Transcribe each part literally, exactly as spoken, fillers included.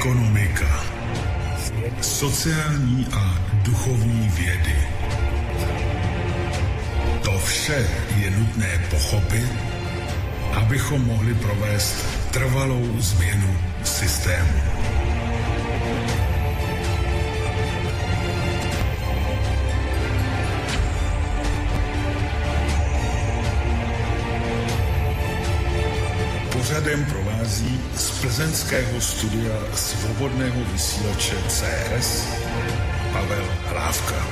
ekonomika, sociální a duchovní vědy. To vše je nutné pochopit, abychom mohli provést trvalou změnu systému. Pořadem provází z plzeňského studia Svobodného vysílače C R S Pavel Hlávka.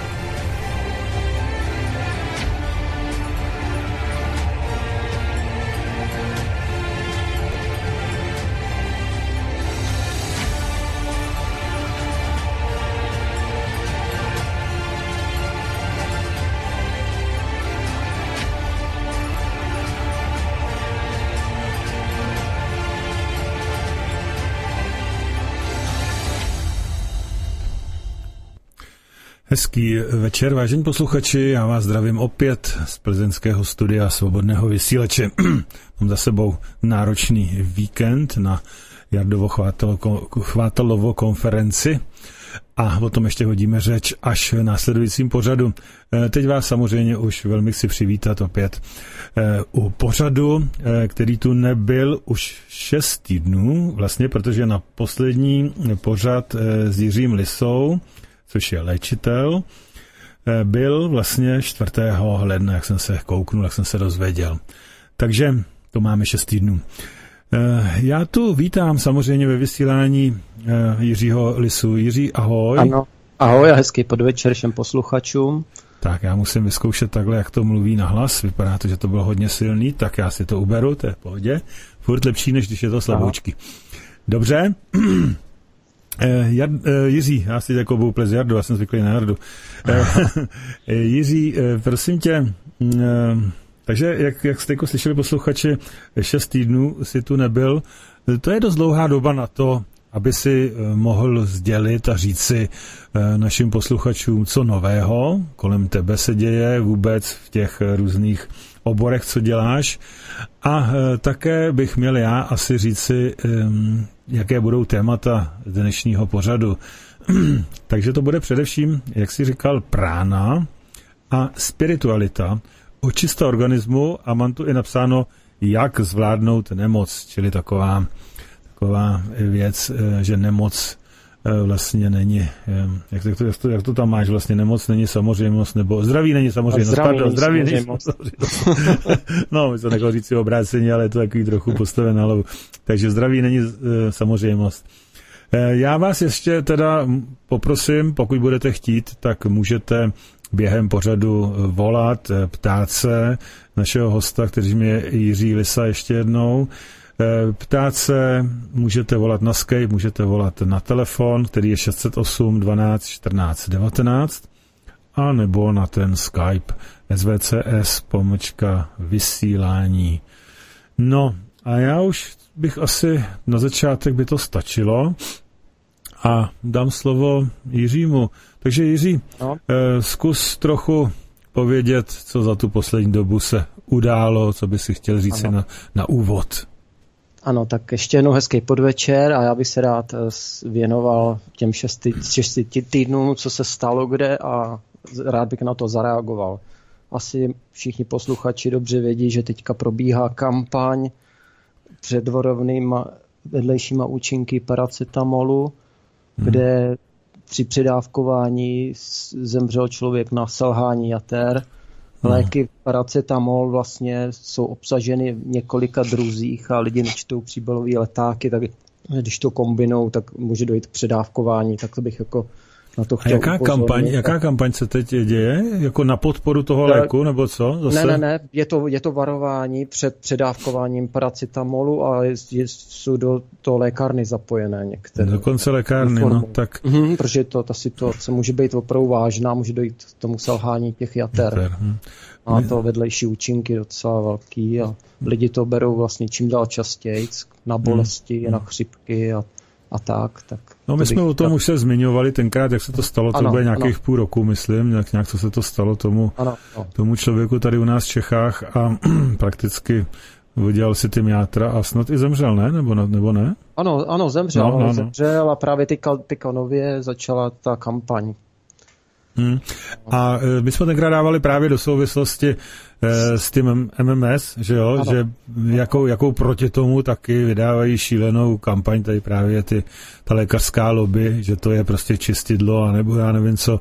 Hezký večer, vážení posluchači, já vás zdravím opět z plzeňského studia Svobodného vysílače. Mám za sebou náročný víkend na Jardovo Chvátalovo konferenci a o tom ještě hodíme řeč až v následujícím pořadu. Teď vás samozřejmě už velmi chci přivítat opět u pořadu, který tu nebyl už šest týdnů, vlastně, protože na poslední pořad s Jiřím Lisou, což je léčitel, byl vlastně čtvrtého ledna, jak jsem se kouknul, jak jsem se dozvěděl. Takže to máme šest týdnů. Já tu vítám samozřejmě ve vysílání Jiřího Lisu. Jiří, ahoj. Ano, ahoj a hezký podvečer všem posluchačům. Tak já musím vyzkoušet takhle, jak to mluví nahlas. Vypadá to, že to bylo hodně silný, tak já si to uberu, to je v pohodě. Furt lepší, než když je to slaboučky. Dobře. Eh, Jar, eh, Jiří, já si jako budu ples Jardu, já jsem zvyklý na Jardu. Eh, Jiří, eh, prosím tě, eh, takže jak, jak jste jako slyšeli posluchači, šest týdnů si tu nebyl, to je dost dlouhá doba na to, aby si eh, mohl sdělit a říct si eh, našim posluchačům, co nového kolem tebe se děje vůbec v těch různých oborech, co děláš. A e, také bych měl já asi říci, e, jaké budou témata dnešního pořadu. Takže to bude především, jak jsi říkal, prána a spiritualita, očista organismu a mám tu i napsáno, jak zvládnout nemoc, čili taková, taková věc, e, že nemoc vlastně není, jak to, jak, to, jak to tam máš, vlastně nemoc není samozřejmost, nebo zdraví není samozřejmost, zdraví pardon, zdraví není samozřejmost. No, my to nechal říct si obrácení, ale je to takový trochu postaven na hlavu. Takže zdraví není uh, samozřejmost. Uh, já vás ještě teda poprosím, pokud budete chtít, tak můžete během pořadu volat, ptát se našeho hosta, kterým je Jiří Lisa ještě jednou. Ptát se, můžete volat na Skype, můžete volat na telefon, který je šest set osm dvanáct čtrnáct devatenáct, a nebo na ten Skype S V C S pomlčka vysílání. No a já už bych asi na začátek by to stačilo a dám slovo Jiřímu. Takže Jiří, no. eh, zkus trochu povědět, co za tu poslední dobu se událo, co by si chtěl říct na, na úvod. Ano, tak ještě jednou hezký podvečer a já bych se rád věnoval těm šesti, šesti týdnům, co se stalo kde a rád bych na to zareagoval. Asi všichni posluchači dobře vědí, že teďka probíhá kampaň před varovnýma vedlejšíma účinky paracetamolu, hmm. kde při předávkování zemřel člověk na selhání jater. Léky paracetamol vlastně jsou obsaženy v několika druzích a lidi nečtou příbalové letáky, tak když to kombinou, tak může dojít k předávkování, tak to bych jako na to chtěl a jaká kampaň, jaká kampaň se teď děje? Jako na podporu toho léku, nebo co? Zase? Ne, ne, ne, je to, je to varování před předávkováním paracetamolu a je, je, jsou do toho lékárny zapojené některé. Dokonce lékárny, no, tak. Mhm, protože to, ta situace může být opravdu vážná, může dojít k tomu selhání těch jater. jater hm. Má to vedlejší účinky docela velký a lidi to berou vlastně čím dál častěji na bolesti, hm. na chřipky a a tak, tak. No my jsme o tom tak... už se zmiňovali tenkrát, jak se to stalo, to ano, bude nějakých ano. půl roku, myslím, nějak, nějak co se to stalo tomu, ano, ano. tomu člověku tady u nás v Čechách a prakticky udělal si tím játra a snad i zemřel, ne? Nebo, nebo ne? Ano, ano, zemřel, no, no, no. zemřel a právě teďka, teďka nově začala ta kampaň. Hmm. A e, my jsme tenkrát dávali právě do souvislosti e, s tím M M S, že jo, ano. Že jakou, jakou proti tomu taky vydávají šílenou kampaň, tady právě ty, ta lékařská lobby, že to je prostě čistidlo, anebo já nevím co,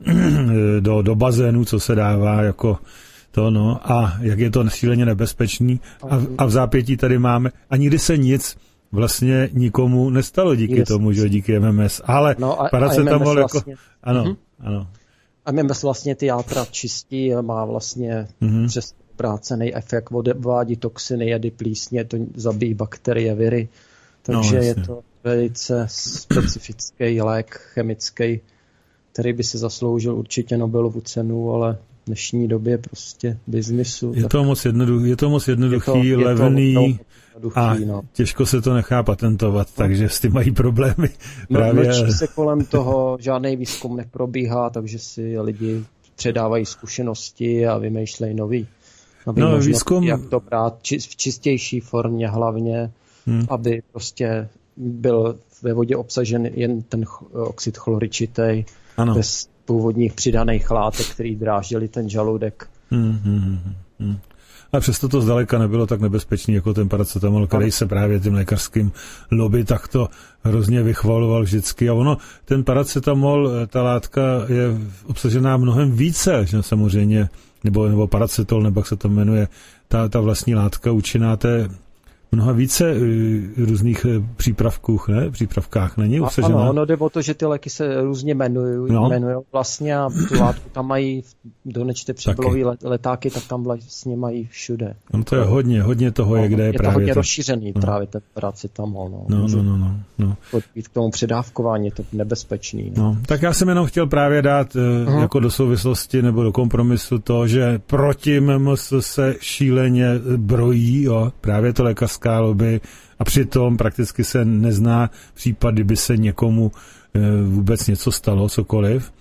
do, do bazénu, co se dává jako to, no, a jak je to šíleně nebezpečný. A, a v zápětí tady máme, a nikdy se nic vlastně nikomu nestalo díky yes. tomu, že díky M M S, ale no a, paracetamol jako, vlastně. ano, mm-hmm. ano. M M S vlastně ty játra čistí a má vlastně mm-hmm. přes obrácený efekt, odvádí toxiny, jedy, plísně, to zabíjí bakterie, viry, takže no, je to velice specifický lék chemický, který by si zasloužil určitě Nobelovu cenu, ale v dnešní době prostě biznisu. Je to moc jednoduchý, je to moc jednoduchý, je to, levný je to a no. těžko se to nechá patentovat, no. takže s tím mají problémy. No, právě... Mlčí se kolem toho, žádný výzkum neprobíhá, takže si lidi předávají zkušenosti a vymýšlejí nový, nový no, možnosti, výzkum... jak to brát v čistější formě hlavně, hmm. aby prostě byl ve vodě obsažen jen ten oxid chloričitý, bez původních přidaných látek, který dráždili ten žaludek. Hmm, hmm, hmm. A přesto to zdaleka nebylo tak nebezpečný jako ten paracetamol, který se právě tím lékařským lobby takto hrozně vychvaloval vždycky. A ono, ten paracetamol, ta látka je obsažená mnohem více, že samozřejmě, nebo, nebo paracetol, nebo jak se to jmenuje, ta, ta vlastní látka účinná té mnoha více různých přípravků, ne? Přípravkách není obsažená. Ano, ono jde o to, že ty léky se různě jmenují, no. jmenují vlastně a tu látku tam mají, do nečte přebylový letáky, tak tam vlastně mají všude. No to je hodně, hodně toho no, je, kde je, je právě. Je to hodně to... rozšířený no. právě ten paracetamol. No, no, no, no, no, no. Být k tomu předávkování, je to nebezpečný. No. No, tak já jsem jenom chtěl právě dát uh-huh. jako do souvislosti nebo do kompromisu to, že proti M M S se šíleně brojí, jo, právě to lékařské lobby a přitom prakticky se nezná případ, kdyby se někomu e, vůbec něco stalo, cokoliv.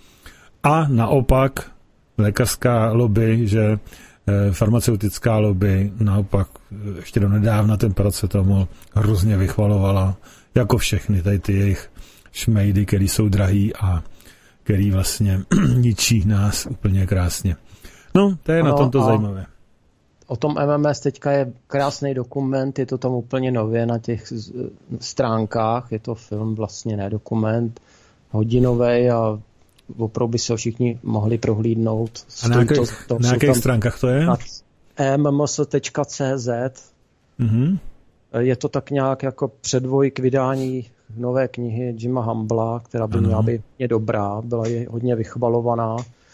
A naopak lékařská lobby, že e, farmaceutická lobby naopak ještě do nedávna ten paracetamol hrozně vychvalovala, jako všechny tady ty jejich šmejdy, který jsou drahý a který vlastně ničí nás úplně krásně. No, to je no, na tomto a... zajímavé. O tom M M S teďka je krásný dokument, je to tam úplně nově na těch stránkách, je to film vlastně, ne dokument, hodinovej a opravdu by se ho všichni mohli prohlídnout. A na jakých, to, na jakých stránkách to je? Na m m s tečka c z Mm-hmm. Je to tak nějak jako předvoj k vydání nové knihy Jima Humbla, která by ano. měla být hodně dobrá, byla je hodně vychvalovaná.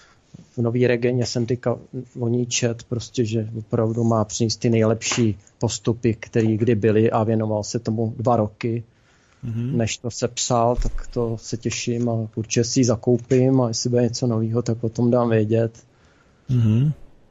V Nový Regeně jsem teďka o ní čet, prostě, že opravdu má přinést ty nejlepší postupy, které kdy byly a věnoval se tomu dva roky. Mm-hmm. Než to se psal, tak to se těším a určitě si ji zakoupím a jestli bude něco nového, tak o tom dám vědět. Mm-hmm.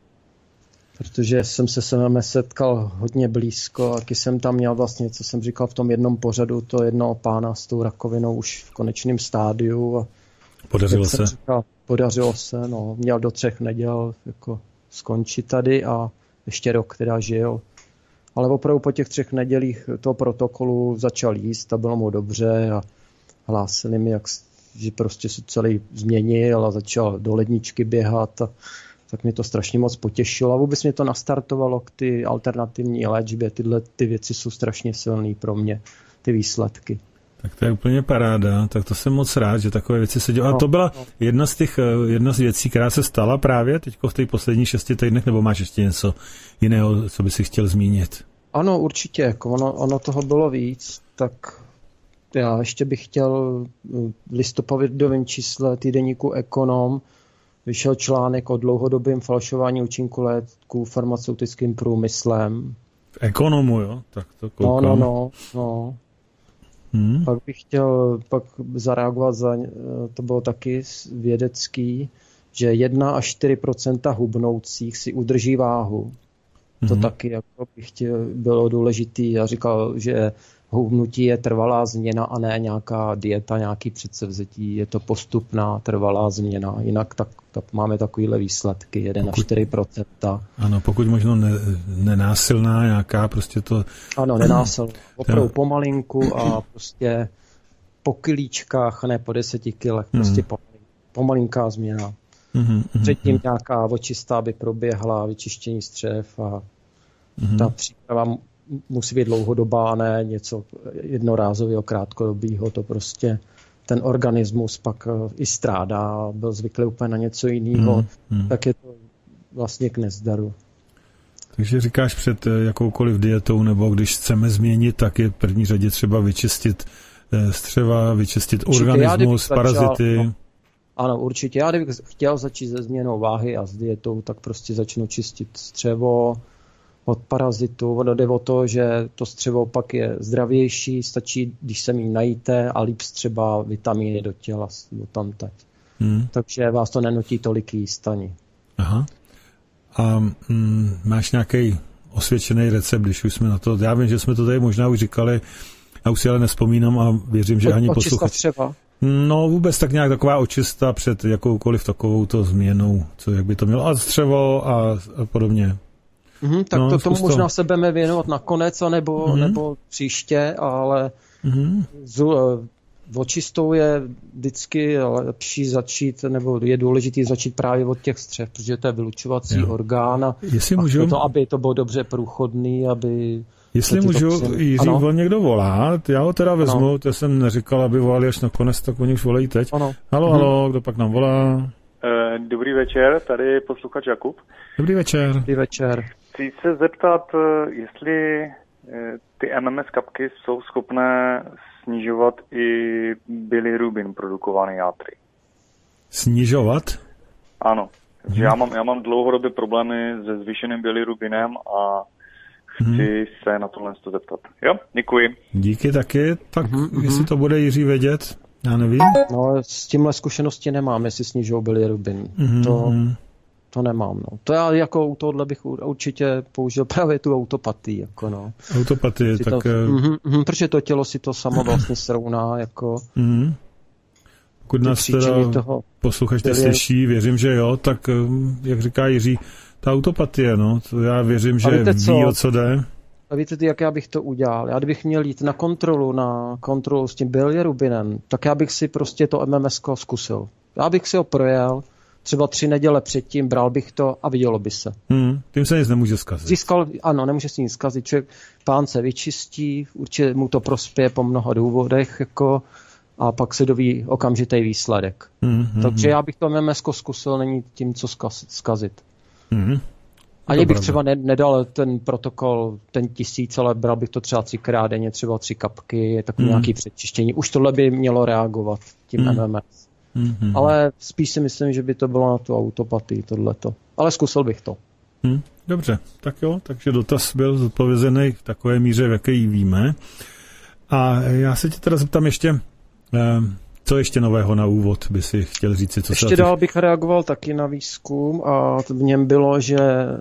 Protože jsem se s M M S setkal hodně blízko a když jsem tam měl vlastně, co jsem říkal v tom jednom pořadu, to jednoho pána s tou rakovinou už v konečném stádiu. A podařilo se? Říkal, podařilo se, no. Měl do třech neděl jako skončit tady a ještě rok teda žil. Ale opravdu po těch třech nedělích toho protokolu začal jíst a bylo mu dobře a hlásili mi, jak, že prostě se celý změnil a začal do ledničky běhat a tak mě to strašně moc potěšilo a vůbec mě to nastartovalo k ty alternativní léčbě. Tyhle ty věci jsou strašně silný pro mě, ty výsledky. Tak to je úplně paráda, tak to jsem moc rád, že takové věci se dělá. No, a to byla no. jedna z těch, jedna z věcí, která se stala právě teďko v těch posledních šesti týdnech, nebo máš ještě něco jiného, co by si chtěl zmínit? Ano, určitě, jako ono, ono toho bylo víc, tak já ještě bych chtěl v listopadovém čísle týdeníku Ekonom vyšel článek o dlouhodobém falšování účinku léků farmaceutickým průmyslem. V Ekonomu, jo? Tak to koukám. No, no, no, no. Hmm. Pak bych chtěl pak zareagovat za, to bylo taky vědecký, že jedna až čtyři procenta hubnoucích si udrží váhu. Hmm. To taky jako bych chtěl, bylo důležitý. Já říkal, že hubnutí je trvalá změna a ne nějaká dieta, nějaký předsevzetí. Je to postupná trvalá změna. Jinak tak, tak máme takovýhle výsledky, jedna pokud, na čtyři procenta. Ano, pokud možno ne, nenásilná nějaká, prostě to... Ano, nenásilná. Opravdu pomalinku a prostě po kilíčkách, ne po deseti kilech, prostě hmm. pomalinká změna. Hmm, Předtím hmm. nějaká očista by proběhla, vyčištění střev a hmm. ta příprava musí být dlouhodobá, a ne něco jednorázového, krátkodobého. To prostě ten organismus pak i strádá, byl zvyklý úplně na něco jiného, hmm. hmm. tak je to vlastně k nezdaru. Takže říkáš, před jakoukoliv dietou, nebo když chceme změnit, tak je v první řadě třeba vyčistit střeva, vyčistit určitě, organismus, já, parazity. Začal, no, ano, určitě. Já kdybych chtěl začít se změnou váhy a s dietou, tak prostě začnu čistit střevo od parazitů. Ono jde o to, že to střevo pak je zdravější, stačí, když se jí najíte a líp třeba vitamíny do těla, tam teď. Hmm. Takže vás to nenutí tolik jíst ani. Aha. A mm, máš nějaký osvědčený recept, když už jsme na to... Já vím, že jsme to tady možná už říkali, já už si ale nespomínám a věřím, že o, ani posluchač... střeva? No vůbec tak nějak taková očista před jakoukoliv takovouto změnou, co jak by to mělo. A střevo a, a podobně. Mm-hmm, tak no, to, tomu možná to. se budeme věnovat nakonec, anebo, mm-hmm. nebo příště, ale mm-hmm. z, očistou je vždycky lepší začít, nebo je důležitý začít právě od těch střev, protože to je vylučovací jo. orgán a, Jestli a můžu... to, aby to bylo dobře průchodný, aby... Jestli můžu, Jiří, on někdo volá, já ho teda vezmu, ano. to jsem neříkal, aby volali až nakonec, tak oni už volají teď. Ano. Halo, mhm. halo, kdo pak nám volá? Dobrý večer, tady posluchač Jakub. Dobrý večer. Dobrý večer. Chci se zeptat, jestli ty M M S kapky jsou schopné snižovat i bilirubin produkovaný játry. Snižovat? Ano. Hmm. Já mám, já mám dlouhodobě problémy se zvýšeným bilirubinem a chci hmm. se na tohle zeptat. Jo, děkuji. Díky taky. Tak hmm. jestli to bude Jiří vědět, já nevím. No, s tímhle zkušenosti nemám, jestli snižují bilirubin. Hmm. To... To nemám, no. To já jako u tohohle bych určitě použil právě tu autopatii, jako no. Autopatii, tak... To, mm, mm, protože to tělo si to samo vlastně srovná, jako... Mm. Pokud nás teda toho, posluchačte slyší, věřím, že jo, tak jak říká Jiří, ta autopatie, no, to já věřím, že ví, co? o co jde. A víte, jak já bych to udělal? Já kdybych měl jít na kontrolu, na kontrolu s tím bilirubinem, tak já bych si prostě to M M S ko zkusil. Já bych si ho projel, třeba tři neděle předtím, bral bych to a vidělo by se. Hmm, tím se nic nemůže zkazit. Získal, ano, nemůže si nic zkazit. Člověk pán se vyčistí, určitě mu to prospěje po mnoha důvodech, jako, a pak se doví okamžitý výsledek. Hmm, hmm, Takže hmm. já bych to M M S ko zkusil, není tím, co zkazit. Hmm. Ani bych třeba ne, nedal ten protokol, ten tisíc, ale bral bych to třeba třikrát denně, třeba tři kapky, je takový hmm. nějaký předčištění. Už tohle by mělo reagovat tím hmm. M M S. Mm-hmm. Ale spíš si myslím, že by to bylo na tu autopatii, tohleto. Ale zkusil bych to. Hmm, dobře, tak jo, takže dotaz byl zodpovězený v takové míře, v jaké jí víme. A já se tě teda zeptám ještě, eh, co ještě nového na úvod by si chtěl říct? Co ještě dál bych reagoval taky na výzkum a v něm bylo, že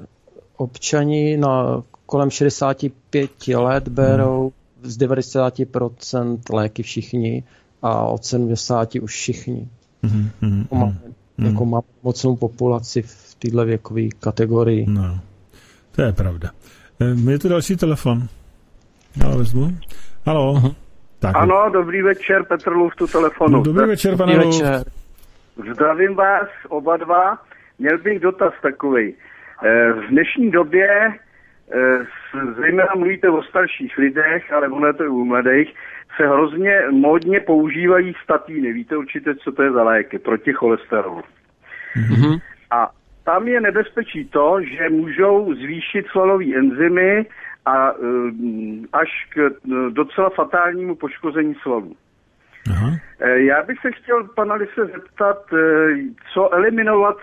občani na kolem šedesát pět let berou hmm. z devadesát procent léky všichni a od sedmdesáti už všichni. Mm, mm, jako máme, mm. jako máme mocnou populaci v této věkové kategorii. No, to je pravda. E, je tu další telefon. Já vezmu. Haló. Uh-huh. Tak. Ano, dobrý večer, Petr Luft tu telefonu. No, dobrý večer, pane Luft. Zdravím vás oba dva. Měl bych dotaz takovej. V dnešní době zejména mluvíte o starších lidech, ale ono je to i u mladých, se hrozně módně používají statíny. Víte určitě, co to je za léky proti cholesterolu. Mm-hmm. A tam je nebezpečí to, že můžou zvýšit svalové enzymy a uh, až k uh, docela fatálnímu poškození svalů. Aha. Uh, já bych se chtěl pana Lise zeptat, uh, co eliminovat,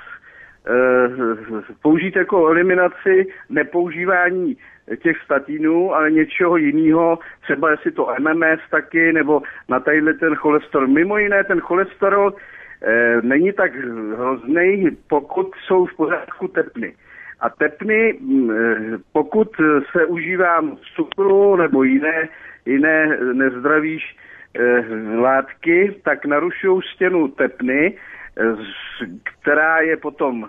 uh, použít jako eliminaci nepoužívání těch statínů, ale něčeho jiného, třeba jestli to M M S taky, nebo na tadyhle ten cholesterol. Mimo jiné, ten cholesterol e, není tak hrozný, pokud jsou v pořádku tepny. A tepny, pokud se užívá cukru nebo jiné, jiné nezdravíš látky, tak narušují stěnu tepny, která je potom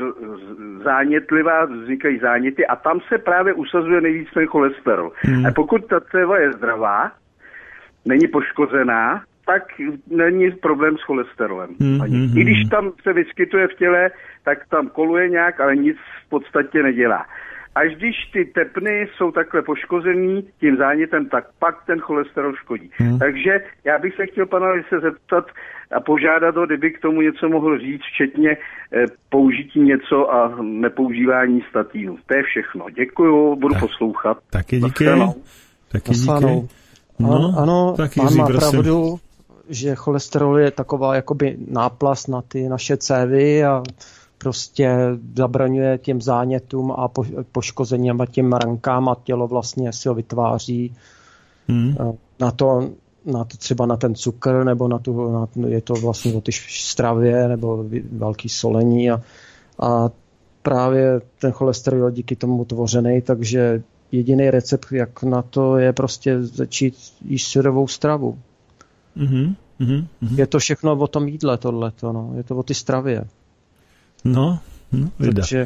zánětlivá, vznikají záněty a tam se právě usazuje nejvíc ten cholesterol. Hmm. A pokud ta céva je zdravá, není poškozená, tak není problém s cholesterolem. Hmm. I když tam se vyskytuje v těle, tak tam koluje nějak, ale nic v podstatě nedělá. Až když ty tepny jsou takhle poškozený tím zánětem, tak pak ten cholesterol škodí. Hmm. Takže já bych se chtěl pana se zeptat a požádat ho, kdyby k tomu něco mohl říct, včetně eh, použití něco a nepoužívání statínů. To je všechno. Děkuju, budu tak, poslouchat. Taky díky. Taky díky. No, ano, taky pán má pravdu, že cholesterol je taková jakoby náplast na ty naše cévy a prostě zabraňuje těm zánětům a po, poškozením a těm rankám a tělo vlastně si ho vytváří hmm. na to, na to třeba na ten cukr, nebo na tu, na, je to vlastně o ty stravě, nebo velký solení a, a právě ten cholesterol je díky tomu tvořený, takže jediný recept, jak na to, je prostě začít jíst syrovou stravu. Mm-hmm, mm-hmm. Je to všechno o tom jídle, tohleto, no. Je to o ty stravě. No, no Takže,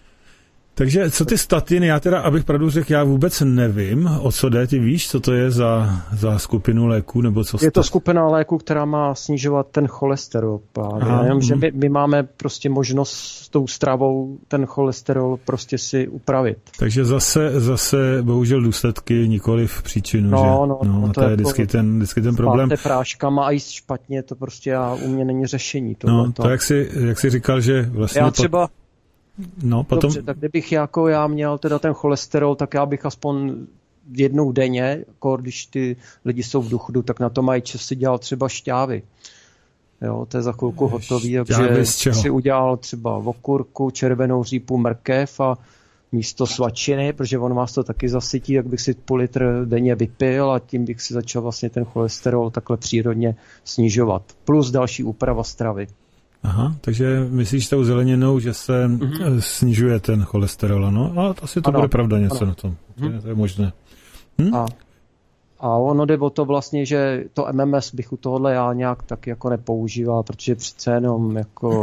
Takže co ty statiny, já teda, abych pravdu řekl, já vůbec nevím, o co jde, ty víš, co to je za, za skupinu léků, nebo co? Je to skupina léků, která má snižovat ten cholesterol právě, Aha, jenom, mm. že my, my máme prostě možnost s tou stravou ten cholesterol prostě si upravit. Takže zase, zase bohužel důsledky, nikoliv příčinu, no, že? No, no, no to je vždycky ten, vždycky ten problém. Spáte práškama a jíst špatně, to prostě já, u mě není řešení. No, to jak jsi, jak jsi říkal, že vlastně... Já třeba... No, potom... Dobře, tak kdybych jako já měl teda ten cholesterol, tak já bych aspoň jednou denně, jako když ty lidi jsou v důchodu, tak na to mají čas si dělat třeba šťávy. Jo, to je za chvilku hotový, takže si udělal třeba okurku, červenou řípu, mrkev a místo svačiny, protože on vás to taky zasytí, jak bych si půl litr denně vypil a tím bych si začal vlastně ten cholesterol takhle přírodně snižovat. Plus další úprava stravy. Aha, takže myslíš tou zeleninou, že se mm-hmm. snižuje ten cholesterol, no? A asi to ano, bude pravda něco ano. na tom. Mm-hmm. To je možné. Hm? A, a ono jde o to vlastně, že to M M S bych u tohohle já nějak tak jako nepoužíval, protože přece jenom jako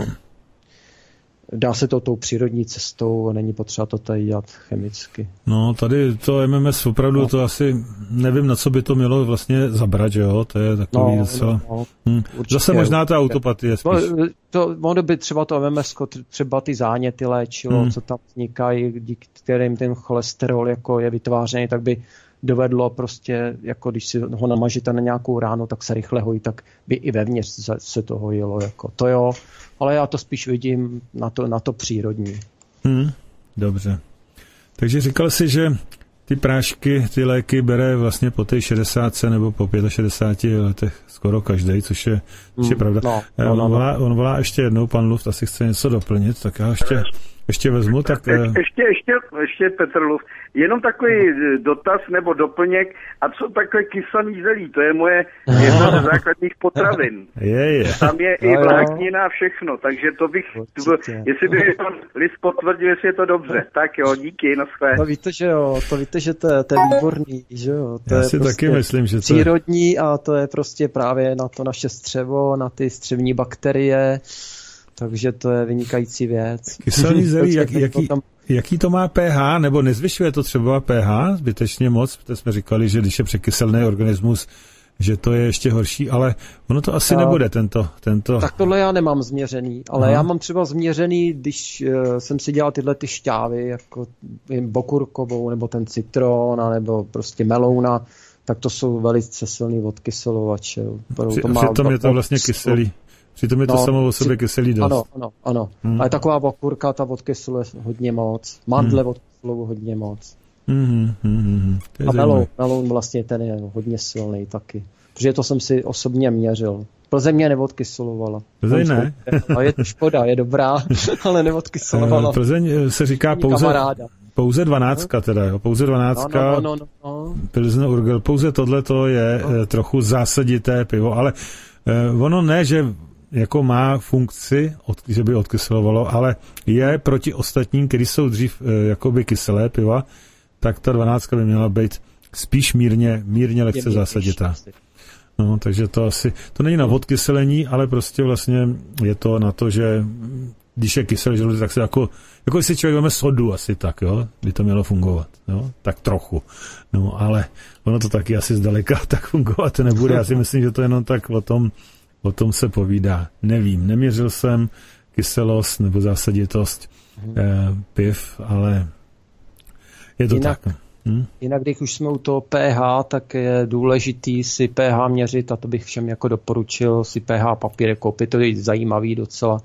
dá se to tou přírodní cestou a není potřeba to tady dělat chemicky. No, tady to M M S opravdu, no. to asi nevím, na co by to mělo vlastně zabrat, že jo? To je takový no, docela... No, no, hm. Zase možná ta autopatie spíš. To, ono by třeba to M M S, třeba ty záněty léčilo, hmm. co tam vznikají, díky kterým ten cholesterol jako je vytvářený, tak by dovedlo prostě, jako když si ho namažíte na nějakou ránu, tak se rychle hojí, tak by i vevnitř se to hojilo. Jako. To jo, ale já to spíš vidím na to, na to přírodní. Hmm, dobře. Takže říkal jsi, že ty prášky, ty léky bere vlastně po té šedesátce nebo po šedesáti pěti letech skoro každej, což je, což je pravda. No, no, on, no, volá, on volá ještě jednou, pan Luft asi chce něco doplnit, tak já ještě, ještě vezmu. Tak... Ještě, ještě, ještě Petr Luft, jenom takový dotaz nebo doplněk, a co takhle kysaný zelí, to je moje jedna ze základních potravin. Je, je. Tam je i vláknina a všechno, takže to bych, to, jestli by pan List potvrdil, jestli je to dobře, tak jo, díky, naschle. To víte, že jo, to víte, že to je, to je výborný, že jo. To já je si prostě taky myslím, že to přírodní je... a to je prostě právě na to naše střevo, na ty střevní bakterie, takže to je vynikající věc. Kyselý zelí, jak, jaký, tam... jaký to má pH, nebo nezvyšuje to třeba pH zbytečně moc, protože jsme říkali, že když je překyselný organismus, že to je ještě horší, ale ono to asi a... nebude tento, tento... Tak tohle já nemám změřený, ale Aha. já mám třeba změřený, když uh, jsem si dělal tyhle ty šťávy, jako bokurkovou, nebo ten citron, nebo prostě melouna, tak to jsou velice silný odkyselovače. Při, to má přitom je to vlastně kyselý. Přitom je to no, samo o sobě kyselý dost. Ano, ano, ano. Hmm. Ale taková okurka, ta odkyseluje hodně moc. Mandle hmm. odkyselují hodně moc. Hmm, hmm, hmm. A meloun, meloun vlastně ten je hodně silný taky. Protože to jsem si osobně měřil. Plzeň mě neodkyselovala. Plzeň ne? A je to škoda, je dobrá, ale neodkyselovala. Plzeň se říká pouze... Kamaráda. Pouze dvanáctka teda, jo, pouze dvanáctka, no, no, no, no. Pilsner Urquell, pouze tohle to je no. trochu zásadité pivo, ale eh, ono ne, že jako má funkci, od, že by odkyselovalo, ale je proti ostatním, který jsou dřív e, jakoby kyselé piva, tak ta dvanáctka by měla být spíš mírně, mírně lehce zásaditá. No, takže to asi, to není na odkyselení, ale prostě vlastně je to na to, že když je kyselý žaludek, tak se jako, jako si člověk veme sodu asi tak, jo, by to mělo fungovat, jo, tak trochu. No, ale ono to taky asi zdaleka tak fungovat nebude. Já si myslím, že to jenom tak o tom, o tom se povídá. Nevím, neměřil jsem kyselost nebo zásaditost eh, piv, ale je to jinak, tak. Hm? Jinak, když už jsme u toho pH, tak je důležitý si pH měřit a to bych všem jako doporučil si pH papírek koupit, to je zajímavý docela.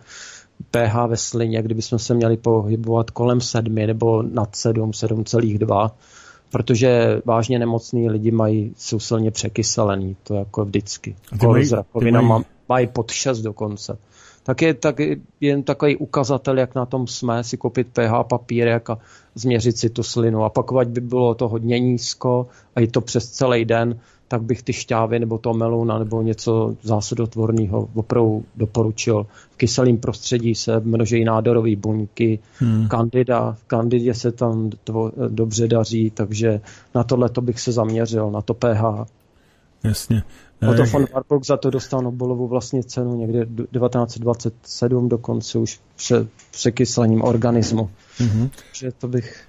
pH ve slině, kdybychom se měli pohybovat kolem sedmi nebo nad sedm, sedm celá dva, protože vážně nemocní lidi mají, jsou silně překyselený, to jako vždycky. Mají, s rakovinama mají... mají pod šest dokonce. Tak je tak jen takový ukazatel, jak na tom jsme, si koupit pH papírek a změřit si tu slinu. A pak, ať by bylo to hodně nízko a je to přes celý den, tak bych ty šťávy nebo to melouna nebo něco zásadotvorného opravdu doporučil. V kyselém prostředí se množí nádorové buňky, hmm. kandida, v kandidě se tam tvo, dobře daří, takže na tohle to bych se zaměřil, na to pH. Jasně. Otto von Warburg za to dostal Nobelovu vlastně cenu někde devatenáct dvacet sedm dokonce už pře, překyslením organismu. Hmm. Takže to bych...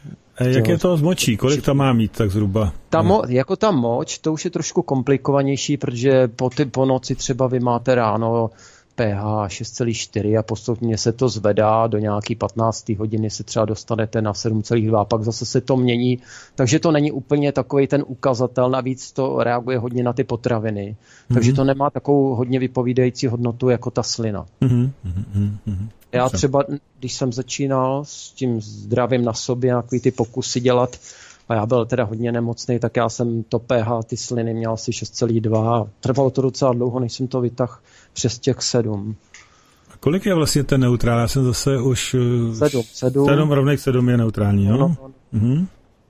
Jak je to s močí? Kolik tam má mít tak zhruba? Ta mo, jako ta moč, to už je trošku komplikovanější, protože po, ty, po noci třeba vy máte ráno pH šest celá čtyři a postupně se to zvedá do nějaký patnácté hodiny se třeba dostanete na sedm celá dva, pak zase se to mění, takže to není úplně takový ten ukazatel, navíc to reaguje hodně na ty potraviny, mm-hmm. takže to nemá takovou hodně vypovídající hodnotu jako ta slina. Mm-hmm. Mm-hmm. Já třeba, když jsem začínal s tím zdravím na sobě, takový ty pokusy dělat, a já byl teda hodně nemocný, tak já jsem to pH, ty sliny měl asi šest celá dva a trvalo to docela dlouho, než jsem to vytáhl přes těch sedm. A kolik je vlastně ten neutrál? Já jsem zase už... Sedm. Sedm, sedm rovných sedm je neutrální, no? no, no. Mhm.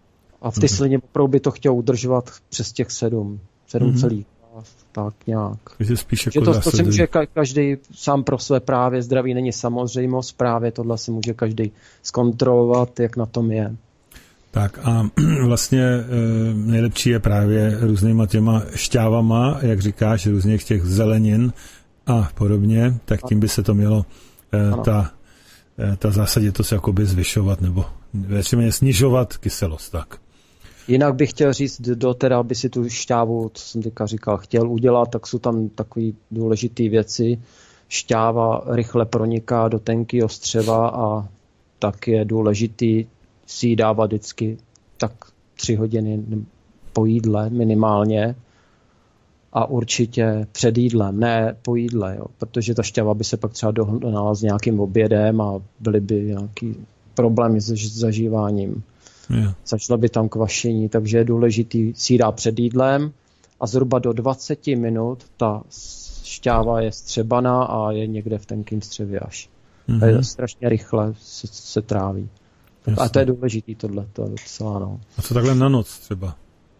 A v té slině opravdu by to chtěl udržovat přes těch sedm. sedm celá dva, tak nějak. Takže spíš jako to, to si může každý sám pro své právě zdraví není samozřejmost, právě tohle si může každý zkontrolovat, jak na tom je. Tak a vlastně e, nejlepší je právě různýma těma šťávama, jak říkáš, různých těch zelenin a podobně, tak tím by se to mělo e, ta, e, ta zásaditost jakoby zvyšovat nebo většině snižovat kyselost, tak. Jinak bych chtěl říct, do teda by si tu šťávu, co jsem teďka říkal, chtěl udělat, tak jsou tam takové důležité věci. Šťáva rychle proniká do tenkého střeva a tak je důležitý si ji dávat vždycky tak tři hodiny po jídle minimálně a určitě před jídlem, ne po jídle, jo, protože ta šťáva by se pak třeba dohnala s nějakým obědem a byly by nějaký problémy s zažíváním. Yeah. Začalo by tam kvašení, takže je důležitý si ji dát před jídlem a zhruba do dvacet minut ta šťáva je střebaná a je někde v tenkým střevě až. Mm-hmm. A je strašně rychle se, se tráví. Jasně. A to je důležitý tohle, to je docela, no. A co takhle na noc třeba?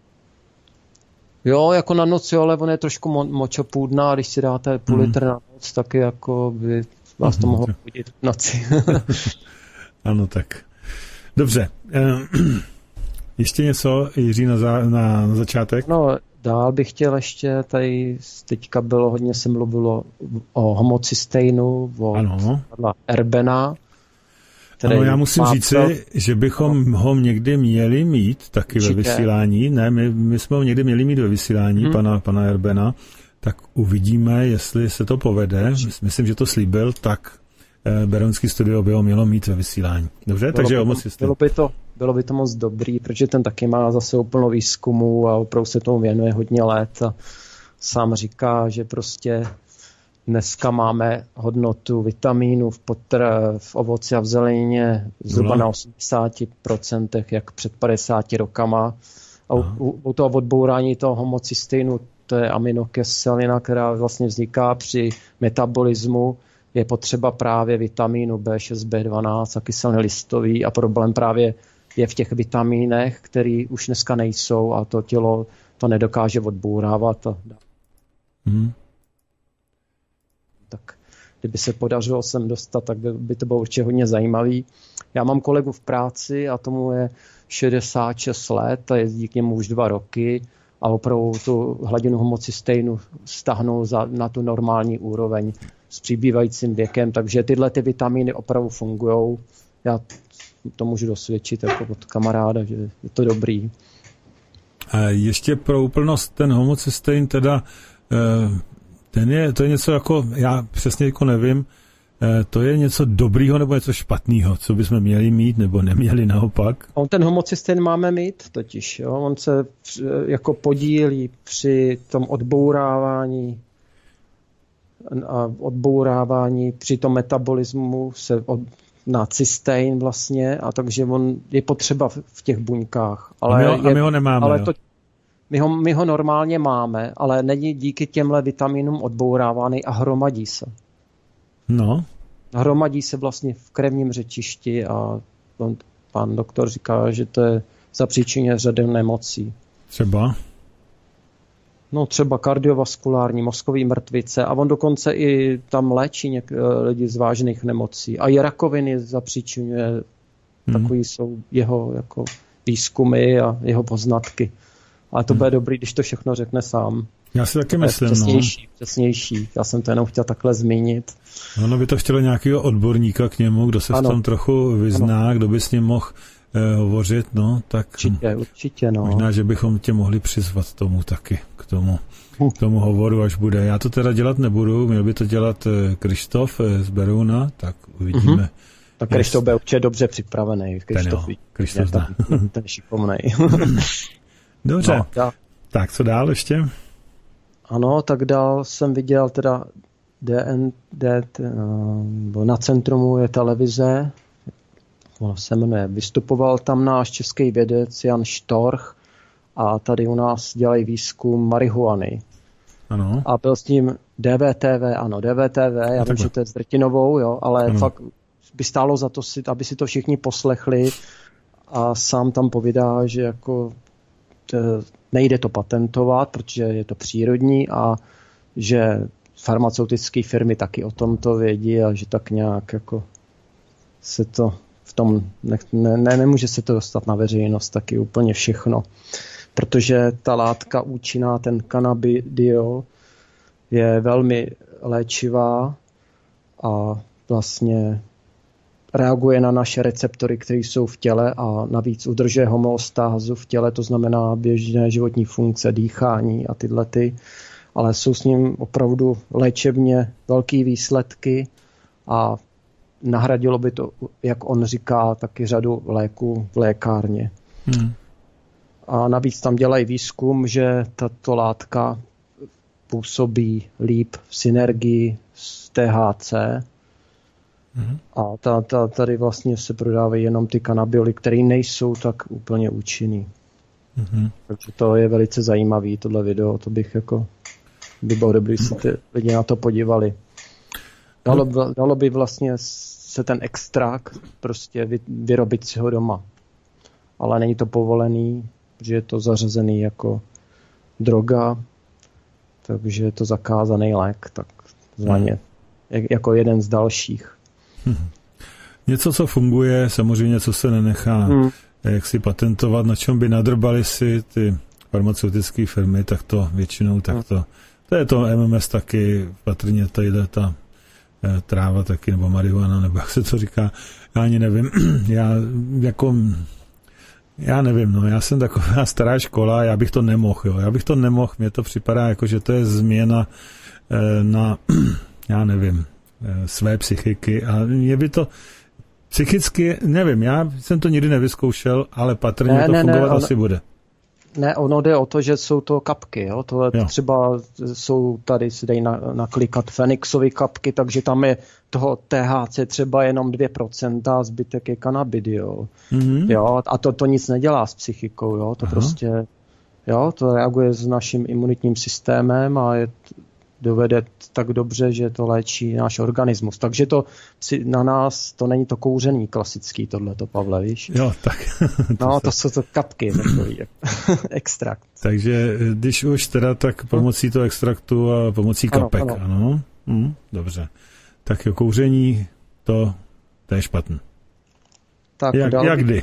Jo, jako na noc, jo, ale on je trošku mo- močopůdná, když si dáte půl mm. litr na noc, taky jako by vás to mm. mohlo chodit v noci. Ano, tak. Dobře. Ještě něco, Jiří, na, za, na, na začátek? No, dál bych chtěl ještě, tady teďka bylo hodně se mluvilo o homocysteinu, o erbena. Ano, já musím říci, to... že bychom no. ho někdy měli mít taky Určitě. ve vysílání. Ne, my, my jsme ho někdy měli mít ve vysílání, hmm. pana, pana Erbena. Tak uvidíme, jestli se to povede. Myslím, že to slíbil, tak eh, Berounský studio by ho mělo mít ve vysílání. Dobře, bylo takže homocystin. Bylo by to, bylo by to moc dobrý, protože ten taky má zase úplnou výzkumu a opravdu se tomu věnuje hodně let a sám říká, že prostě dneska máme hodnotu vitamínů v, potr, v ovoci a v zelenině zhruba na osmdesát procent, jak před padesáti rokama. A u, u toho odbourání toho homocysteinu, to je aminokyselina, která vlastně vzniká při metabolismu, je potřeba právě vitamínu B šest, B dvanáct a kyseliny listový a problém právě je v těch vitamínech, které už dneska nejsou a to tělo to nedokáže odbourávat. A... Hmm. Tak kdyby se podařilo sem dostat, tak by, by to bylo určitě hodně zajímavý. Já mám kolegu v práci a tomu je šedesát šest let a jezdí k němu už dva roky a opravdu tu hladinu homocysteinu stáhnou za, na tu normální úroveň s přibývajícím věkem, takže tyhle ty vitamíny opravdu fungujou. Já to můžu dosvědčit jako od kamaráda, že je to dobrý. A ještě pro úplnost, ten homocystein teda, ten je, to je něco jako, já přesně jako nevím, to je něco dobrýho nebo něco špatného, co bychom měli mít nebo neměli naopak? On ten homocystein máme mít totiž, jo? On se jako podílí při tom odbourávání a odbourávání při tom metabolismu se od, na cystein vlastně, a takže on je potřeba v, v těch buňkách. Ale a, my ho, je, a my ho nemáme, ale to, my, ho, my ho normálně máme, ale není díky těmhle vitaminům odbourávaný a hromadí se. No. Hromadí se vlastně v krevním řečišti a on, pan doktor říká, že to je zapříčiněné řady nemocí. Třeba? No třeba kardiovaskulární, mozkový mrtvice a on dokonce i tam léčí něk- lidi z vážných nemocí. A i rakoviny zapříčinuje, hmm. takový jsou jeho jako výzkumy a jeho poznatky. Ale to hmm. bude dobrý, když to všechno řekne sám. Já si taky myslím, přesnější, no. Přesnější, já jsem to jenom chtěl takhle zmínit. Ono by to chtělo nějakého odborníka k němu, kdo se ano. v tom trochu vyzná, ano. kdo by s ním mohl eh, hovořit, no, tak určitě, určitě, no. Možná, že bychom tě mohli přizvat tomu taky, k tomu, k tomu hovoru, až bude. Já to teda dělat nebudu, měl by to dělat Krištof z Berouna, tak uvidíme. Mm-hmm. Tak Krištof byl určitě dobře připravený. Krištof, Krištof zná. Ten, ten šikovnej. Dobře, no, tak co dál ještě? Ano, tak dál jsem viděl teda D N D, na Centrumu je televize, ono se jmenuje, vystupoval tam náš český vědec Jan Štorch a tady u nás dělají výzkum marihuany. Ano. A byl s ním D V T V, ano, D V T V, já vím, že to je s Drtinovou, jo, ale ano. Fakt by stálo za to, si, aby si to všichni poslechli a sám tam povídá, že jako to, nejde to patentovat, protože je to přírodní a že farmaceutické firmy taky o tom to vědí a že tak nějak jako se to v tom, ne, ne, nemůže se to dostat na veřejnost taky úplně všechno, protože ta látka účinná, ten cannabidiol, je velmi léčivá a vlastně reaguje na naše receptory, které jsou v těle a navíc udržuje homeostázu v těle, to znamená běžné životní funkce, dýchání a tyhle ty, ale jsou s ním opravdu léčebně velký výsledky a nahradilo by to, jak on říká, taky řadu léků v lékárně. Hmm. A navíc tam dělají výzkum, že tato látka působí líp v synergii s T H C, mm-hmm. a ta, ta, tady vlastně se prodávají jenom ty kanabioly, které nejsou tak úplně účinný. Mm-hmm. Takže to je velice zajímavý, tohle video, to bych jako, by bylo dobrý, se ty lidi na to podívali. Dalo, dalo by vlastně se ten extrakt prostě vy, vyrobit si ho doma. Ale není to povolený, protože je to zařazený jako droga, takže je to zakázaný lék, tak zvaně, hmm. jako jeden z dalších. Hmm. Něco, co funguje, samozřejmě, co se nenechá hmm. jak si patentovat, na čem by nadrbali si ty farmaceutické firmy, tak to většinou takto. Hmm. To je to M M S taky, patrně tady ta e, tráva taky, nebo marihuana, nebo jak se to říká, já ani nevím. Já jako... Já nevím, no, já jsem taková stará škola, já bych to nemohl, jo, já bych to nemohl, mně to připadá jako, že to je změna e, na, já nevím, e, své psychiky a mě by to psychicky, nevím, já jsem to nikdy nevyzkoušel, ale patrně ne, to ne, fungovat ne, asi on, bude. Ne, ono jde o to, že jsou to kapky, jo, to jo. Třeba jsou tady, se dají na, naklikat Fenixovy kapky, takže tam je toho T H C třeba jenom dvě procenta, zbytek je cannabidiol. Mm-hmm. Jo, a to, to nic nedělá s psychikou, jo, to Aha. prostě, jo, to reaguje s naším imunitním systémem a je, dovede tak dobře, že to léčí náš organismus. Takže to na nás, to není to kouření klasický, tohleto, Pavle, víš? Jo, tak. to no, to jsou to kapky, takový extrakt. Takže když už teda, tak pomocí toho extraktu a pomocí kapek, ano. ano. ano. Hm, dobře. Tak jo, kouření, to, to je špatný. Tak, jak, jak kdy?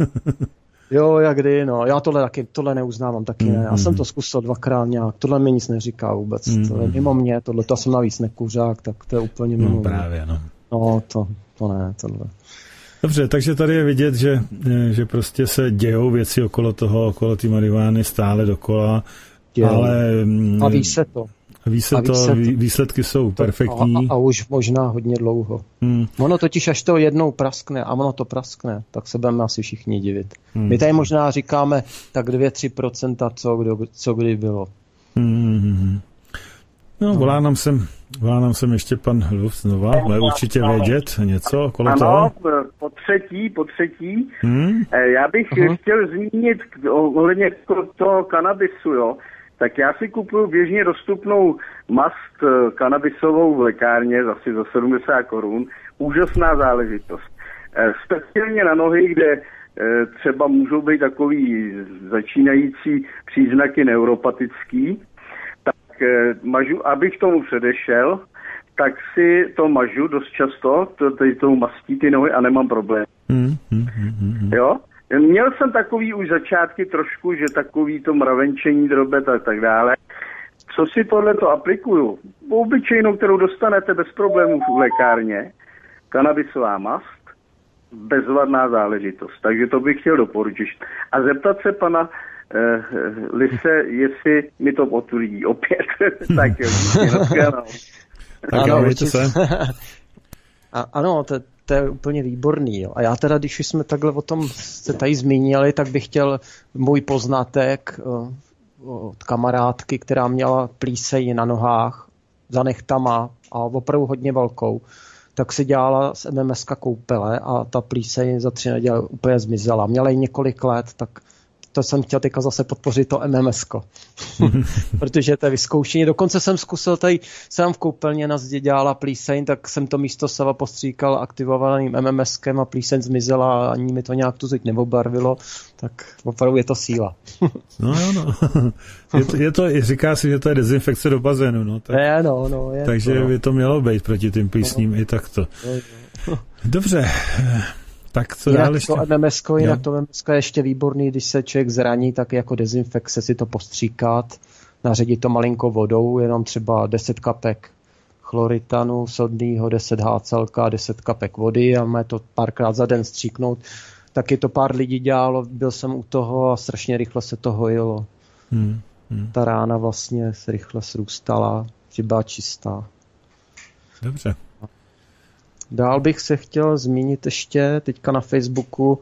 Jo, jak kdy, no. Já tohle taky, tohle neuznávám taky, ne. Já mm-hmm. jsem to zkusil dvakrát nějak, tohle mi nic neříká vůbec. Mm-hmm. To je mimo mě, tohle, to jsem navíc nekuřák, tak to je úplně mimo no, právě, no. No, to, to ne, tohle. Dobře, takže tady je vidět, že, že prostě se dějou věci okolo toho, okolo té marihuány stále dokola, dějou. Ale... A ví se to. Ví se, to, se to, výsledky jsou to, perfektní. A, a už možná hodně dlouho. Hmm. Ono totiž, až to jednou praskne, a ono to praskne, tak se budeme asi všichni divit. Hmm. My tady možná říkáme tak dvě tři procenta, co, kdo, co kdy bylo. Hmm. No, volá nám sem, volá nám sem ještě pan Luf znova, bude určitě vědět něco okolo ano, toho. Ano, po třetí, po třetí. Hmm. Já bych uh-huh. chtěl zmínit ohledně toho kanabisu, jo. Tak já si kupuju běžně dostupnou mast kanabisovou v lékárně asi za sedmdesát korun. Úžasná záležitost. Speciálně na nohy, kde třeba můžou být takový začínající příznaky neuropatický, tak mažu, abych tomu předešel, tak si to mažu dost často, tady tou mastí ty nohy a nemám problém. Hmm, hmm, hmm, hmm. Jo? Měl jsem takový už začátky trošku, že takový to mravenčení drobet a tak dále. Co si tohle to aplikuju? Obyčejnou, kterou dostanete bez problémů v lékárně, kanabisová mast, bezvadná záležitost. Takže to bych chtěl doporučit. A zeptat se pana eh, Lise, jestli mi to potvrdí opět. Tak jo, díky, tak jo, mějte se. A, ano, to, to je úplně výborný. Jo. A já teda, když už jsme takhle o tom se tady zmínili, tak bych chtěl můj poznatek od kamarádky, která měla plíseň na nohách za nechtama a opravdu hodně velkou, tak si dělala z em em eska koupele a ta plíseň za tři neděle úplně zmizela. Měla ji několik let, tak to jsem chtěl teďka zase podpořit to em em esko. Protože to je vyzkoušení. Dokonce jsem zkusil tady, jsem v koupelně na zdi dělala plíseň, tak jsem to místo sava postříkal aktivovaným em em eskem a plíseň zmizela a ani mi to nějak tu zeď neobarvilo, tak opravdu je to síla. No jo, no. Je to, je to, říká si, že to je dezinfekce do bazénu, no. Tak, je, no, no. Je takže to, by to mělo být proti tím plísním no, i takto. No, no. Dobře. Tak co jinak dál ještě? To em em esko, jinak to em em esko je ještě výborný, když se člověk zraní, tak jako dezinfekce si to postříkat, naředit to malinko vodou, jenom třeba deset kapek chloritanu sodného, deset hácelka, deset kapek vody a má to párkrát za den stříknout. Taky to pár lidí dělalo, byl jsem u toho a strašně rychle se to hojilo. Hmm, hmm. Ta rána vlastně se rychle srůstala, že byla čistá. Dobře. Dál bych se chtěl zmínit ještě, teďka na Facebooku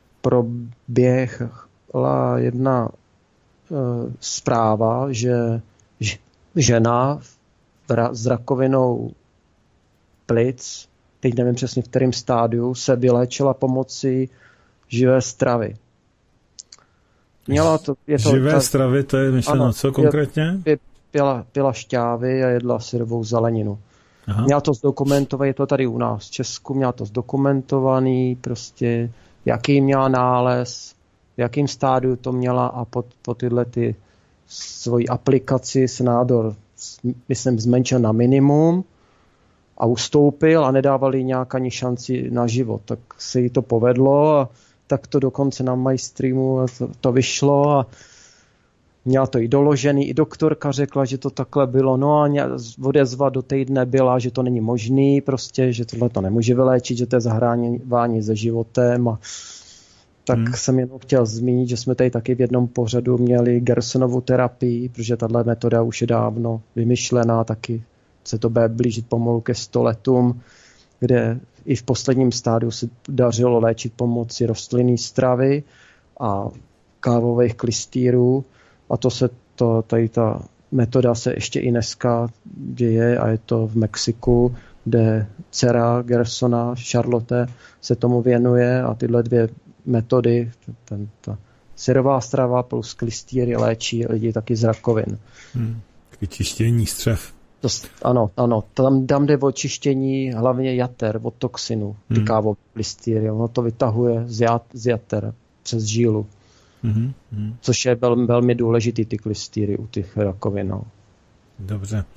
proběhla jedna e, zpráva, že ž, žena vra, s rakovinou plic, teď nevím přesně v kterém stádiu, se vyléčila pomocí živé stravy. Měla to, je to, živé ta, stravy, to je myšleno ano, co konkrétně? Je, pila, pila šťávy a jedla syrovou zeleninu. Aha. Měla to zdokumentovat, je to tady u nás v Česku, měla to zdokumentovaný, prostě jaký měla nález, v jakým stádiu to měla a po, po tyhle ty svoji aplikaci se nádor, myslím, zmenšil na minimum a ustoupil a nedával jí nějak ani šanci na život. Tak se jí to povedlo a tak to dokonce na MyStreamu to, to vyšlo a měla to i doložený, i doktorka řekla, že to takhle bylo, no a odezva do týdne byla, že to není možný, prostě, že tohle to nemůže vyléčit, že to je zahrávání se životem a tak hmm. jsem jenom chtěl zmínit, že jsme tady taky v jednom pořadu měli Gersonovu terapii, protože tahle metoda už je dávno vymyšlená, taky se to bude blížit pomalu ke sto letům, kde i v posledním stádiu se dařilo léčit pomocí rostlinné stravy a kávových klystýrů. A to se, to, tady ta metoda se ještě i dneska děje a je to v Mexiku, kde dcera Gersona, Charlotte, se tomu věnuje a tyhle dvě metody, ten, ta syrová strava plus klystýry léčí lidi taky z rakovin. Hmm. Vyčištění střev. To, ano, ano, tam, tam jde o čištění hlavně jater, od toxinu, ty hmm. kávo klystýry, ono to vytahuje z, jat, z jater přes žílu. Mm-hmm. Což je velmi, velmi důležitý ty klystýry u těch rakovin. No. Dobře.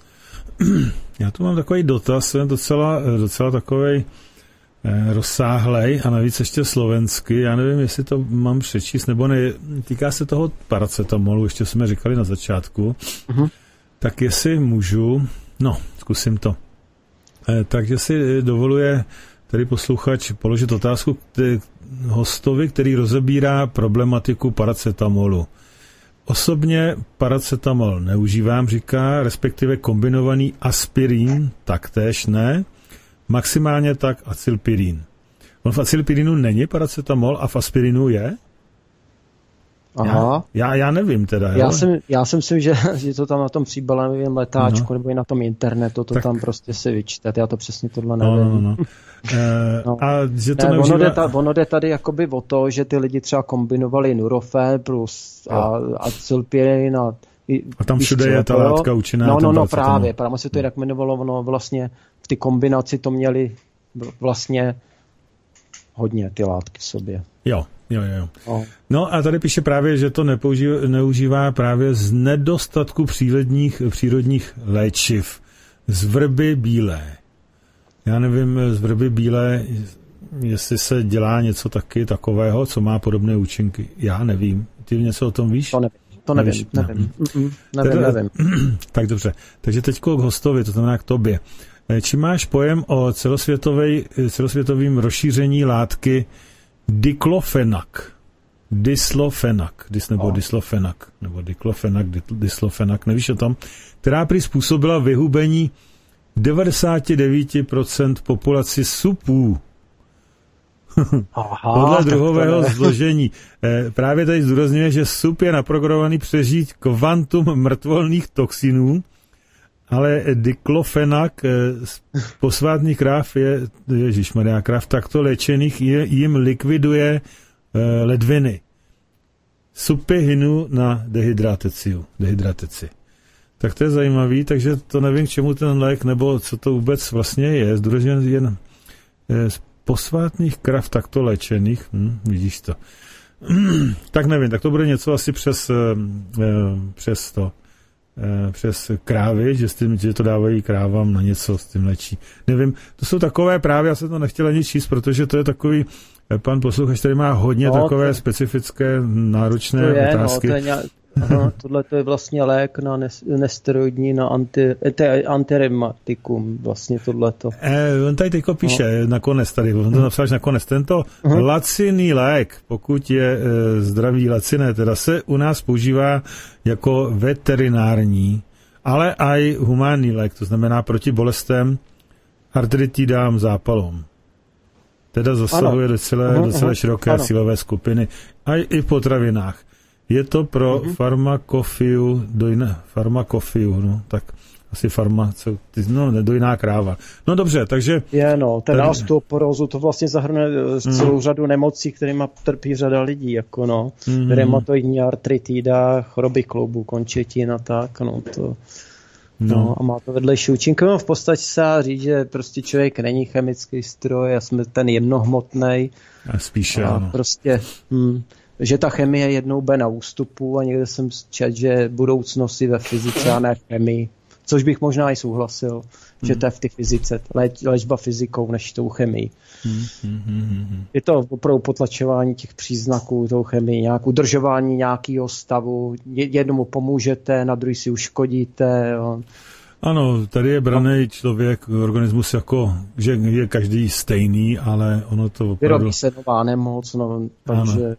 Já tu mám takový dotaz, jsem docela, docela takovej eh, rozsáhlej a navíc ještě slovensky. Já nevím, jestli to mám přečíst, nebo ne. Týká se toho paracetamolu, ještě jsme říkali na začátku. Uh-huh. Tak jestli můžu, no, zkusím to. Eh, takže si dovoluje tady posluchač položit otázku k hostovi, který rozebírá problematiku paracetamolu. Osobně paracetamol neužívám, říká, respektive kombinovaný aspirín taktéž ne, maximálně tak acylpirín. On v acylpirinu není paracetamol a v aspirinu je? Aha. Já, já, já nevím teda. Já jsem, já si myslím, že, že to tam na tom příbalovém letáčku no. nebo i na tom internetu, to tak. Tam prostě si vyčtete. Já to přesně tohle nevím. No, no, no. e, no. A že to ne, neužívá... ono, jde ta, ono jde tady jakoby o to, že ty lidi třeba kombinovali Nurofen plus a, acylpirin a a tam všude co, je ta látka účinná. No, no, no, právě. Právě se to jinak jmenovalo, ono vlastně v ty kombinaci to měli vlastně hodně ty látky v sobě. Jo, jo, jo. Oh. No a tady píše právě, že to nepoužívá, neužívá právě z nedostatku přírodních, přírodních léčiv. Z vrby bílé. Já nevím, z vrby bílé, jestli se dělá něco taky takového, co má podobné účinky. Já nevím. Ty něco o tom víš? To nevím. To nevím, Nevíš? nevím. No. nevím, teda, nevím. Tak dobře. Takže teďko k hostovi, to znamená k tobě. Či máš pojem o celosvětovém rozšíření látky diklofenak? Dislofenak. Dis nebo oh. dislofenak. Nebo diklofenak, dislofenak. Nevíš o tom? Která prý způsobila vyhubení devadesát devět procent populaci supů. Aha, podle druhového zložení. E, právě tady zdůrazňuje, že sup je naprogramovaný přežít kvantum mrtvolných toxinů, ale diklofenak e, z posvátných kráv je, ježišmarja, kráv takto léčených je, jim likviduje e, ledviny. Supy hynou na dehydrataci. dehydrataci. Tak to je zajímavý, takže to nevím, k čemu ten lék, nebo co to vůbec vlastně je. Zdůrazňuje jen e, posvátných krav takto léčených, hm, vidíš to. Tak nevím, tak to bude něco asi přes, eh, přes to, eh, přes krávy, že, s tím, že to dávají krávám na něco, s tím léčí. Nevím, to jsou takové právě, já jsem to nechtěl ani číst, protože to je takový, eh, pan posluchač, který má hodně no, takové to, specifické, náročné to je, otázky. No, to je nějak... Aha, tohle to je vlastně lék na nesteroidní, na anti, antirematikum, vlastně tohleto. Eh, on tady teďko píše no. nakonec, tady, on to napsáš nakonec, tento uh-huh. laciný lék, pokud je e, zdravý laciné, teda se u nás používá jako veterinární, ale i humánní lék, to znamená proti bolestem, artritidám, zápalům. Teda zasahuje do celé, uh-huh, do celé široké uh-huh. cílové skupiny, a i v potravinách. Je to pro mm-hmm. farmakofiu, dojná, farmakofiu, no, tak asi farmace, no, dojná kráva. No dobře, takže... Je, no, ten osteoporózu, to vlastně zahrnuje celou mm. řadu nemocí, kterými trpí řada lidí, jako no, mm. reumatoidní artritida, choroby kloubů, končetin a tak, no, to... No. no a má to vedlejší účinky. No v podstatě se dá říct, že prostě člověk není chemický stroj a jsme ten jemnohmotnej. A spíše, a ano. prostě... Hm, že ta chemie jednou bude na ústupu a někde jsem četl, že budoucnost je ve fyzice a ne v chemii. Což bych možná i souhlasil, hmm. že to je v té fyzice, léč, léčba fyzikou než tou chemií. Hmm. Hmm, hmm, hmm. Je to opravdu potlačování těch příznaků tou chemii, nějak udržování nějakého stavu. Jednomu pomůžete, na druhý si uškodíte. Jo. Ano, tady je braný člověk, organismus jako, že je každý stejný, ale ono to opravdu... Vyrobí se nová nemoc, no, takže... Ano.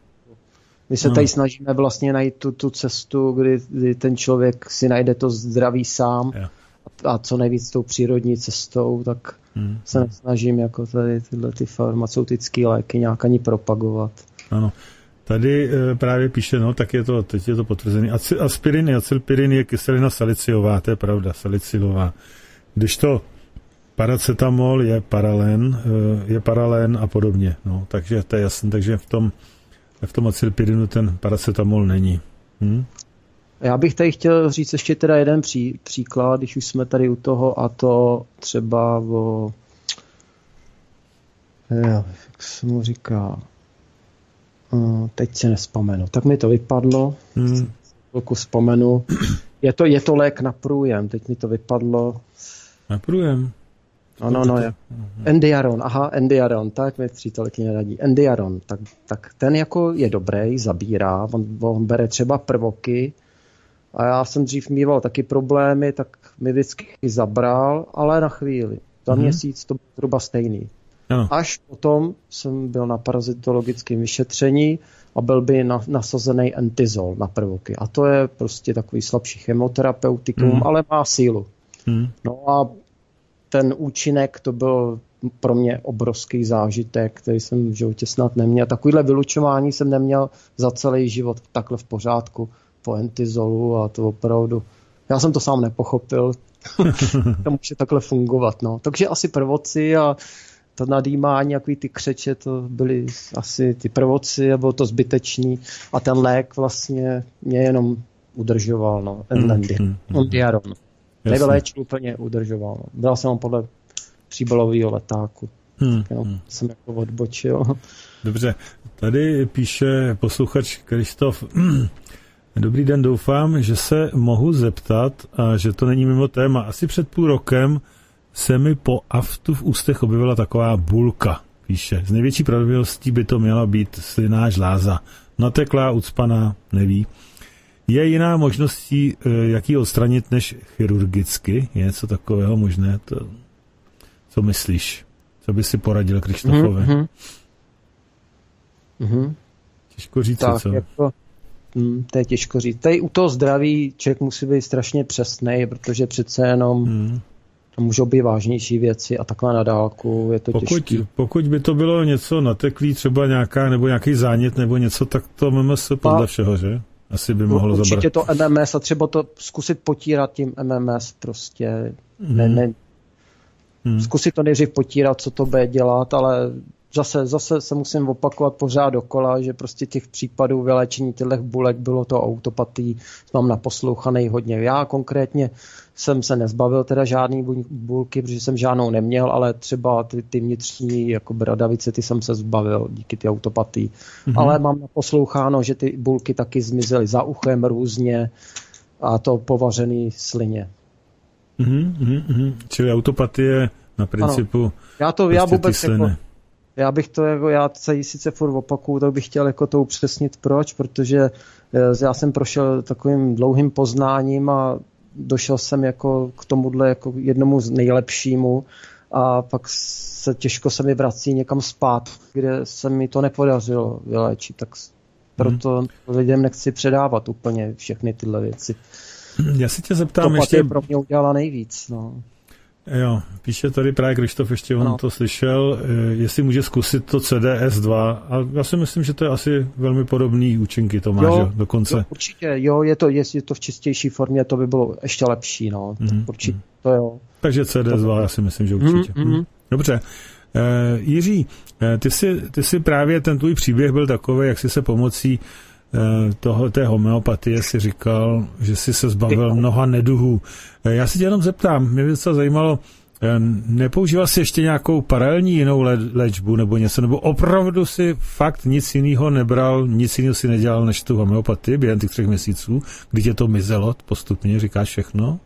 My se tady snažíme vlastně najít tu, tu cestu, kdy, kdy ten člověk si najde to zdraví sám yeah. a, a co nejvíc tou přírodní cestou, tak hmm. se nesnažím jako tady tyhle ty farmaceutické léky nějak ani propagovat. Ano. Tady e, právě píše, no, tak je to, teď je to potvrzený. Aci, aspirin, acylpirin je kyselina saliciová, to je pravda, salicilová. Když to paracetamol je paralen, e, je paralen a podobně, no, takže to je jasné, takže v tom v tom acylpirinu ten paracetamol není. Hm? Já bych tady chtěl říct ještě teda jeden pří, příklad, když už jsme tady u toho, a to třeba o... Jo, jak se mu říká... Teď se nespomenu. Tak mi to vypadlo. Hmm. Chvilku vzpomenu. Je to, je to lék na průjem, teď mi to vypadlo. Na průjem? Ano, no, je. Endiaron, aha, Endiaron, tak mi přítelkyně radí. Endiaron, tak, tak ten jako je dobrý, zabírá, on, on bere třeba prvoky a já jsem dřív mýval taky problémy, tak mi vždycky zabral, ale na chvíli. Za mm-hmm. měsíc to bylo zhruba stejný. Ano. Až potom jsem byl na parazitologickém vyšetření a byl by na, nasazený Entizol na prvoky. A to je prostě takový slabší chemoterapeutikum, mm. ale má sílu. Mm. No a ten účinek, to byl pro mě obrovský zážitek, který jsem v životě snad neměl. Takovýhle vylučování jsem neměl za celý život takhle v pořádku po Entizolu a to opravdu. Já jsem to sám nepochopil. To může takhle fungovat. No. Takže asi prvoci a to nadýmání, jaký ty křeče, to byly asi ty prvoci a bylo to zbytečný. A ten lék vlastně mě jenom udržoval. No. Endiaron. Nevyléčil úplně udržoval. No. Bral jsem ho podle příbalového letáku. Hmm. Jo, jsem jako odbočil. Dobře, tady píše posluchač Krištof. Dobrý den, doufám, že se mohu zeptat a že to není mimo téma. Asi před půl rokem se mi po aftu v ústech objevila taková bulka, píše. Z největší pravděpodobností by to měla být slynná žláza. Nateklá, ucpaná, neví. Je jiná možností, jak ji odstranit, než chirurgicky? Je něco takového možné? To, co myslíš? Co by si poradil Krištofovi? Mm-hmm. Mm-hmm. Těžko říct, tak, co? Jako, hm, to je těžko říct. Tady u toho zdraví člověk musí být strašně přesnej, protože přece jenom mm. můžou být vážnější věci a takhle na dálku je to pokud, těžký. Pokud by to bylo něco nateklý, třeba nějaká, nebo nějaký zánět, nebo něco, tak to M M S podle a, všeho, že? Asi by mohlo zabrat. Určitě to M M S a třeba to zkusit potírat tím M M S prostě. Mm. Ne, ne, mm. Zkusit to nejdřív potírat, co to bude dělat, ale zase, zase se musím opakovat pořád dokola, že prostě těch případů vyléčení těchto bulek bylo to autopatí, mám naposlouchaný hodně. Já konkrétně jsem se nezbavil teda žádný bulky, protože jsem žádnou neměl, ale třeba ty, ty vnitřní jako bradavice, ty jsem se zbavil díky ty autopatii. Mm-hmm. Ale mám naposloucháno, že ty bulky taky zmizely za uchem různě a to povařený slině. Mm-hmm, mm-hmm. Čili autopatie na principu ano. Já to, já vůbec jako, já bych to jako, já se sice furt opakuju, tak bych chtěl jako to upřesnit proč, protože já jsem prošel takovým dlouhým poznáním a došel jsem jako k tomuhle jako jednomu z nejlepšímu a pak se těžko se mi vrací někam zpátky, kde se mi to nepodařilo vyléčit, tak proto hmm. lidem nechci předávat úplně všechny tyhle věci. Já si tě zeptám to ještě... To pro mě udělala nejvíc, no. Jo, píše tady právě Krištof, ještě on no. to slyšel, jestli může zkusit to C D S dva a já si myslím, že to je asi velmi podobný účinky, to má, jo, že dokonce. Jo, určitě, jo, je to, je, je to v čistější formě, to by bylo ještě lepší, no, mm-hmm. určitě, to jo. Takže C D S dva, to... já si myslím, že určitě. Mm-hmm. Dobře, e, Jiří, ty jsi, ty jsi právě, ten tvůj příběh byl takový, jak jsi se pomocí toho, té homeopatie si říkal, že jsi se zbavil mnoha neduhů. Já si tě jenom zeptám, mě by docela zajímalo, nepoužíval jsi ještě nějakou paralelní jinou léčbu nebo něco, nebo opravdu si fakt nic jiného nebral, nic jiného si nedělal než tu homeopatii během těch třech měsíců, kdy tě to mizelo postupně, říkáš všechno?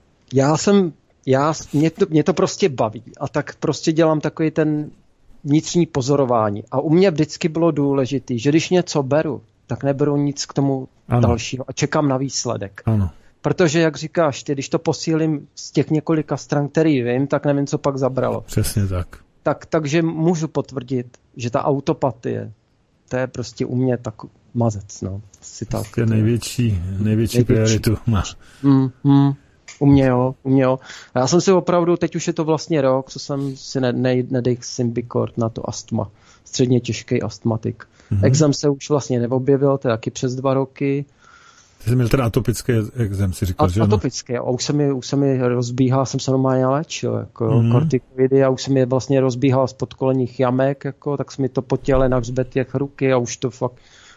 Já jsem, já, mě to, mě to prostě baví a tak prostě dělám takový ten vnitřní pozorování a u mě vždycky bylo důležité, že když něco beru, tak neberu nic k tomu ano. dalšího a čekám na výsledek. Ano. Protože, jak říkáš ty, když to posílím z těch několika stran, který vím, tak nevím, co pak zabralo. Přesně tak. tak takže můžu potvrdit, že ta autopatie, to je prostě u mě tak mazec. No. Asi tak. To je největší, největší prioritu má. Mm, mm, u mě jo, u mě jo. A já jsem si opravdu, teď už je to vlastně rok, co jsem si ne, ne, nedej Symbicort na to astma. Středně těžký astmatik. Mm-hmm. Exém se už vlastně neobjevil, to je taky přes dva roky. Ty jsi měl ten atopický exém, si říkal, A, že? Atopický, a už se mi, už se mi rozbíhal, jsem se normálně léčil, jako mm-hmm. kortikoidy a už se mi vlastně rozbíhal z podkolenních jamek, jako, tak se mi to po těle na hřbetech ruky a už to fakt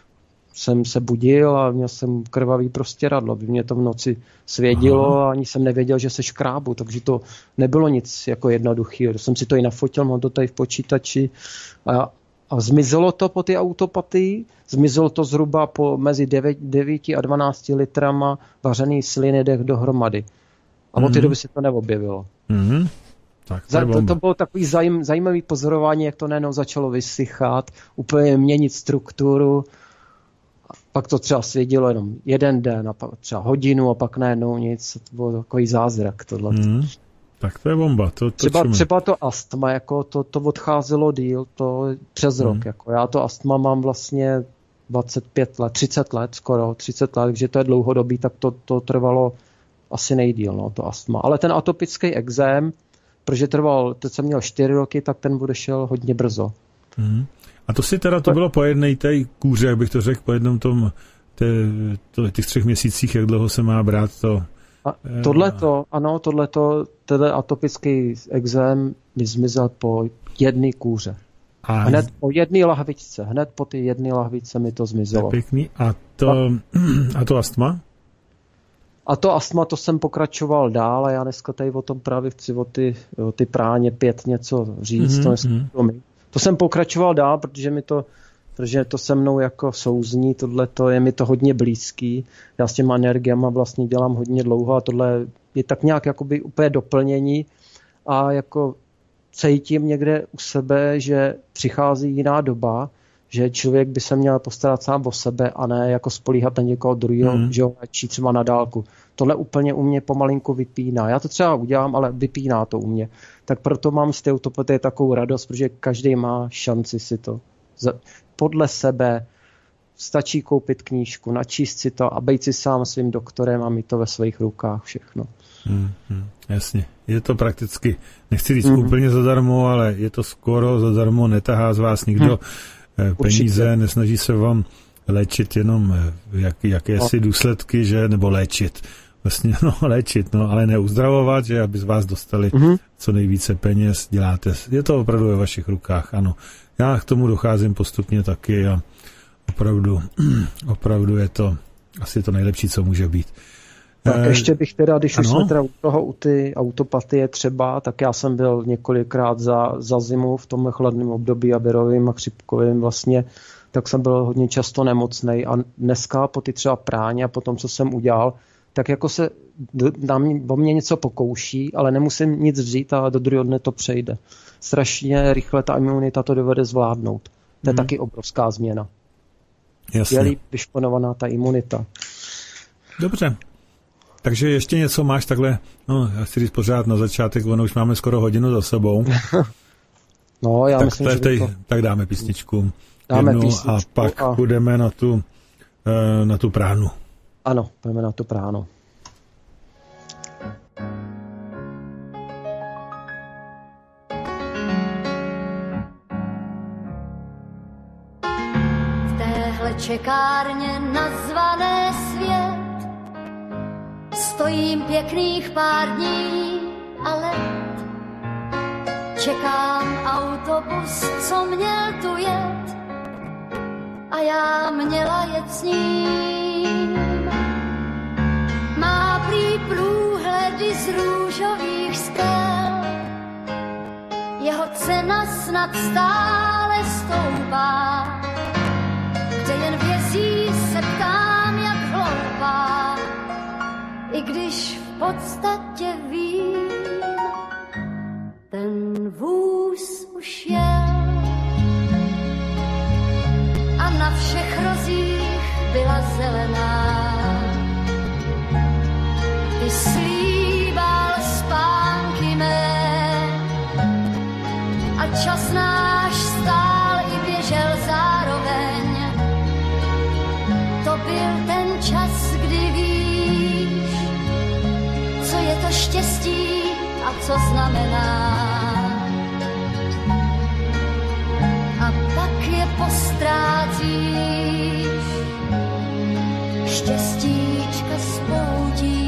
jsem se budil a měl jsem krvavý prostěradlo, by mě to v noci svědilo Aha. a ani jsem nevěděl, že se škrábu, takže to nebylo nic jako jednoduchého. Jsem si to i nafotil, mám to tady v počítači a A zmizelo to po ty autopatii, zmizelo to zhruba po mezi devíti a dvanácti litrama vařený sliny dohromady. A mm-hmm. od té doby se to neobjevilo. Mm-hmm. Tak to, to, to bylo takový zajím, zajímavý pozorování, jak to najednou začalo vysychat, úplně měnit strukturu. A pak to třeba svědilo jenom jeden den, a pak třeba hodinu a pak najednou nic. To byl takový zázrak tohle. Mm-hmm. Tak to je bomba. To, to třeba, třeba to astma, jako to, to odcházelo díl, to přes rok. Mm. Jako já to astma mám vlastně dvacet pět let, třicet let skoro, třicet let, takže to je dlouhodobý, tak to, to trvalo asi nejdýl, no, to astma. Ale ten atopický exém, protože trval, teď jsem měl čtyři roky, tak ten odešel hodně brzo. Mm. A to si teda, to bylo po jednej té kůře, jak bych to řekl, po jednom tom, té, to, těch třech měsících, jak dlouho se má brát to. A tohleto, ano, tohleto, tenhle atopický exém mi zmizel po jedné kůře. A hned po jedné lahvičce, hned po ty jedné lahvičce mi to zmizelo. To je pěkný. A to, a, a to astma? A to astma, to jsem pokračoval dál a já dneska tady o tom právě chci o ty, o ty práně pět něco říct. Mm-hmm. To, to jsem pokračoval dál, protože mi to protože to se mnou jako souzní, tohle to je mi to hodně blízký. Já s těma energiama vlastně dělám hodně dlouho a tohle je tak nějak jakoby úplně doplnění a jako cítím někde u sebe, že přichází jiná doba, že člověk by se měl postarat sám o sebe a ne jako spolíhat na někoho druhého, mm. že ho léčí třeba na dálku. Tohle úplně u mě pomalinku vypíná. Já to třeba udělám, ale vypíná to u mě. Tak proto mám z té autopatie takovou radost, protože každý má šanci si to podle sebe, stačí koupit knížku, načíst si to a být si sám svým doktorem a mít to ve svých rukách všechno. Hmm, hmm, jasně. Je to prakticky, nechci říct hmm. úplně zadarmo, ale je to skoro zadarmo, netahá z vás nikdo hmm. peníze, určitě. Nesnaží se vám léčit jenom jak, jakési no. důsledky, že, nebo léčit. Vlastně, no, léčit, no, ale neuzdravovat, že aby z vás dostali hmm. co nejvíce peněz, děláte. Je to opravdu ve vašich rukách, ano. Já k tomu docházím postupně taky a opravdu, opravdu je to asi to nejlepší, co může být. Tak e, ještě bych teda, když ano? už jsme teda u toho, u ty autopatie třeba, tak já jsem byl několikrát za, za zimu v tom chladném období a virovým a chřipkovým vlastně, tak jsem byl hodně často nemocnej a dneska po ty třeba práně a po tom, co jsem udělal, tak jako se na mě, o mě něco pokouší, ale nemusím nic vzít a do druhého dne to přejde. Strašně rychle ta imunita to dovede zvládnout. To je hmm. taky obrovská změna. Jasně. Je líp vyšponovaná ta imunita. Dobře. Takže ještě něco máš takhle, no já chci říct pořád na začátek, ono už máme skoro hodinu za sebou. No, já tak myslím, že tej, to... Tak dáme písničku. Dáme jednu písničku a pak a... půjdeme na tu, na tu pránu. Ano, půjdeme na tu pránu. V téhle čekárně nazvané svět stojím pěkných pár dní a let. Čekám autobus, co měl tu jet a já měla jet s ním. Má prý průhledy z růžových skal, jeho cena snad stále stoupá. Kde jen vězí, se ptám, jak hloupá, i když v podstatě vím, ten vůz už jel a na všech rozích byla zelená. Ty slíbal spánky mé a čas náš stál i běžel zároveň. To byl ten čas, kdy víš, co je to štěstí a co znamená. A pak je postrácíš, štěstíčka spoutí.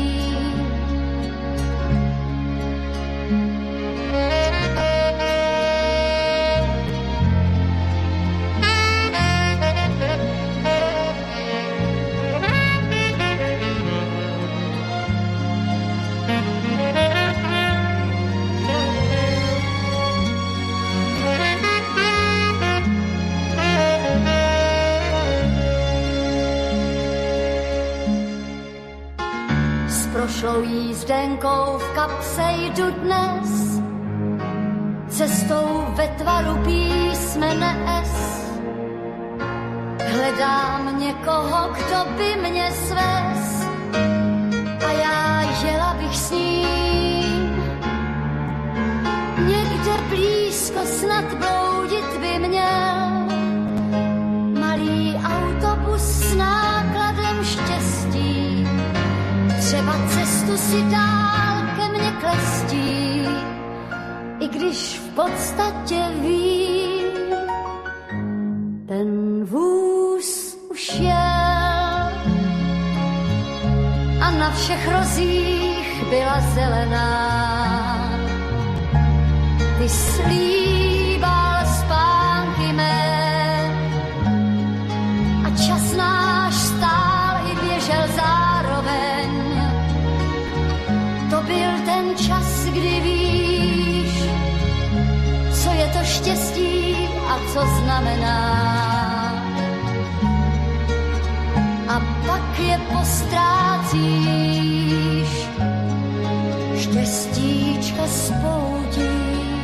jízdenkou v kapse jdu dnes, cestou ve tvaru písmene S. Hledám někoho, kdo by mě svez, a já jela bych s ním. Někde blízko snad bloudit by měl malý autobus s nákladem štěstí. Třeba cestu si dál ke mně klestí, i když v podstatě ví, ten vůz už jel a na všech rozích byla zelená. Ty slíbal spánky mé a čas náš stál i běžel zároveň. To byl ten čas, kdy víš, co je to štěstí a co znamená. A pak je postrácíš, štěstíčka spoutí.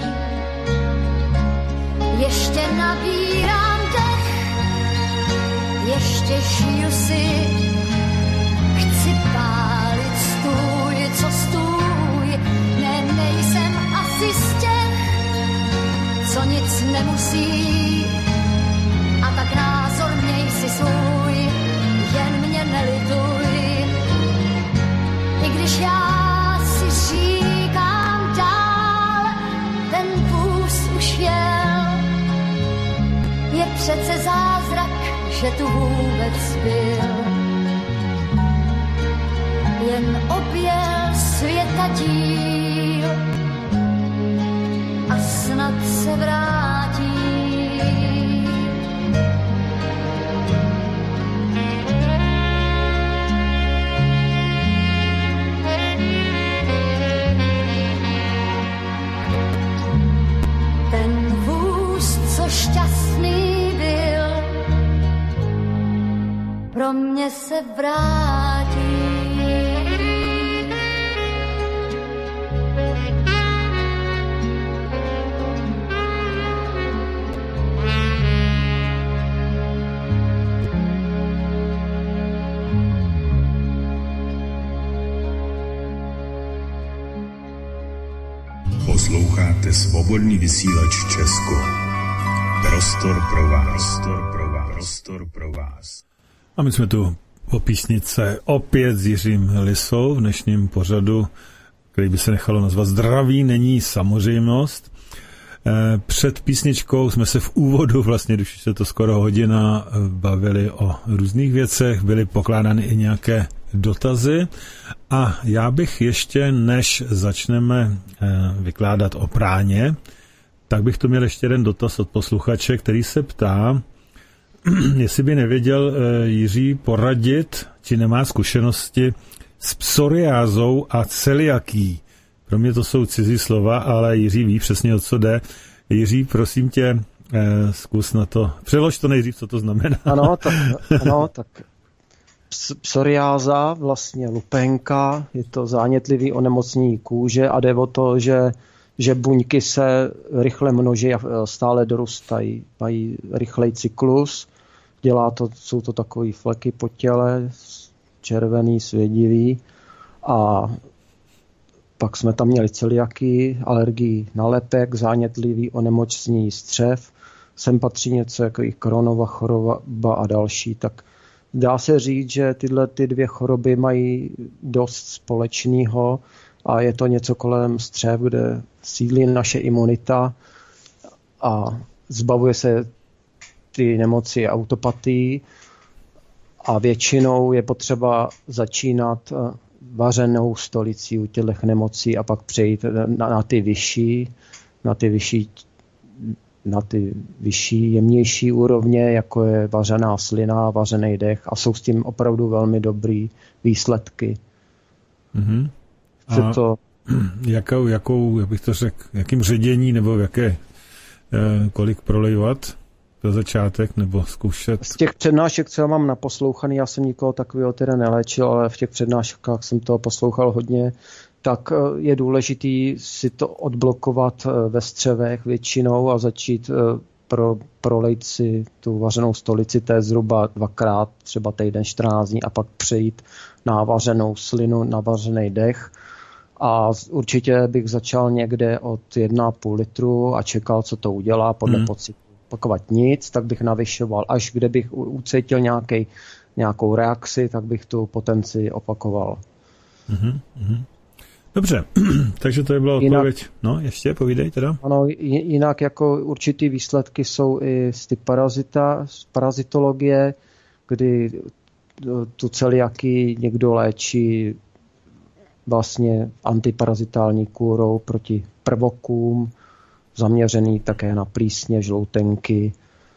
Ještě nabírám dech, ještě žiju si, chci pálit stůj, co stůj. Ne, nejsem asi z těch, co nic nemusí, a tak názor měj si svůj, jen mě nelituj. I když já si říkám dál, ten vůz už jel, je přece zázrak, že tu vůbec byl. Jen objel světa díl a snad se vrátí. Ten vůz, co šťastný byl, pro mě se vrátí. Posloucháte Svobodný vysílač Česko. Prostor pro vás. Prostor pro vás. Prostor pro vás. A my jsme tu po písnice opět s Jiřím Lisou v dnešním pořadu, který by se nechalo nazvat Zdraví není samozřejmost. Před písničkou jsme se v úvodu, vlastně, když se to skoro hodina, bavili o různých věcech, byly pokládány i nějaké dotazy a já bych ještě, než začneme vykládat o práně, tak bych tu měl ještě jeden dotaz od posluchače, který se ptá, jestli by nevěděl Jiří poradit, či nemá zkušenosti s psoriázou a celiakí. Pro mě to jsou cizí slova, ale Jiří ví přesně, o co jde. Jiří, prosím tě, zkus na to. Přelož to nejdřív, co to znamená. Ano, tak, ano, tak psoriáza, vlastně lupenka, je to zánětlivý onemocnění kůže a jde o to, že, že buňky se rychle množí a stále dorůstají, mají rychlej cyklus, dělá to, jsou to takové fleky po těle, červený, svědivý, a pak jsme tam měli celiakii, alergii na lepek, zánětlivý onemocnění střev, sem patří něco jako i Crohnova choroba a další, tak dá se říct, že tyhle ty dvě choroby mají dost společného a je to něco kolem střev, kde sídlí naše imunita a zbavuje se ty nemoci autopatii a většinou je potřeba začínat vařenou stolicí u těch nemocí a pak přejít na, na ty vyšší, na ty vyšší na ty vyšší, jemnější úrovně, jako je vařená slina, vařený dech, a jsou s tím opravdu velmi dobrý výsledky. Mm-hmm. A to... jakou, jakou, jak bych to řekl, jakým ředění nebo jaké, eh, kolik prolejvat? pro začátek, nebo zkoušet? Z těch přednášek, co já mám naposlouchaný, já jsem nikoho takového teda neléčil, ale v těch přednáškách jsem to poslouchal hodně, tak je důležitý si to odblokovat ve střevech většinou a začít pro, prolejt si tu vařenou stolici, to je zhruba dvakrát, třeba týden, čtrnáct dní a pak přejít na vařenou slinu, na vařený dech. A určitě bych začal někde od jedna a půl litru a čekal, co to udělá podle hmm. pocitu. Pokud nic, tak bych navyšoval. Až kde bych ucítil nějaký, nějakou reakci, tak bych tu potenci opakoval. Mm-hmm. Dobře, takže to je byla odpověď. No, ještě povídej teda. Ano, jinak jako určitý výsledky jsou i z ty parazita, z parazitologie, kdy tu celiaky někdo léčí vlastně antiparazitální kůrou proti prvokům, zaměřený také na plísně, žloutenky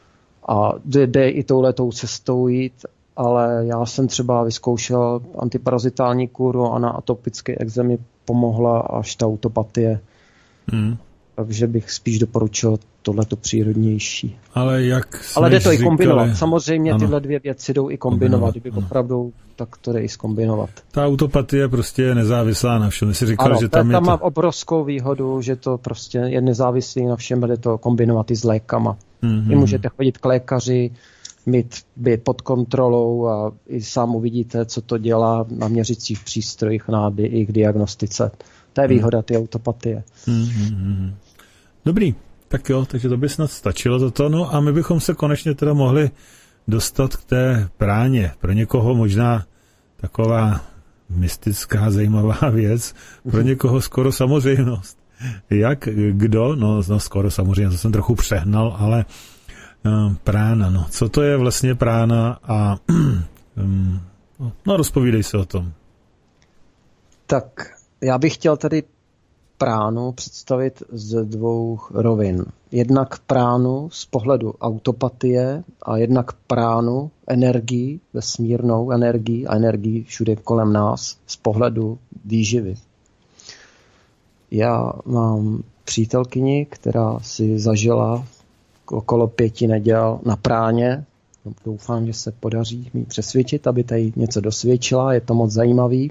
a jde i touhletou cestou jít, ale já jsem třeba vyzkoušel antiparazitální kůru a na atopické ekzémy pomohla až ta autopatie. Hmm. Takže bych spíš doporučil tohleto přírodnější. Ale jak Ale jde to říkali... i kombinovat. Samozřejmě ano. Tyhle dvě věci jdou i kombinovat. Kdyby opravdu, tak to jde i zkombinovat. Ta autopatie prostě je nezávislá na všem. Jsi říkal, ano, že tam, tam je má to... obrovskou výhodu, že to prostě je nezávislý na všem, jde to kombinovat i s lékama. Mm-hmm. Vy můžete chodit k lékaři, mít, být pod kontrolou a i sám uvidíte, co to dělá na měřicích přístrojích, na i k diagnostice. To je výhoda ty autopatie. Mm-hmm. Dobrý, tak jo, takže to by snad stačilo toto. No a my bychom se konečně teda mohli dostat k té práně. Pro někoho možná taková mystická, zajímavá věc, pro někoho skoro samozřejmost. Jak, kdo? No, no skoro samozřejmě, to jsem trochu přehnal, ale uh, prána, no. Co to je vlastně prána a um, no, rozpovídej se o tom. Tak, já bych chtěl tady pránu představit z dvou rovin. Jednak pránu z pohledu autopatie a jednak pránu energii, vesmírnou energii a energii všude kolem nás z pohledu výživy. Já mám přítelkyni, která si zažila okolo pěti neděl na práně. Doufám, že se podaří mi přesvědčit, aby tady něco dosvědčila. Je to moc zajímavý.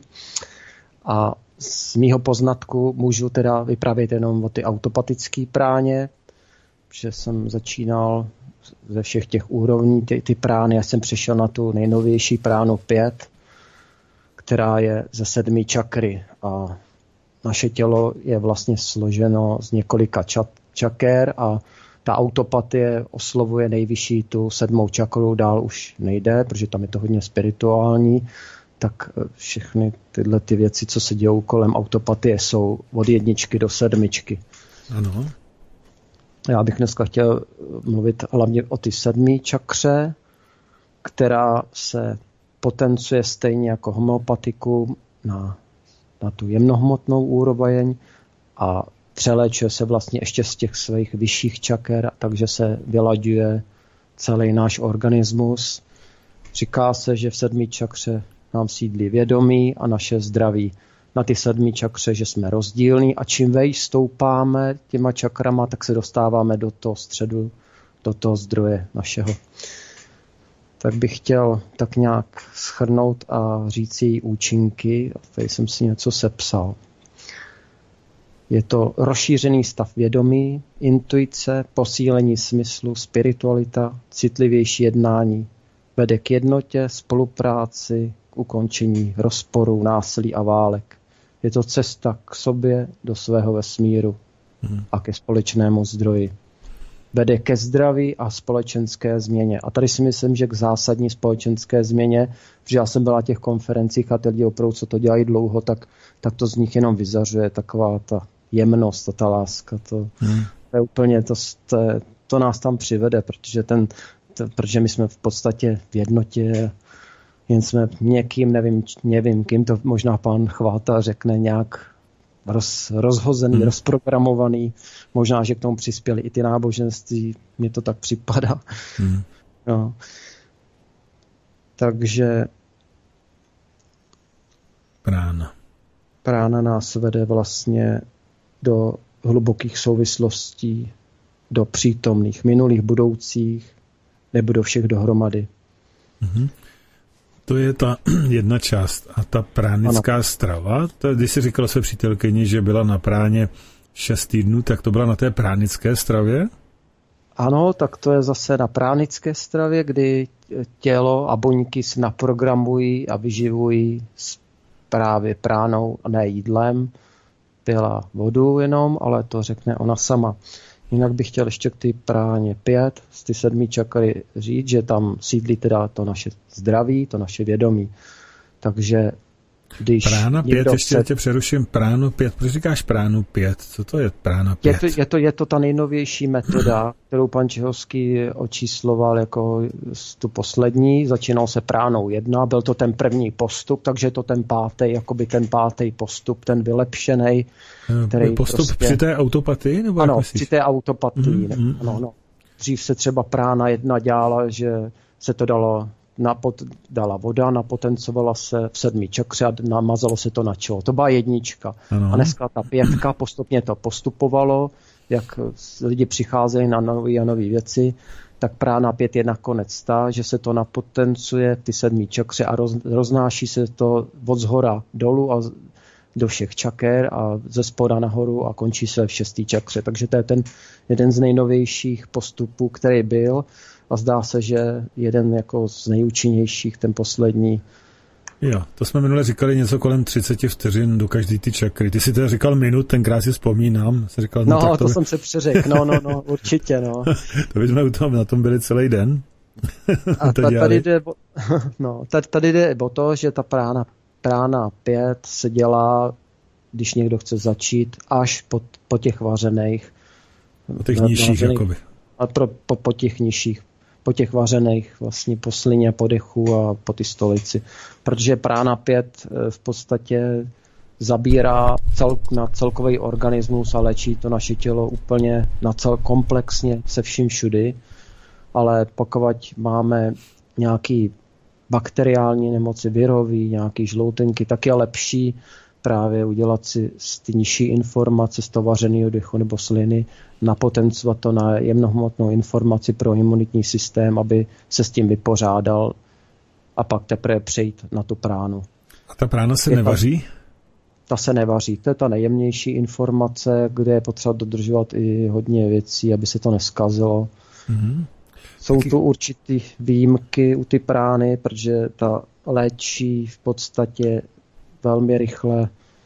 A z mýho poznatku můžu teda vyprávět jenom o ty autopatické práně, že jsem začínal ze všech těch úrovní ty, ty prány. Já jsem přešel na tu nejnovější pránu pět, která je ze sedmi čakry. A naše tělo je vlastně složeno z několika ča- čaker a ta autopatie oslovuje nejvyšší tu sedmou čakru, dál už nejde, protože tam je to hodně spirituální. Tak všechny tyhle ty věci, co se dějou kolem autopatie, jsou od jedničky do sedmičky. Ano. Já bych dneska chtěl mluvit hlavně o ty sedmý čakře, která se potencuje stejně jako homeopatikum na, na tu jemnohmotnou úroveň a přeléčuje se vlastně ještě z těch svých vyšších čaker, takže se vylaďuje celý náš organismus. Říká se, že v sedmý čakře nám sídlí vědomí a naše zdraví. Na ty sedmý čakře, že jsme rozdílní a čím vejš stoupáme těma čakrama, tak se dostáváme do toho středu, do toho zdroje našeho. Tak bych chtěl tak nějak shrnout a říct její účinky. Tady jsem si něco sepsal. Je to rozšířený stav vědomí, intuice, posílení smyslu, spiritualita, citlivější jednání. Vede k jednotě, spolupráci, k ukončení rozporů, násilí a válek. Je to cesta k sobě, do svého vesmíru hmm. a ke společnému zdroji. Vede ke zdraví a společenské změně. A tady si myslím, že k zásadní společenské změně, protože já jsem byl na těch konferencích a ty lidi opravdu, co to dělají dlouho, tak, tak to z nich jenom vyzařuje taková ta jemnost, ta, ta láska. To, hmm. to je úplně, to, to, to nás tam přivede, protože ten To, protože my jsme v podstatě v jednotě, jen jsme někým, nevím, nevím kým to možná pán Chváta řekne, nějak roz, rozhozený, hmm. rozprogramovaný. Možná, že k tomu přispěli i ty náboženství, mně to tak připadá. Hmm. No. Takže prána. Prána nás vede vlastně do hlubokých souvislostí, do přítomných, minulých, budoucích, nebo do všech dohromady. Mm-hmm. To je ta jedna část. A ta pránická ano. strava, to, když jsi říkala své přítelkyni, že byla na práně šest týdnů, tak to byla na té pránické stravě? Ano, tak to je zase na pránické stravě, kdy tělo a buňky se naprogramují a vyživují právě pránou a ne jídlem. Pila vodu jenom, ale to řekne ona sama. Jinak bych chtěl ještě k ty práně pět z ty sedmi čakry říct, že tam sídlí teda to naše zdraví, to naše vědomí. Takže když prána pět, ještě chce... tě přeruším, pránu pět, proč říkáš pránu pět? Co to je prána pět? Je to, je to, je to ta nejnovější metoda, kterou pan Čehovský očísloval jako tu poslední. Začínal se pránou jedna, byl to ten první postup, takže je to ten pátý, jakoby ten pátý postup, ten vylepšený. Který postup prostě... při té autopatii? Nebo ano, při té autopatii. Mm-hmm. Ano, no. Dřív se třeba prána jedna dělala, že se to dalo Napot, dala voda, napotencovala se v sedmi čakře a namazalo se to na čelo. To byla jednička. Ano. A dneska ta pětka, postupně to postupovalo, jak lidi přicházejí na nové a nové věci, tak prána pět je nakonec ta, že se to napotencuje ty sedmi čakře a roz, roznáší se to od zhora dolů a do všech čaker a ze spoda nahoru a končí se v šestý čakře. Takže to je ten jeden z nejnovějších postupů, který byl. A zdá se, že jeden jako z nejúčinnějších, ten poslední. Jo, to jsme minule říkali něco kolem třicet vteřin do každý ty čakry. Ty si teda říkal minut, tenkrát si vzpomínám. Jsi říkal, no, no to, to by... jsem se přeřekl, no, no, no, určitě, no. To bychom u toho na tom byli celý den. A to tady, jde, no, tady, tady jde o to, že ta prána, prána pět se dělá, když někdo chce začít, až po, po těch vařených. Po těch nižších, jakoby. A pro, po, po těch nižších. Po těch vařených vlastně po slině, po dechu a po ty stolici. Protože prána pět v podstatě zabírá cel, na celkový organismus a léčí to naše tělo úplně na cel komplexně se vším všudy. Ale pokud máme nějaký bakteriální nemoci, virový, nějaký žloutenky, tak je lepší právě udělat si z ty nižší informace z toho vařeného dechu nebo sliny, napotencovat to na jemnohmotnou informaci pro imunitní systém, aby se s tím vypořádal a pak teprve přejít na tu pránu. A ta prána se je nevaří? Ta, ta se nevaří. To je ta nejjemnější informace, kde je potřeba dodržovat i hodně věcí, aby se to neskazilo. Mm-hmm. Jsou Taky... tu určitý výjimky u ty prány, protože ta léčí v podstatě velmi rychle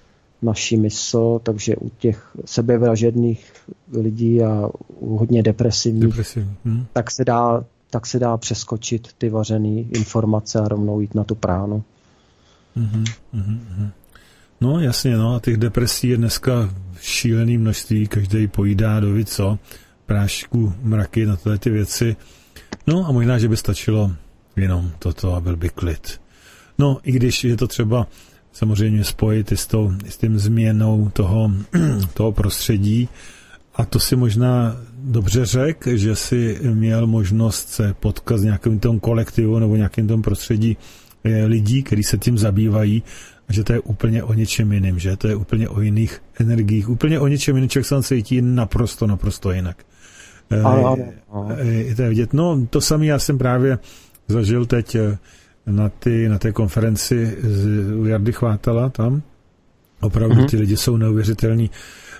naši mysl, takže u těch sebevražedných lidí a u hodně depresivních, Depresivní. hmm. tak, se dá, tak se dá přeskočit ty vařené informace a rovnou jít na tu pránu. Mm-hmm, mm-hmm. No jasně, no a těch depresí je dneska šílený množství, každý pojídá do co, prášku, mraky na tyhle ty věci. No a možná, že by stačilo jenom toto a byl by klid. No i když je to třeba samozřejmě spojit i s, tou, s tím změnou toho, toho prostředí. A to si možná dobře řekl, že si měl možnost se potkat s nějakým tom kolektivu nebo nějakým tom prostředí lidí, kteří se tím zabývají, a že to je úplně o něčem jiným, že to je úplně o jiných energiích, úplně o něčem jiným, člověk se cítí naprosto, naprosto jinak. Ano, ano, ano. To je vidět. No, to samé já jsem právě zažil teď na, ty, na té konferenci u Jardy Chvátala tam. Opravdu mm-hmm. ty lidi jsou neuvěřitelní.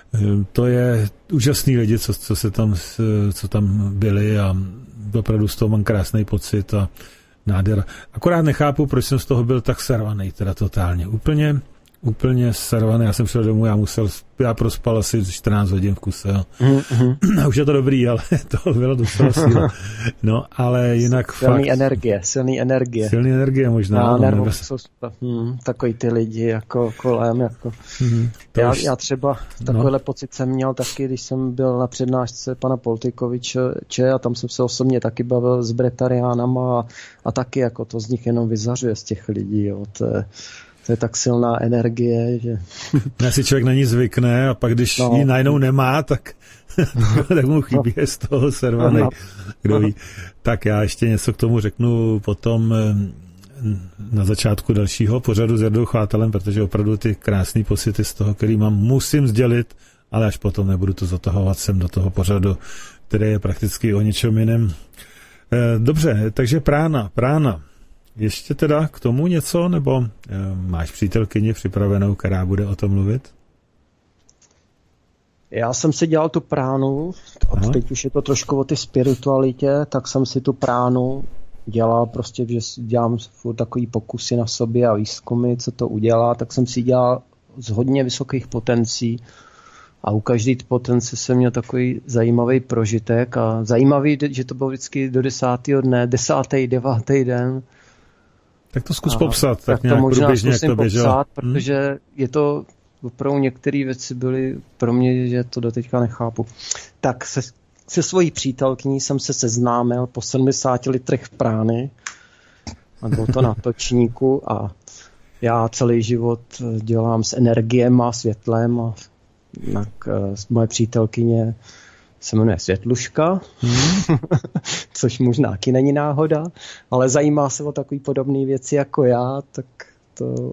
To je úžasný lidi, co, co, se tam, co tam byli a opravdu z toho mám krásný pocit a nádhera. Akorát nechápu, proč jsem z toho byl tak servaný, teda totálně. Úplně, úplně servaný. Já jsem šel domů, já musel, já prospal asi čtrnáct hodin v kuse. Mm-hmm. A už je to dobrý, ale to bylo docela síla. No, ale jinak silný fakt... energie, silný energie. Silný energie možná. No, no, nervů, nebo... jsou hmm, takový ty lidi jako kolem. Jako. Mm-hmm. Já, už... já třeba takovýhle no. pocit jsem měl taky, když jsem byl na přednášce pana Poltykoviče a tam jsem se osobně taky bavil s bretariánama a, a taky jako to z nich jenom vyzařuje z těch lidí. Jo. To je, To je tak silná energie, že... Ne, si člověk na ní zvykne a pak když no. ji najednou nemá, tak, tak mu chybí no. z toho servanej. No. Kdo ví. Tak já ještě něco k tomu řeknu potom na začátku dalšího pořadu s Jardou Chvátalem, protože opravdu ty krásný pocity z toho, který mám, musím sdělit, ale až potom nebudu to zatahovat sem do toho pořadu, který je prakticky o něčem jiném. Dobře, takže prána, prána. Ještě teda k tomu něco, nebo máš přítelkyni připravenou, která bude o tom mluvit? Já jsem si dělal tu pránu, a teď už je to trošku o ty spiritualitě, tak jsem si tu pránu dělal prostě, že dělám furt takový pokusy na sobě a výzkumy, co to udělá, tak jsem si dělal z hodně vysokých potencí a u každé potence jsem měl takový zajímavý prožitek a zajímavý, že to bylo vždycky do desátého dne, desátý, devátý den. Tak to zkus a, popsat, tak, tak nějak to možná průběžně, jak to běželo. Popsat, protože hmm. je to opravdu některé věci byly pro mě, že to doteďka nechápu. Tak se, se svojí přítelkyní jsem se seznámil po sedmdesáti litrech prány a bylo to na točníku a já celý život dělám s energiem a světlem a tak moje přítelkyně se jmenuje Světluška, hmm. což možná taky není náhoda, ale zajímá se o takové podobné věci jako já, tak to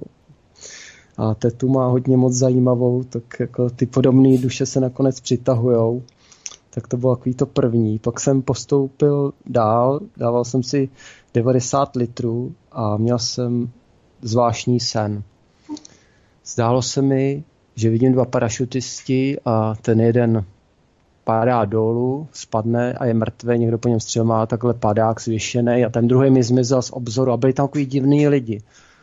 a tetu má hodně moc zajímavou, tak jako ty podobné duše se nakonec přitahujou. Tak to bylo takový to první. Pak jsem postoupil dál, dával jsem si devadesát litrů a měl jsem zvláštní sen. Zdálo se mi, že vidím dva parašutisti a ten jeden padá dolů, spadne a je mrtvý, někdo po něm střel, má takhle padák zvěšený a ten druhý mi zmizel z obzoru a byli tam takový divný lidi.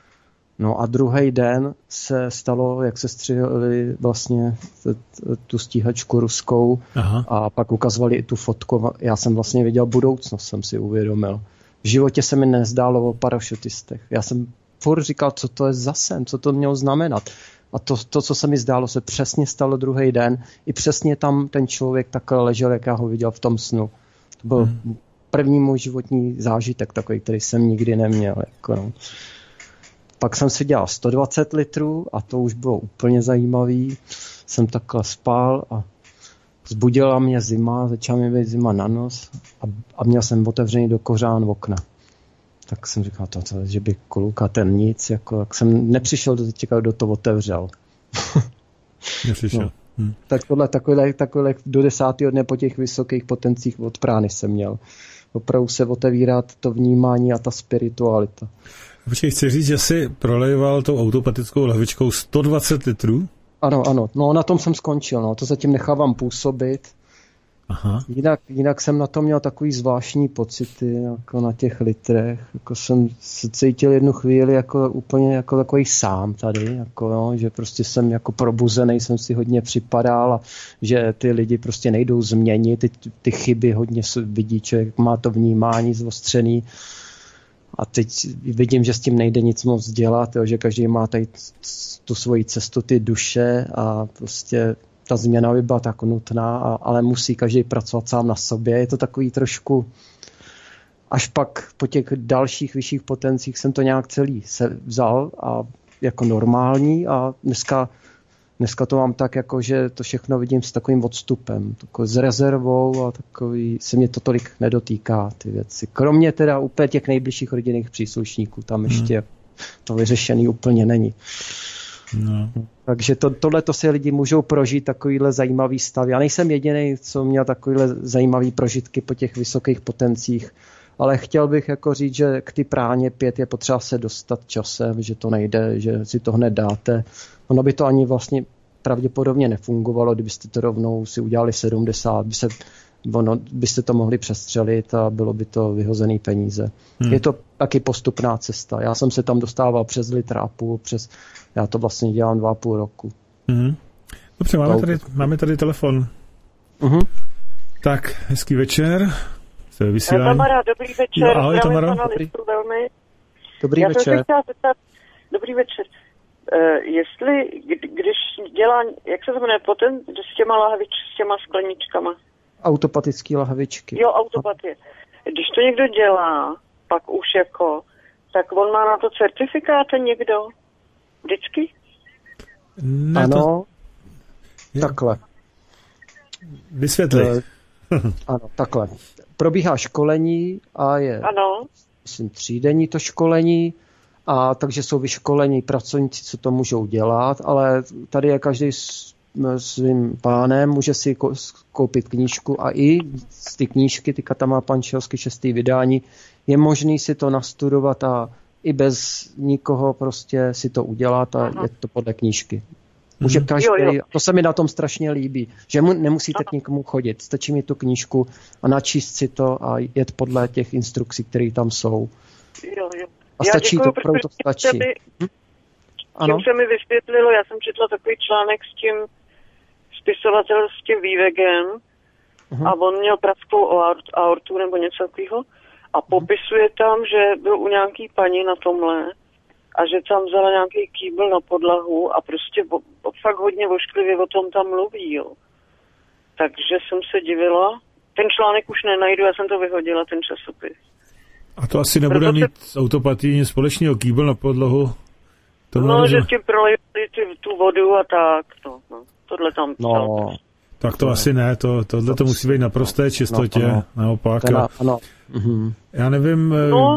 No a druhý den se stalo, jak se střelili vlastně tu stíhačku ruskou. Aha. A pak ukazovali i tu fotku. Já jsem vlastně viděl budoucnost, jsem si uvědomil. V životě se mi nezdálo o parašutistech. Já jsem furt říkal, co to je za sen, co to mělo znamenat. A to, to, co se mi zdálo, se přesně stalo druhý den. I přesně tam ten člověk takhle ležel, jak já ho viděl v tom snu. To byl hmm. první můj životní zážitek takový, který jsem nikdy neměl. Jako no. Pak jsem si dělal sto dvacet litrů a to už bylo úplně zajímavý. Jsem takhle spal a zbudila mě zima, začala mi být zima na nos a, a měl jsem otevřený do kořán okna. Tak jsem říkal, to, to, že by kluka ten nic, jako, jak jsem nepřišel do teďka, kdo to otevřel. Nepřišel. No. Hmm. Tak tohle takové, takové do desátého dne po těch vysokých potencích od prány jsem měl. Opravdu se otevírat to vnímání a ta spiritualita. Počkej, chci říct, že jsi prolejval tou autopatickou lahvičkou sto dvacet litrů? Ano, ano. No na tom jsem skončil, no. To zatím nechávám působit. Aha. Jinak, jinak jsem na to měl takový zvláštní pocity, jako na těch litrech. Jako jsem se cítil jednu chvíli jako úplně jako takový sám tady, jako, no, že prostě jsem jako probuzený, jsem si hodně připadal a že ty lidi prostě nejdou změnit, ty, ty chyby hodně vidí, člověk má to vnímání zostřený. A teď vidím, že s tím nejde nic moc dělat, jo, že každý má tady tu svoji cestu, ty duše a prostě ta změna by byla tak nutná, a, ale musí každý pracovat sám na sobě. Je to takový trošku, až pak po těch dalších vyšších potencích jsem to nějak celý se vzal a jako normální a dneska, dneska to mám tak, jako, že to všechno vidím s takovým odstupem, takový s rezervou a takový, se mě to tolik nedotýká ty věci. Kromě teda úplně těch nejbližších rodinných příslušníků, tam ještě hmm. to vyřešený úplně není. No. Takže to, tohleto si lidi můžou prožít, takovýhle zajímavý stav. Já nejsem jediný, co měl takovýhle zajímavý prožitky po těch vysokých potencích, ale chtěl bych jako říct, že k ty práně pět je potřeba se dostat časem, že to nejde, že si to hned dáte. Ono by to ani vlastně pravděpodobně nefungovalo, kdybyste to rovnou si udělali sedmdesát, by se, ono, byste to mohli přestřelit a bylo by to vyhozený peníze. Hmm. Je to taky postupná cesta. Já jsem se tam dostával přes litr a půl, přes, já to vlastně dělám dva a půl roku. Hmm. Dobře, máme tady, máme tady telefon. Uh-huh. Tak, hezký večer. Se vysílání. Tamara, dobrý večer. No, ahoj, Tamara. Dobrý, velmi. dobrý Já večer. jsem se chtěla zeptat, dobrý večer. Uh, jestli, když dělá, jak se to jmenuje, poten, s těma lahvič, s těma skleničkama. Autopatické lahvičky. Jo, autopatie. Když to někdo dělá, pak už jako, tak on má na to certifikáty někdo? Vždycky? Ne, ano, to... takhle. Vysvětli. Uh, ano, takhle. Probíhá školení a je, ano. myslím, třídenní to školení, a takže jsou vyškolení pracovníci, co to můžou dělat, ale tady je každý svým pánem, může si koupit knížku a i z ty knížky, ty Katama Pančovsky šestý vydání, je možný si to nastudovat a i bez nikoho prostě si to udělat a Aha. je to podle knížky. Může každý, jo, jo. To se mi na tom strašně líbí, že mu nemusíte k nikomu chodit, stačí mi tu knížku a načíst si to a jet podle těch instrukcí, které tam jsou. Jo, jo. A stačí děkuju, to, pro to stačí. By, hm? Tím se mi vysvětlilo, já jsem četla takový článek s tím spisovatelem, s tím Vývegem uh-huh. a on měl prackou aortu nebo něco takového a popisuje tam, že byl u nějaký paní na tomhle a že tam vzala nějaký kýbl na podlahu a prostě bo, fakt hodně vošklivě o tom tam mluví, jo. Takže jsem se divila. Ten článek už nenajdu, já jsem to vyhodila, ten časopis. A to asi nebude Proto mít se... s autopatií nic společného, kýbl na podlahu? To no, nevím. Že ti prolejili tu vodu a tak, no, no. Tohle tam no. Tak to no. asi ne, to, tohle to musí být na prosté čistotě, no, no. naopak. Teda, ano. Mhm. Já nevím, no.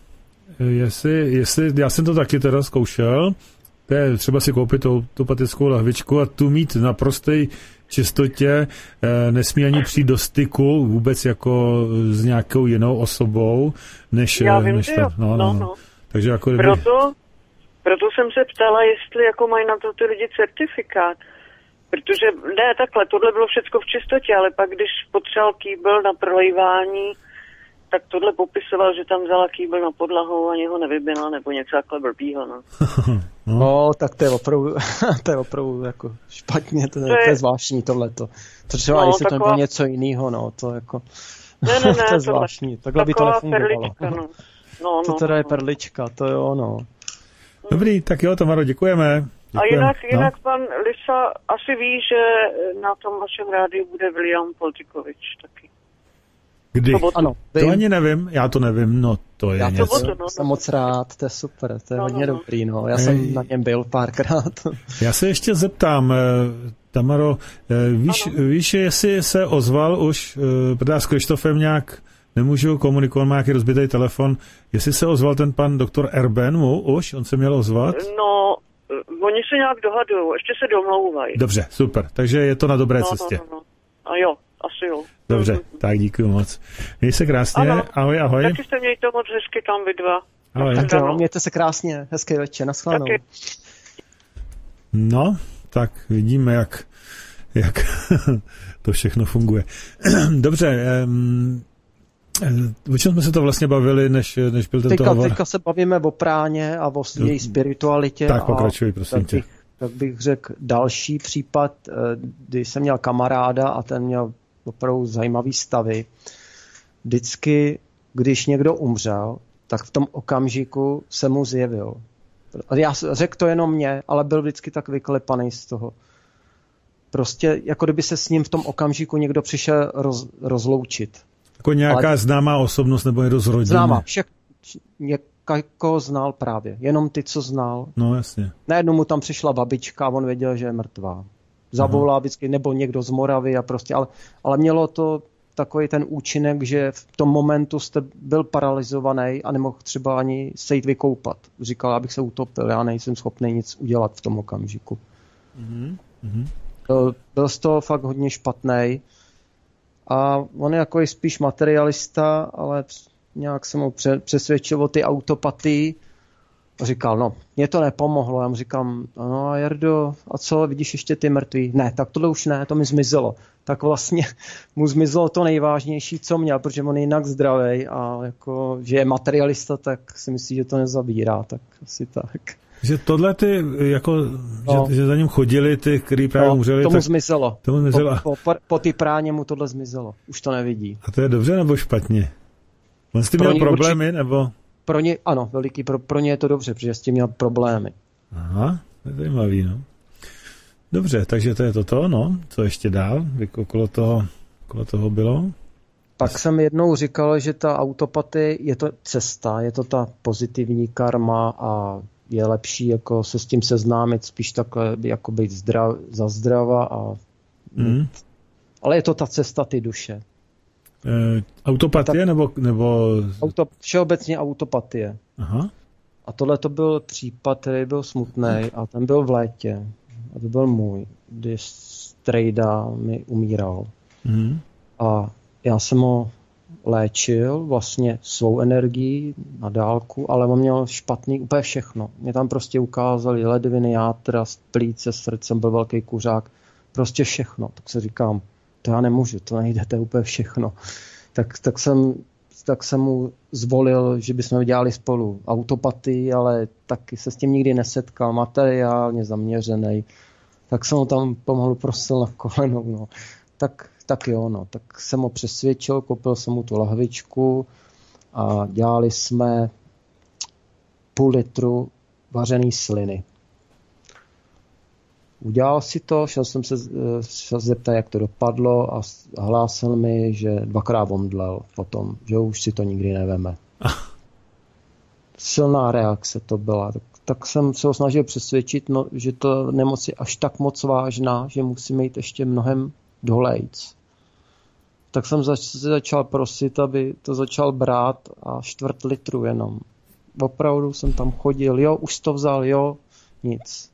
jestli, jestli, já jsem to taky teda zkoušel, to je třeba si koupit autopatickou lahvičku a tu mít na prosté čistotě, nesmí ani přijít do styku vůbec jako s nějakou jinou osobou, než, já vím, než to. No, no, no. no. Takže jako kdyby... Proto, proto jsem se ptala, jestli jako mají na to ty lidi certifikát. Protože, ne, takhle, tohle bylo všecko v čistotě, ale pak, když potřeboval kýbl na prolejvání, tak tohle popisoval, že tam vzala kýbl na podlahu a něho nevybila, nebo něco takhle blbýho, no. no. no, tak to je opravdu, to je opravdu jako špatně, to, to, je, to je zvláštní tohleto. To třeba, no, jestli taková... to bylo něco jiného, no, to jako, ne, ne, ne, to je zvláštní, takhle by to nefungovalo. Perlička, no. No, to no, teda no, je perlička, to jo, no. Dobrý, tak jo, Tamaro, děkujeme. A jinak, jinak no. pan Lisa asi ví, že na tom vašem rádiu bude William Poltikovič taky. Kdy? Ano, to ani nevím, já to nevím, no to je já něco. To, no, jsem moc rád, to je super, to je no, hodně no, dobrý, no. Já Ej. jsem na něm byl párkrát. Já se ještě zeptám, Tamaro, víš, víš jestli se ozval už, protože já s Krištofem nějak nemůžu komunikovat, má nějaký rozbitý telefon, jestli se ozval ten pan doktor Erben mu už, on se měl ozvat? No, oni se nějak dohadují, ještě se domlouvají. Dobře, super, takže je to na dobré no, cestě. No, no, no. A jo, asi jo. Dobře, mm-hmm. tak díky moc. Měj se krásně, ano, ahoj, ahoj. Taky jste mějte moc hezky tam vy dva. Ahoj. Tak jo, mějte se krásně, hezký večer, nashledanou. No, tak vidíme, jak, jak to všechno funguje. Dobře, um, o čem jsme se to vlastně bavili, než, než byl tento hovor? Teďka se bavíme o práně a o její spiritualitě. Tak pokračuj, prosím tak tě. Bych, tak bych řekl další případ, kdy jsem měl kamaráda a ten měl opravdu zajímavý stavy. Vždycky, když někdo umřel, tak v tom okamžiku se mu zjevil. Já řekl to jenom mě, ale byl vždycky tak vyklepaný z toho. Prostě jako kdyby se s ním v tom okamžiku někdo přišel roz, rozloučit. Jako nějaká ale... známá osobnost nebo někdo z rodiny? Známá, však někoho znal právě, jenom ty, co znal. No jasně. Najednou mu tam přišla babička a on věděl, že je mrtvá. Zavolá vždycky, nebo někdo z Moravy a prostě, ale, ale mělo to takový ten účinek, že v tom momentu jste byl paralyzovaný a nemohl třeba ani se jít vykoupat. Říkal, abych se utopil, já nejsem schopný nic udělat v tom okamžiku. Mm-hmm. Byl, byl z toho fakt hodně špatnej a on je jako je spíš materialista, ale nějak jsem mu přesvědčil o ty autopatii a říkal, no, mě to nepomohlo. Já mu říkám, no a Jardo, a co, vidíš ještě ty mrtví? Ne, tak tohle už ne, to mi zmizelo. Tak vlastně mu zmizelo to nejvážnější, co měl, protože on je jinak zdravý a jako, že je materialista, tak si myslí, že to nezabírá, tak asi tak. Že tohle ty, jako, no. že, že za ním chodili ty, který právě no, umřeli. Tomu tak... zmizelo. Tomu zmizelo. Po, po, po ty práně mu tohle zmizelo. Už to nevidí. A to je dobře nebo špatně? On s tím měl problémy, určitě, nebo? Pro ně, ano, veliký, pro, pro ně je to dobře, protože s tím měl problémy. Aha, to je zajímavý, no. Dobře, takže to je toto, no. Co ještě dál? Okolo toho, okolo toho bylo? Pak jsem jednou říkal, že ta autopatie je to cesta, je to ta pozitivní karma a je lepší jako se s tím seznámit, spíš takhle jako být zdrav, za zdrava a mm. ale je to ta cesta ty duše. E, autopatie tak, nebo, nebo... Auto, všeobecně autopatie. Aha. A tohle to byl případ, který byl smutný a ten byl v létě. a to byl můj, kdy strejda mi umíral. Mm. A já jsem ho léčil vlastně svou energií na dálku, ale on měl špatný úplně všechno. Mě tam prostě ukázali ledviny, játra, plíce, srdcem, byl velký kuřák, prostě všechno. Tak se říkám, to já nemůžu, to nejde, to je úplně všechno. Tak, tak, jsem, tak jsem mu zvolil, že bychom dělali spolu autopatii, ale taky se s tím nikdy nesetkal, materiálně zaměřený. Tak jsem ho tam pomalu prosil na kolenou, no. Tak, tak jo, no. Tak jsem ho přesvědčil, koupil jsem mu tu lahvičku a dělali jsme půl litru vařený sliny. Udělal si to, šel jsem se šel zeptat, jak to dopadlo a hlásil mi, že dvakrát omdlel potom, že už si to nikdy neveme. Silná reakce to byla. Tak, tak jsem se ho snažil přesvědčit, no, že to nemoc je až tak moc vážná, že musíme jít ještě mnohem dolejc. Tak jsem zač- začal prosit, aby to začal brát a čtvrt litru jenom. Opravdu jsem tam chodil, jo, už to vzal, jo, nic.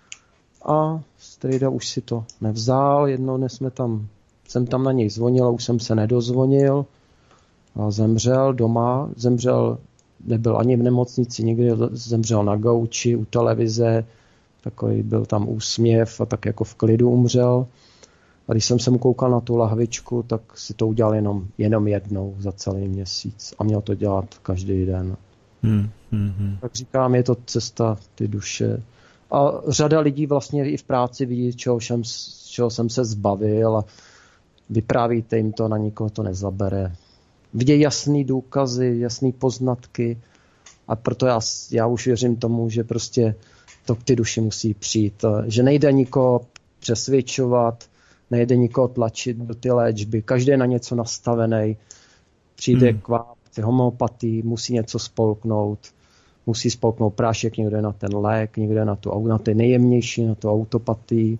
A strejda už si to nevzal, jednou dnes jsme tam, jsem tam na něj zvonil a už jsem se nedozvonil a zemřel doma, zemřel, nebyl ani v nemocnici, někdy zemřel na gauči, u televize, takový byl tam úsměv a tak jako v klidu umřel. A když jsem se mu koukal na tu lahvičku, tak si to udělal jenom, jenom jednou za celý měsíc a měl to dělat každý den. Hmm, hmm, hmm. Tak říkám, je to cesta ty duše. A řada lidí vlastně i v práci vidí, čeho jsem, čeho jsem se zbavil a vyprávíte jim to, na nikoho to nezabere. Vidějí jasný důkazy, jasný poznatky a proto já, já už věřím tomu, že prostě to k ty duši musí přijít. Že nejde nikoho přesvědčovat, nejde nikoho tlačit do ty léčby. Každý je na něco nastavený. Přijde hmm. k vám, ty homeopatii, musí něco spolknout. Musí spolknout prášek, někdo je na ten lék, někdo je na, tu, na ty nejjemnější, na tu autopatii.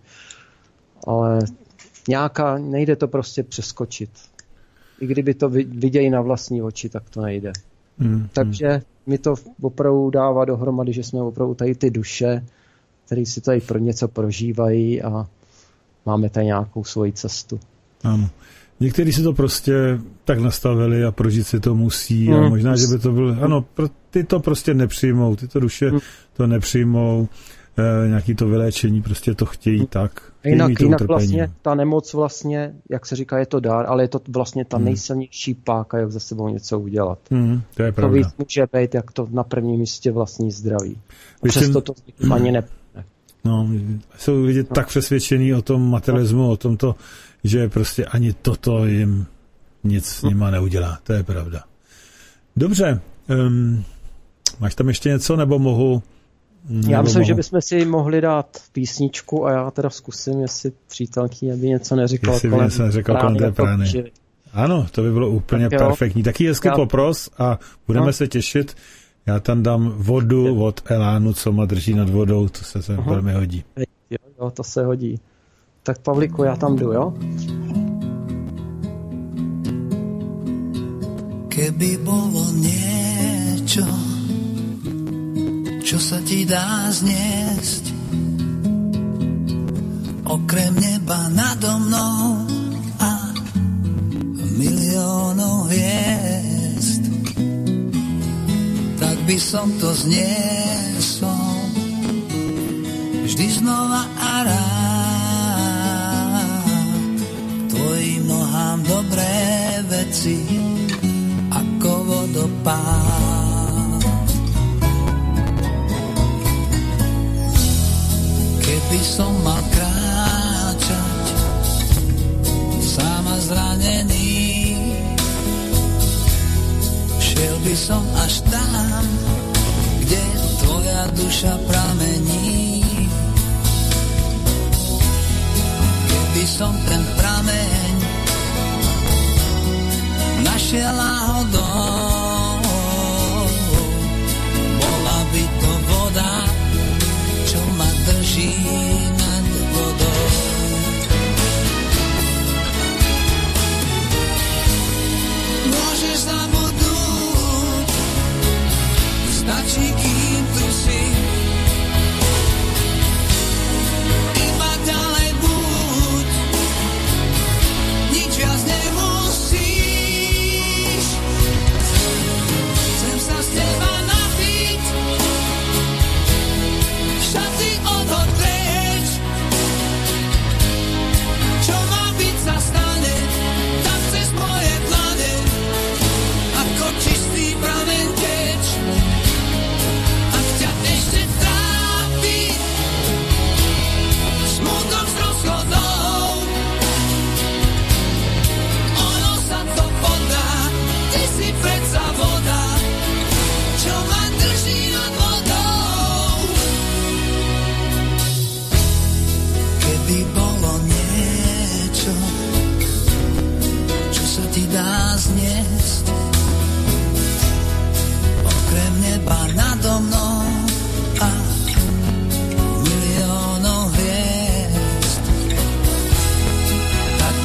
Ale nějaká, nejde to prostě přeskočit. I kdyby to viděli na vlastní oči, tak to nejde. Hmm. Takže mi to opravdu dává dohromady, že jsme opravdu tady ty duše, které si tady pro něco prožívají a máme tady nějakou svoji cestu. Ano. Někteří si to prostě tak nastavili a prožít si to musí a možná, že by to bylo, ano, ty to prostě nepřijmou, ty to duše to nepřijmou, e, nějaký to vyléčení, prostě to chtějí tak. Chtějí jinak jinak vlastně ta nemoc vlastně, jak se říká, je to dár, ale je to vlastně ta hmm. nejsilnější páka, jak za sebou něco udělat. Hmm, to je pravda. To víc může být, jak to na prvním místě vlastní zdraví. A přesto to hmm. ani ne. No, jsou lidi no. tak přesvědčení o tom materialismu, o tomto, že prostě ani toto jim nic s nima neudělá. To je pravda. Dobře. Um, máš tam ještě něco, nebo mohu? Nebo já myslím, mohu? že bychom si mohli dát písničku a já teda zkusím, jestli přítelkyně aby něco neříkal. Jestli by něco neříkal kolem té prány. Jako ano, to by bylo úplně tak perfektní. Taky hezky já... popros a budeme no. se těšit. Já tam dám vodu od Elánu, co má drží nad vodou, to se sem velmi hodí. Jo, jo, to se hodí. Tak Pavlíku, já tam jdu, jo? Keby bolo niečo, čo sa ti dá zniesť, okrem neba nado mnou a miliónov hviezd, tak by som to zniesol vždy znova a rád. Tvojim nohám dobré veci ako vodopád. Keby som mal kráčať sám a zranený, šiel by som až tam, kde tvoja duša pramení. Keby som ten prameň našiel náhodou, bola by to voda, čo ma drží nad vodou. Môžeš zabudnúť, stačí, kým tu si. Iba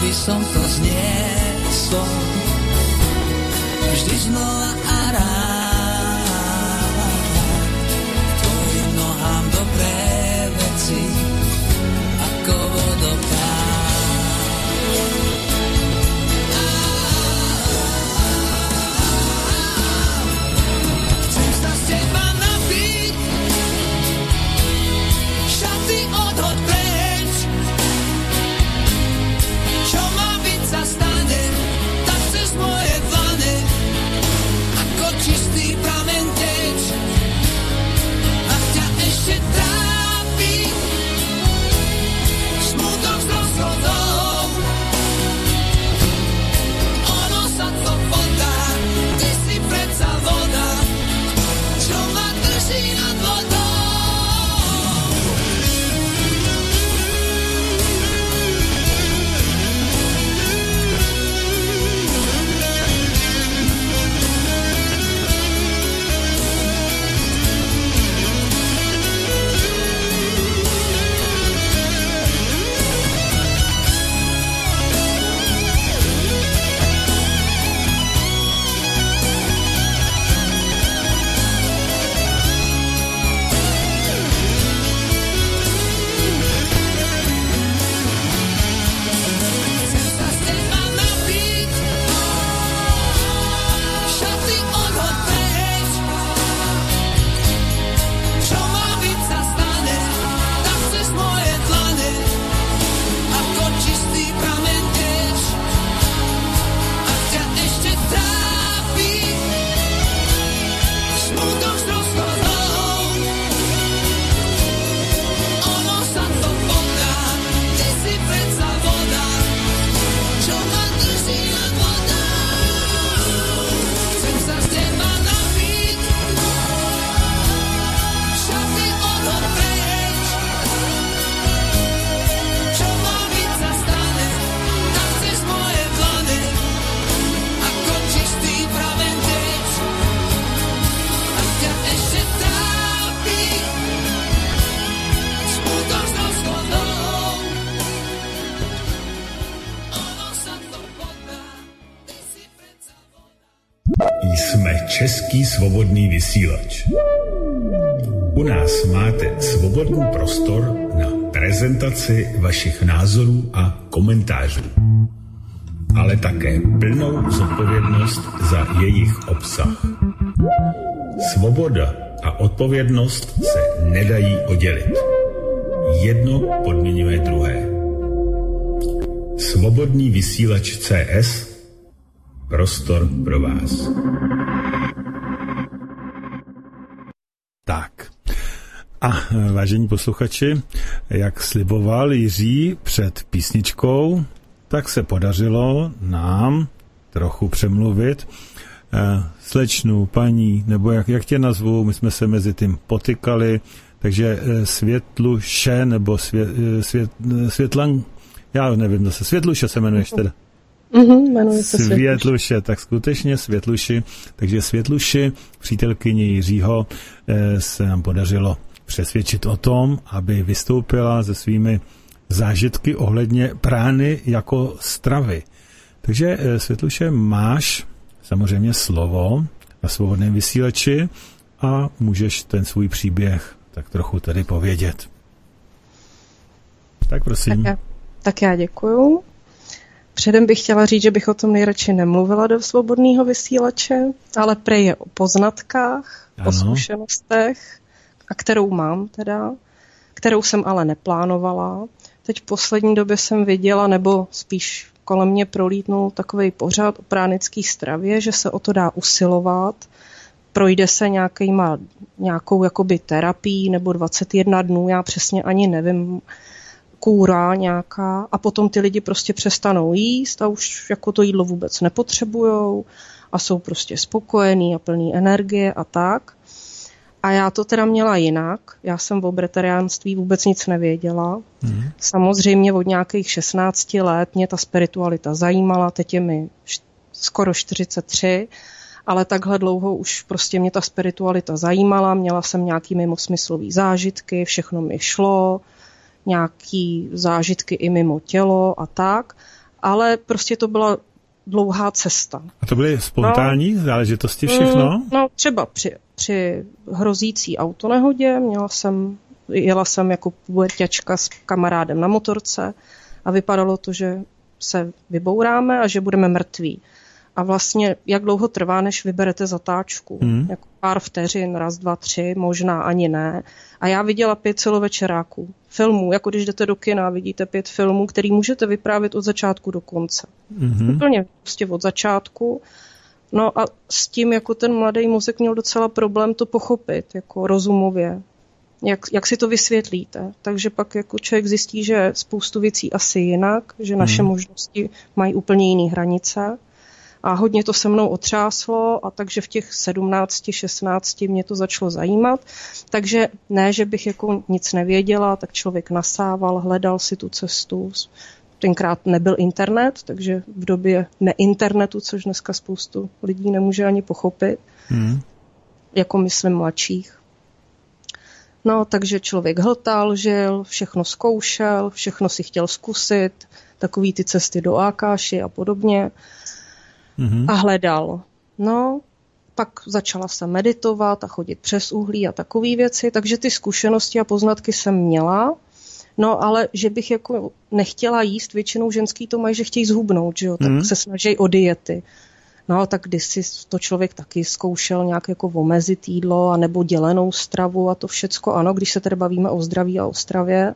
aby som to zniesol vždy znova a rád. Tvojim nohám dobré veci ako vodopád. Chcem sa z teba napiť, šaty odhoď preč. Čo má byť sa stane, tak cez moje dlane ako čistý prameň teč. Ak ťa ešte trápi smutok z rozchodov, ono sa to podá, ty si predsa voda, čo ma drží nad vodou. Jsme Český svobodný vysílač. U nás máte svobodný prostor na prezentaci vašich názorů a komentářů, ale také plnou zodpovědnost za jejich obsah. Svoboda a odpovědnost se nedají oddělit. Jedno podmiňuje druhé. Svobodný vysílač C S, prostor pro vás. Tak. A vážení posluchači, jak sliboval Jiří před písničkou, tak se podařilo nám trochu přemluvit slečnu, paní, nebo jak, jak tě nazvu, my jsme se mezi tím potykali, takže Světluše, nebo svě, svět, Světlan, já nevím zase, Světluše se jmenuješ teda. Mm-hmm, jmenuje se Světluše. Světluše, tak skutečně Světluši. Takže Světluši, přítelkyni Jiřího, se nám podařilo přesvědčit o tom, aby vystoupila se svými zážitky ohledně prány jako stravy. Takže Světluše, máš samozřejmě slovo na svobodném vysílači a můžeš ten svůj příběh tak trochu tady povědět. Tak prosím. Tak já, tak já děkuju. Předem bych chtěla říct, že bych o tom nejradši nemluvila do svobodného vysílače, ale prej je o poznatkách, ano. O zkušenostech, a kterou mám teda, kterou jsem ale neplánovala. Teď v poslední době jsem viděla, nebo spíš kolem mě prolítnul takovej pořad o pránické stravě, že se o to dá usilovat, projde se nějakýma, nějakou jakoby terapii nebo dvacet jedna dnů, já přesně ani nevím, kůra nějaká, a potom ty lidi prostě přestanou jíst a už jako to jídlo vůbec nepotřebujou a jsou prostě spokojení a plný energie a tak. A já to teda měla jinak. Já jsem o bretariánství vůbec nic nevěděla. Mm. Samozřejmě od nějakých šestnácti let mě ta spiritualita zajímala, teď je mi skoro čtyřicet tři, ale takhle dlouho už prostě mě ta spiritualita zajímala, měla jsem nějaký mimosmyslový zážitky, všechno mi šlo, nějaký zážitky i mimo tělo a tak. ale prostě to byla dlouhá cesta. A to byly spontánní no, záležitosti všechno? Mm, no třeba při, při hrozící autonehodě měla jsem, jela jsem jako puberťačka s kamarádem na motorce a vypadalo to, že se vybouráme a že budeme mrtví. A vlastně, jak dlouho trvá, než vyberete zatáčku? Hmm. Jako pár vteřin, raz, dva, tři, možná ani ne. A já viděla pět celovečeráků, filmů, jako když jdete do kina a vidíte pět filmů, který můžete vyprávět od začátku do konce. Hmm. Úplně prostě od začátku. No a s tím, jako ten mladý mozek měl docela problém to pochopit, jako rozumově. Jak, jak si to vysvětlíte? Takže pak jako člověk zjistí, že spoustu věcí asi jinak, že naše hmm. možnosti mají úplně jiné hranice. A hodně to se mnou otřáslo a takže v těch sedmnácti, šestnácti mě to začalo zajímat. Takže ne, že bych jako nic nevěděla, tak člověk nasával, hledal si tu cestu. Tenkrát nebyl internet, takže v době neinternetu, což dneska spoustu lidí nemůže ani pochopit, hmm. jako myslím mladších. No, takže člověk hltal, žil, všechno zkoušel, všechno si chtěl zkusit, takový ty cesty do Ákáši a podobně. Mm-hmm. A hledal. No, pak začala jsem meditovat a chodit přes uhlí a takové věci, takže ty zkušenosti a poznatky jsem měla, no ale že bych jako nechtěla jíst, většinou ženský to mají, že chtějí zhubnout, že jo, tak mm-hmm. se snaží o diety. No, tak kdysi to člověk taky zkoušel nějak jako omezit jídlo a nebo dělenou stravu a to všecko, ano, když se tedy bavíme o zdraví a o stravě.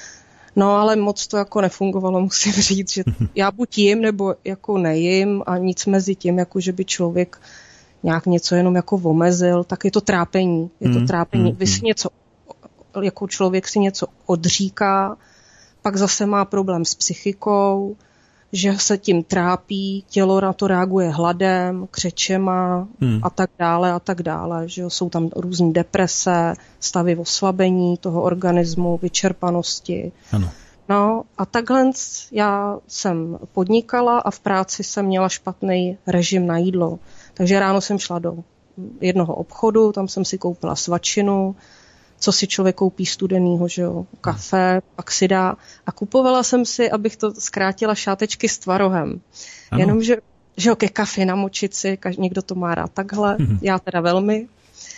No, ale moc to jako nefungovalo, musím říct, že já buď jim, nebo jako nejím a nic mezi tím, jako že by člověk nějak něco jenom jako omezil, tak je to trápení. Je to trápení. Vy si něco, jako člověk si něco odříká, pak zase má problém s psychikou, že se tím trápí, tělo na to reaguje hladem, křečema hmm. a tak dále a tak dále. Že jsou tam různé deprese, stavy oslabení toho organismu, vyčerpanosti. Ano. No a takhle já jsem podnikala a v práci jsem měla špatný režim na jídlo. Takže ráno jsem šla do jednoho obchodu, tam jsem si koupila svačinu, co si člověk koupí studenýho, že jo, kafe, pak si dá. A kupovala jsem si, abych to zkrátila, šátečky s tvarohem. Ano. Jenomže, že jo, ke kafe namočit si, každý, někdo to má rád takhle, mm-hmm. já teda velmi.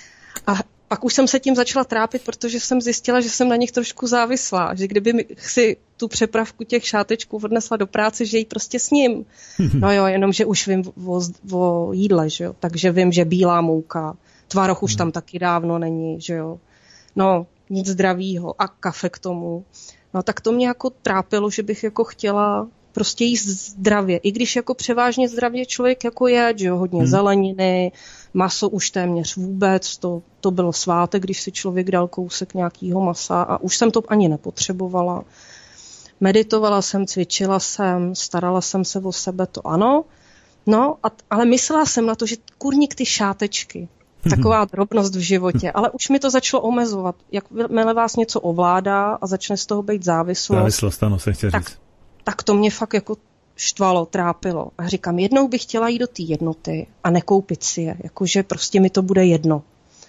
A pak už jsem se tím začala trápit, protože jsem zjistila, že jsem na nich trošku závislá, že kdyby si tu přepravku těch šátečků odnesla do práce, že ji prostě s ním. Mm-hmm. No jo, jenomže už vím o, o jídle, že jo, takže vím, že bílá mouka, tvaroh už mm. tam taky dávno není, že jo. No, nic zdravýho a kafe k tomu. No, tak to mě jako trápilo, že bych jako chtěla prostě jíst zdravě. I když jako převážně zdravě člověk jako je, že jo, hodně hmm. zeleniny, maso už téměř vůbec, to, to bylo svátek, když si člověk dal kousek nějakého masa a už jsem to ani nepotřebovala. Meditovala jsem, cvičila jsem, starala jsem se o sebe, to ano. No, a, ale myslela jsem na to, že kurník ty šátečky, taková drobnost v životě, ale už mi to začalo omezovat. Jakmile vás něco ovládá a začne z toho být závislost, závislost, ano, se chtěl tak, říct. tak to mě fakt jako štvalo, trápilo. A říkám, jednou bych chtěla jít do té jednoty a nekoupit si je, jakože prostě mi to bude jedno.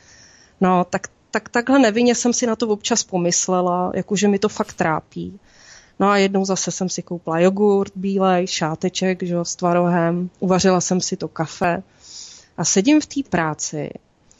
No, tak, tak takhle nevinně jsem si na to občas pomyslela, jakože mi to fakt trápí. No a jednou zase jsem si koupila jogurt bílej, šáteček, že, s tvarohem, uvařila jsem si to kafe a sedím v té práci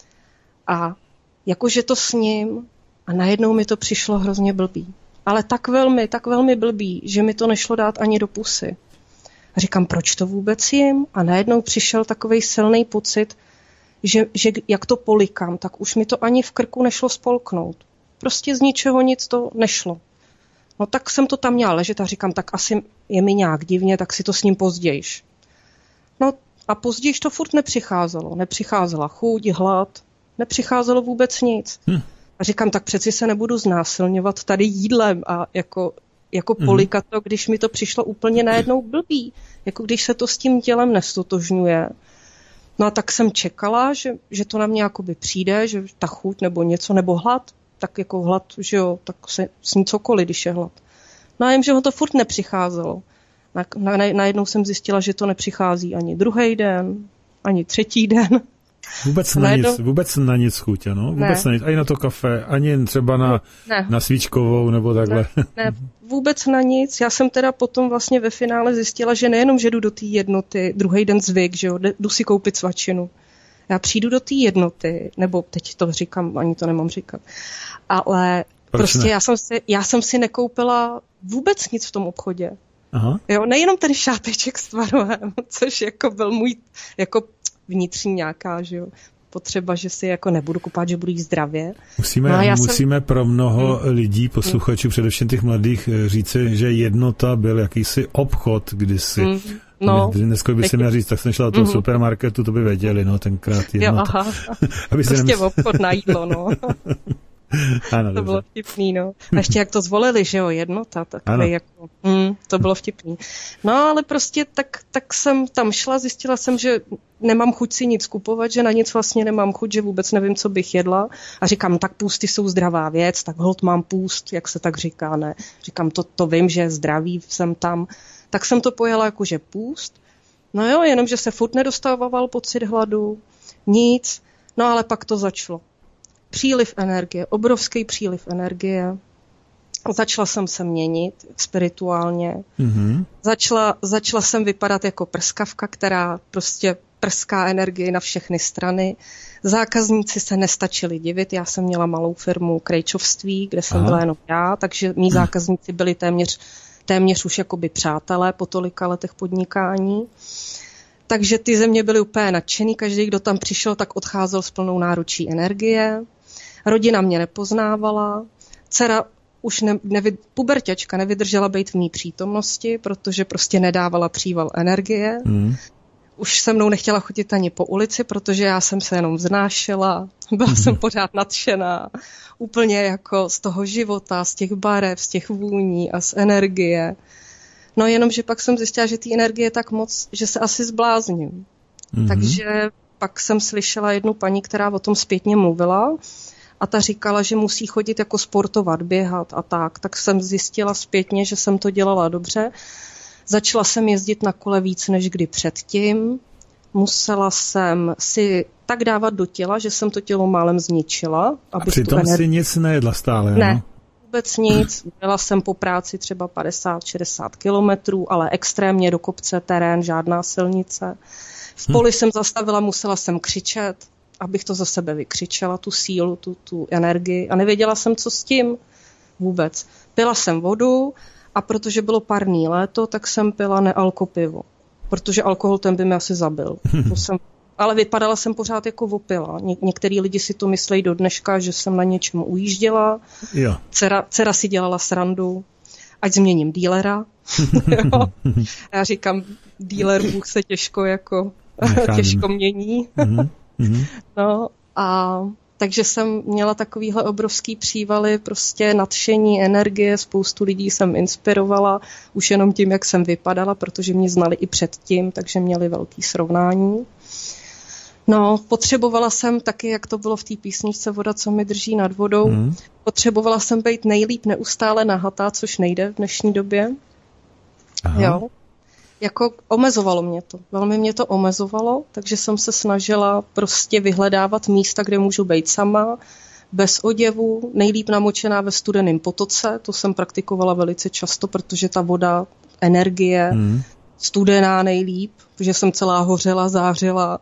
a jakože to s ním a najednou mi to přišlo hrozně blbý. Ale tak velmi, tak velmi blbý, že mi to nešlo dát ani do pusy. A říkám, proč to vůbec jim? A najednou přišel takovej silný pocit, že, že jak to polikám, tak už mi to ani v krku nešlo spolknout. Prostě z ničeho nic to nešlo. No tak jsem to tam měla ležet a říkám, tak asi je mi nějak divně, tak si to s ním pozdějiš. No a později to furt nepřicházelo. Nepřicházela chuť, hlad, nepřicházelo vůbec nic. Hm. A říkám, tak přeci se nebudu znásilňovat tady jídlem a jako, jako mm. polikat to, když mi to přišlo úplně najednou blbý. Jako když se to s tím tělem nestotožňuje. No a tak jsem čekala, že, že to na mě jakoby přijde, že ta chuť nebo něco, nebo hlad. Tak jako hlad, že jo, tak se sní cokoliv, když je hlad. No a jim, že ho to furt nepřicházelo. Na, na, najednou jsem zjistila, že to nepřichází ani druhý den, ani třetí den. Vůbec na, najednou... nic, vůbec na nic chuť, ano? Vůbec ne. na nic, ani na to kafe, ani třeba na, na svíčkovou nebo takhle. Ne, ne, vůbec na nic. Já jsem teda potom vlastně ve finále zjistila, že nejenom, že jdu do té jednoty, druhý den zvyk, že jo, jdu si koupit svačinu. Já přijdu do té jednoty, nebo teď to říkám, ani to nemám říkat, ale Proč prostě ne? já jsem, si, já jsem si nekoupila vůbec nic v tom obchodě. Aha. Jo, nejenom ten šáteček s tvarohem, což jako byl můj jako vnitřní nějaká, že jo, potřeba, že si jako nebudu kupovat, že budu jíst zdravě. Musíme, no musíme jsem... pro mnoho hmm. lidí, posluchačů, hmm. především těch mladých, říci, že jednota byl jakýsi obchod kdysi. Hmm. No, dneska by si měl říct, tak jsem šla do toho mm-hmm. supermarketu, to by věděli, no, tenkrát jednota. Jo, aha. Aby prostě nemysl... obchod na jídlo, no. Ano, to dobře. Bylo vtipný, no. A ještě jak to zvolili, že jo, jednota, takový jako, mm, to bylo vtipný. No, ale prostě tak, tak jsem tam šla, zjistila jsem, že nemám chuť si nic kupovat, že na nic vlastně nemám chuť, že vůbec nevím, co bych jedla. A říkám, tak půsty jsou zdravá věc, tak holt mám půst, jak se tak říká, ne. Říkám, to, to vím, že zdraví jsem tam. Tak jsem to pojela jakože půst. No jo, jenomže se furt nedostával pocit hladu, nic. No ale pak to začalo. Příliv energie, obrovský příliv energie. Začala jsem se měnit spirituálně. Mm-hmm. Začala, začala jsem vypadat jako prskavka, která prostě prská energii na všechny strany. Zákazníci se nestačili divit. Já jsem měla malou firmu krejčovství, kde jsem Aha. byla jenom já, takže mý zákazníci byli téměř téměř už jakoby přátelé po tolika letech podnikání. Takže ty země byly úplně nadšený, každý, kdo tam přišel, tak odcházel s plnou náručí energie. Rodina mě nepoznávala, dcera už ne, nevy, puberťačka nevydržela být v mý přítomnosti, protože prostě nedávala příval energie. Mm. Už se mnou nechtěla chodit ani po ulici, protože já jsem se jenom vznášela, byla jsem pořád nadšená, úplně jako z toho života, z těch barev, z těch vůní a z energie. No jenom, že pak jsem zjistila, že té energie je tak moc, že se asi zblázním. Mm-hmm. Takže pak jsem slyšela jednu paní, která o tom zpětně mluvila a ta říkala, že musí chodit jako sportovat, běhat a tak. Tak jsem zjistila zpětně, že jsem to dělala dobře. Začala jsem jezdit na kole víc než kdy předtím. Musela jsem si tak dávat do těla, že jsem to tělo málem zničila. A přitom ener... si nic nejedla stále, Ne, no? vůbec nic. Byla jsem po práci třeba padesát šedesát kilometrů, ale extrémně do kopce, terén, žádná silnice. V poli hm. jsem zastavila, musela jsem křičet, abych to za sebe vykřičela, tu sílu, tu, tu energii. A nevěděla jsem, co s tím vůbec. Pila jsem vodu, a protože bylo parní léto, tak jsem pila nealkopivo. Protože alkohol ten by mi asi zabil. To jsem, ale vypadala jsem pořád jako opila. Ně, některý lidi si to myslejí do dneška, že jsem na něčem ujížděla. Jo. Dcera, dcera si dělala srandu, ať změním dílera. Já říkám, díler Bůh se těžko jako těžko mění. No a takže jsem měla takovýhle obrovský přívaly, prostě nadšení, energie, spoustu lidí jsem inspirovala, už jenom tím, jak jsem vypadala, protože mě znali i předtím, takže měli velký srovnání. No, potřebovala jsem taky, jak to bylo v té písničce Voda, co mi drží nad vodou, hmm. potřebovala jsem být nejlíp neustále nahatá, což nejde v dnešní době. Aha. Jo. Jako omezovalo mě to. Velmi mě to omezovalo, takže jsem se snažila prostě vyhledávat místa, kde můžu být sama, bez oděvu, nejlíp namočená ve studeném potoce, to jsem praktikovala velice často, protože ta voda, energie, hmm. studená nejlíp, protože jsem celá hořela, zářila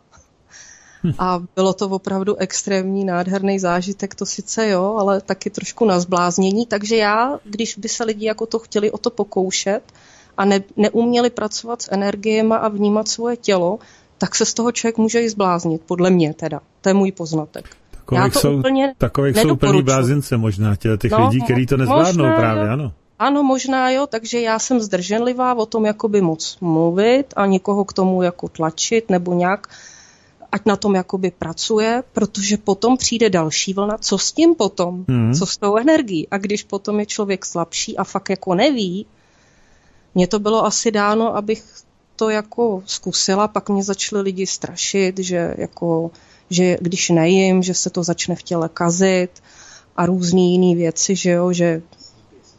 a bylo to opravdu extrémní, nádherný zážitek, to sice jo, ale taky trošku na zbláznění, takže já, když by se lidi jako to chtěli o to pokoušet, a ne, neuměli pracovat s energiemi a vnímat svoje tělo, tak se z toho člověk může i zbláznit, podle mě teda. To je můj poznatek. Takových jsou, takových jsou plný blázince možná, těch no, lidí, kteří to nezvládnou možná, právě, ano. Ano, možná jo, takže já jsem zdrženlivá o tom jakoby moc mluvit a nikoho k tomu jako tlačit nebo nějak, ať na tom jakoby pracuje, protože potom přijde další vlna, co s tím potom, hmm. co s tou energií. A když potom je člověk slabší a fakt jako neví, mně to bylo asi dáno, abych to jako zkusila, pak mě začali lidi strašit, že, jako, že když nejím, že se to začne v těle kazit a různý jiný věci, že jo, že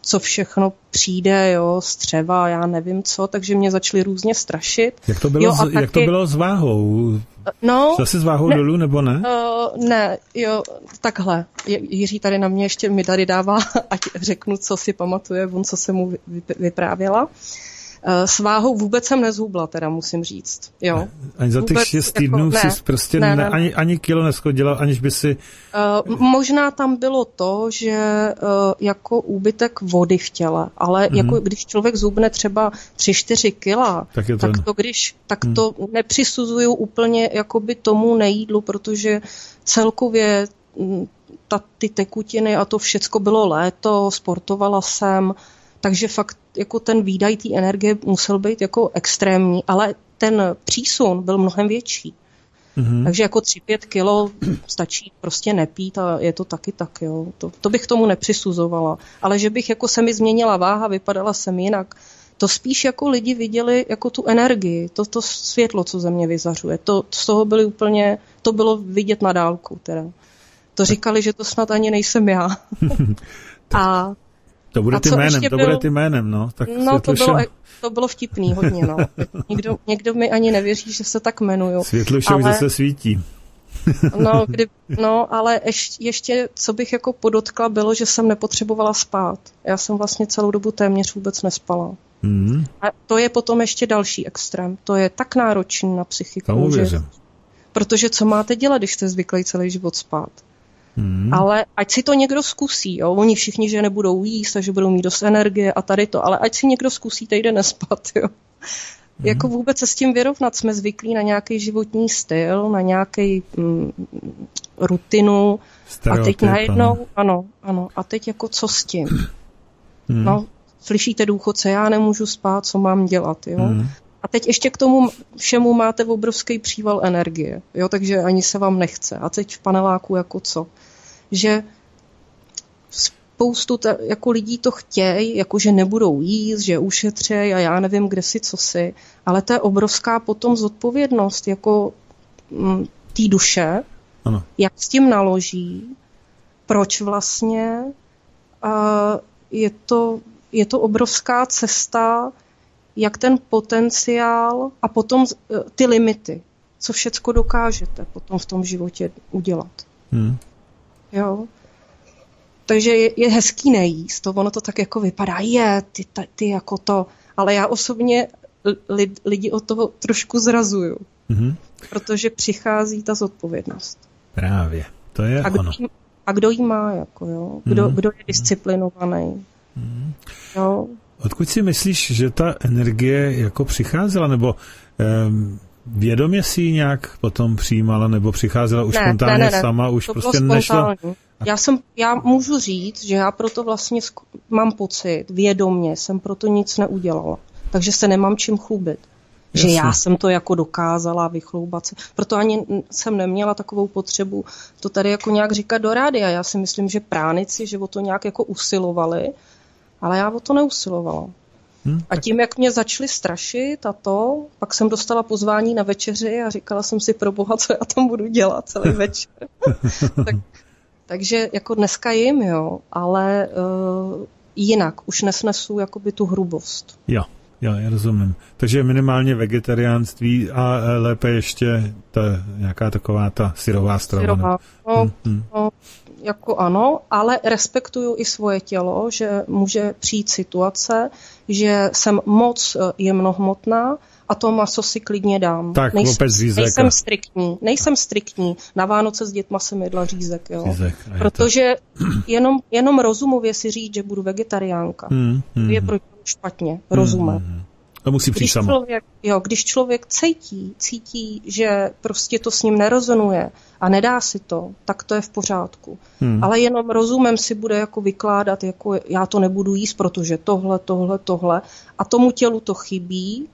co všechno přijde, jo, střeva, já nevím co, takže mě začali různě strašit. Jak to bylo, jo, z, taky, jak to bylo s váhou? No, Zase s váhou ne, dolů, nebo ne? Uh, ne, jo, takhle. Jiří tady na mě ještě mi tady dává, ať řeknu, co si pamatuje, on, co se mu vyprávěla. S váhou vůbec jsem nezhubla, teda musím říct. Jo. Ani za těch šest týdnů jako, jsi prostě ne, ne, ne. Ani, ani kilo neschodila, aniž by si... Uh, možná tam bylo to, že uh, jako úbytek vody v těle, ale mm-hmm. jako když člověk zhubne třeba tři čtyři kila, tak, to, tak to, když, tak mm. to nepřisuzuju úplně jakoby tomu nejídlu, protože celkově ta, ty tekutiny a to všecko bylo léto, sportovala jsem, takže fakt jako ten výdaj té energie musel být jako extrémní, ale ten přísun byl mnohem větší. Mm-hmm. Takže jako tři pět kilo stačí prostě nepít a je to taky tak, jo. To, to bych tomu nepřisuzovala. Ale že bych jako se mi změnila váha, vypadala jsem jinak, to spíš jako lidi viděli jako tu energii, to, to světlo, co ze mě vyzařuje. To, z toho byly úplně, to bylo vidět na dálku teda. To říkali, že to snad ani nejsem já. a To bude ty jménem, to bude ty jménem, no. Tak no to bylo, to bylo vtipný hodně, no. Někdo, někdo mi ani nevěří, že se tak jmenuju. Světlušek ale... zase svítí. no, kdy, no, ale ještě, ještě, co bych jako podotkla, bylo, že jsem nepotřebovala spát. Já jsem vlastně celou dobu téměř vůbec nespala. Mm. A to je potom ještě další extrém. To je tak náročný na psychiku, že... Protože co máte dělat, když jste zvyklí celý život spát? Hmm. Ale ať si to někdo zkusí, jo. Oni všichni, že nebudou jíst a že budou mít dost energie a tady to, ale ať si někdo zkusí týden nespat, jo. Hmm. Jako vůbec se s tím vyrovnat, jsme zvyklí na nějaký životní styl, na nějaký mm, rutinu. Stereotyp, a teď najednou, ano. ano, ano, a teď jako co s tím? Hmm. No, slyšíte důchodce, já nemůžu spát, co mám dělat, jo. Hmm. A teď ještě k tomu všemu máte obrovský příval energie, jo, takže ani se vám nechce. A teď v paneláku jako co? Že spoustu te, jako lidí to chtějí, jako že nebudou jíst, že ušetřejí a já nevím, kde si, co si. Ale to je obrovská potom zodpovědnost jako m, té duše, ano. Jak s tím naloží, proč vlastně a je to, je to obrovská cesta, jak ten potenciál a potom ty limity, co všecko dokážete potom v tom životě udělat. Hmm. Jo. Takže je, je hezký nejíst, to ono to tak jako vypadá, je, ty, ty jako to, ale já osobně li, lidi od toho trošku zrazuju, hmm. protože přichází ta zodpovědnost. Právě, to je a kdo ono. Jí, a kdo jí má, jako jo, kdo, hmm. kdo je disciplinovaný, hmm. jo. Odkud si myslíš, že ta energie jako přicházela, nebo um, vědomě si ji nějak potom přijímala, nebo přicházela už ne, spontánně ne, ne, ne. sama, už to prostě nešla? Já jsem, já můžu říct, že já proto vlastně mám pocit, vědomě jsem proto nic neudělala, takže se nemám čím chlubit. Jasně. Že já jsem to jako dokázala vychloubat se. Proto ani jsem neměla takovou potřebu to tady jako nějak říkat do rádia. Já si myslím, že pránici, že o to nějak jako usilovali, ale já o to neusilovala. Hmm, a tím, jak mě začali strašit a to, pak jsem dostala pozvání na večeři a říkala jsem si pro boha, co já tam budu dělat celý večer. tak, takže jako dneska jim, jo, ale uh, jinak už nesnesu jakoby tu hrubost. Jo, jo, já rozumím. Takže minimálně vegetariánství a lépe ještě ta, nějaká taková ta syrová strava. Syrová, no, hmm, hmm. no. Jako ano, ale respektuju i svoje tělo, že může přijít situace, že jsem moc jemnohmotná a to maso si klidně dám. Tak, nejsem, nejsem striktní, nejsem striktní. Na Vánoce s dětma jsem jedla řízek, jo. Řízek, protože jenom, jenom rozumově si říct, že budu vegetariánka, hmm, hmm, je proti špatně, rozumem. Hmm, to musí přijít samo. Člověk, jo, když člověk cítí, cítí, že prostě to s ním nerezonuje a nedá si to, tak to je v pořádku. Hmm. Ale jenom rozumem si bude jako vykládat, jako já to nebudu jíst, protože tohle, tohle, tohle a tomu tělu to chybí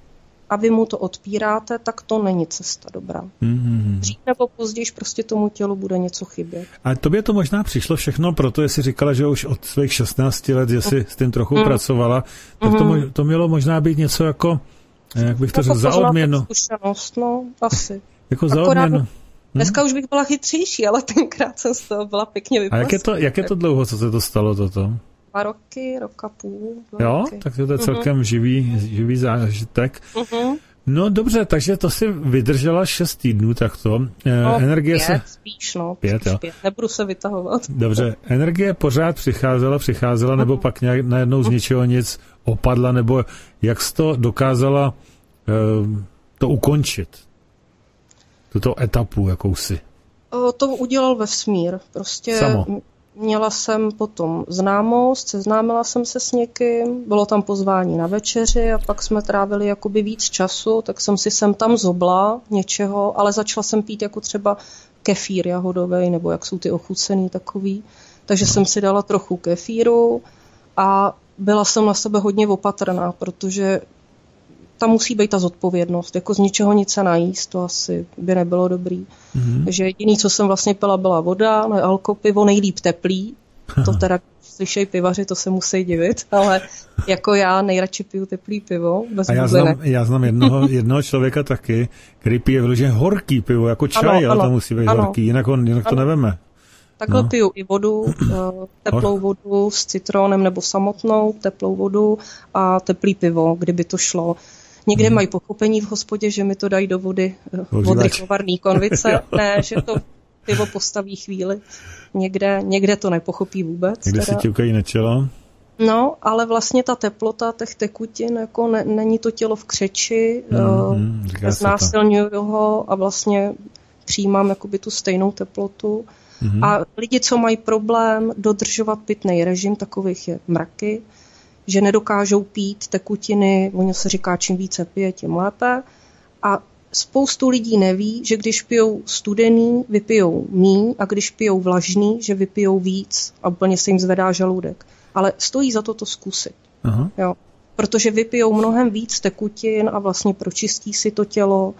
a vy mu to odpíráte, tak to není cesta dobrá. Hmm. Dřív nebo později prostě tomu tělu bude něco chybět. A tobě to možná přišlo všechno, proto jestli říkala, že už od svých šestnácti let, že jsi s tím trochu hmm. pracovala, tak to, to mělo možná být něco jako, jak bych to řekl, za odměnu. Zkušenost, no, asi. Jako za odměnu. Dneska hmm? už bych byla chytřejší, ale tenkrát jsem z toho byla pěkně vyplacená. A jak je to, jak je to dlouho, co se to stalo toto? dva roky, rok a půl. Jo, roky. tak to je celkem uh-huh. živý, živý zážitek. Uh-huh. No dobře, takže to si vydržela šest týdnů takto. No, energie pět, se... spíš, no. Pět, spíš jo. pět. Nebudu se vytahovat. Dobře, energie pořád přicházela, přicházela, uh-huh. nebo pak nějak najednou z ničeho nic opadla, nebo jak jsi to dokázala uh, to ukončit? Tuto etapu jakousi. O, to udělal vesmír. Prostě Samo. Měla jsem potom známost, seznámila jsem se s někým, bylo tam pozvání na večeři a pak jsme trávili jakoby víc času, tak jsem si sem tam zobla něčeho, ale začala jsem pít jako třeba kefír jahodovej, nebo jak jsou ty ochucený takový. Takže jsem si dala trochu kefíru a byla jsem na sebe hodně opatrná, protože tam musí být ta zodpovědnost. Jako z ničeho nic se najíst, to asi by nebylo dobrý. Mm-hmm. Takže jediný, co jsem vlastně pila, byla voda, ne alko, pivo, nejlíp teplý. To teda, slyšej pivaři, to se musí divit, ale jako já nejradši piju teplý pivo. Bez a já znám, já znám jednoho, jednoho člověka taky, který pije vyloženě horký pivo, jako čaj, ale to musí být ano. horký, jinak, on, jinak to neveme. Takhle no. piju i vodu, teplou vodu s citronem nebo samotnou teplou vodu a teplý pivo, kdyby to šlo. Někde hmm. mají pochopení v hospodě, že mi to dají do vody odrychlovarný konvice. Ne, že to pivo postaví chvíli. Někde, někde to nepochopí vůbec. Někde teda. si ťukají na čelo. No, ale vlastně ta teplota těch tekutin, jako ne, není to tělo v křeči, hmm, uh, znásilňuju ho a vlastně přijímám jakoby tu stejnou teplotu. Hmm. A lidi, co mají problém dodržovat pitný režim, takových je mraky, že nedokážou pít tekutiny, ono se říká, čím více pije, tím lépe. A spoustu lidí neví, že když pijou studený, vypijou míň a když pijou vlažný, že vypijou víc a úplně se jim zvedá žaludek. Ale stojí za to to zkusit. Aha. Jo. Protože vypijou mnohem víc tekutin a vlastně pročistí si to tělo.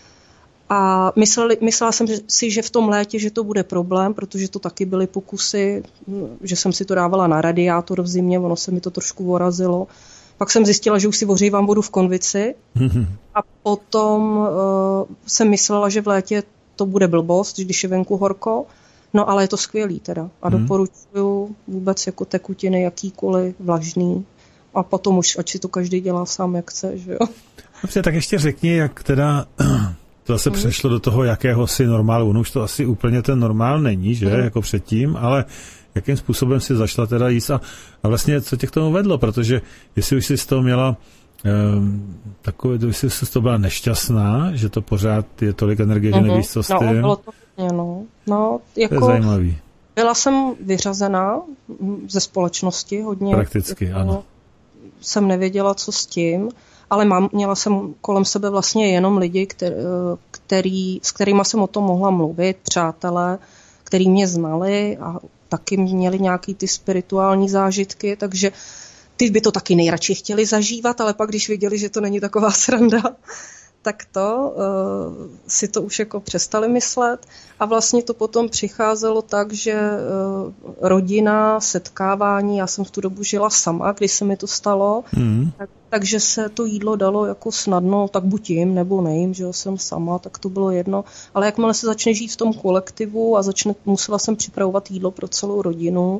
A mysleli, myslela jsem si, že v tom létě, že to bude problém, protože to taky byly pokusy, že jsem si to dávala na radiátor v zimě, ono se mi to trošku vorazilo. Pak jsem zjistila, že už si ohřívám vodu v konvici a potom uh, jsem myslela, že v létě to bude blbost, když je venku horko, no ale je to skvělý teda a hmm. doporučuju vůbec jako tekutiny jakýkoliv vlažný a potom už, ať si to každý dělá sám, jak chce, že jo. Dobře, tak ještě řekni, jak teda to zase hmm. přešlo do toho jakéhosi normálu. No už to asi úplně ten normál není, že, hmm. jako předtím, ale jakým způsobem si zašla teda jíst a, a vlastně co tě k tomu vedlo, protože jestli už jsi z toho měla um, takové, jestli jsi z toho byla nešťastná, že to pořád je tolik energie, že nevíš, co s tím. No, bylo to no. no, jako to je zajímavý. Byla jsem vyřazená ze společnosti hodně. Prakticky, jako, ano. Jsem nevěděla, co s tím, ale mám, měla jsem kolem sebe vlastně jenom lidi, který, který, s kterými jsem o tom mohla mluvit, přátelé, který mě znali a taky měli nějaký ty spirituální zážitky, takže ty by to taky nejradši chtěli zažívat, ale pak, když viděli, že to není taková sranda, tak to uh, si to už jako přestali myslet. A vlastně to potom přicházelo tak, že uh, rodina, setkávání, já jsem v tu dobu žila sama, když se mi to stalo, mm. tak, takže se to jídlo dalo jako snadno, tak buď jim, nebo nejím, že jsem sama, tak to bylo jedno. Ale jakmile se začne žít v tom kolektivu a začne, musela jsem připravovat jídlo pro celou rodinu,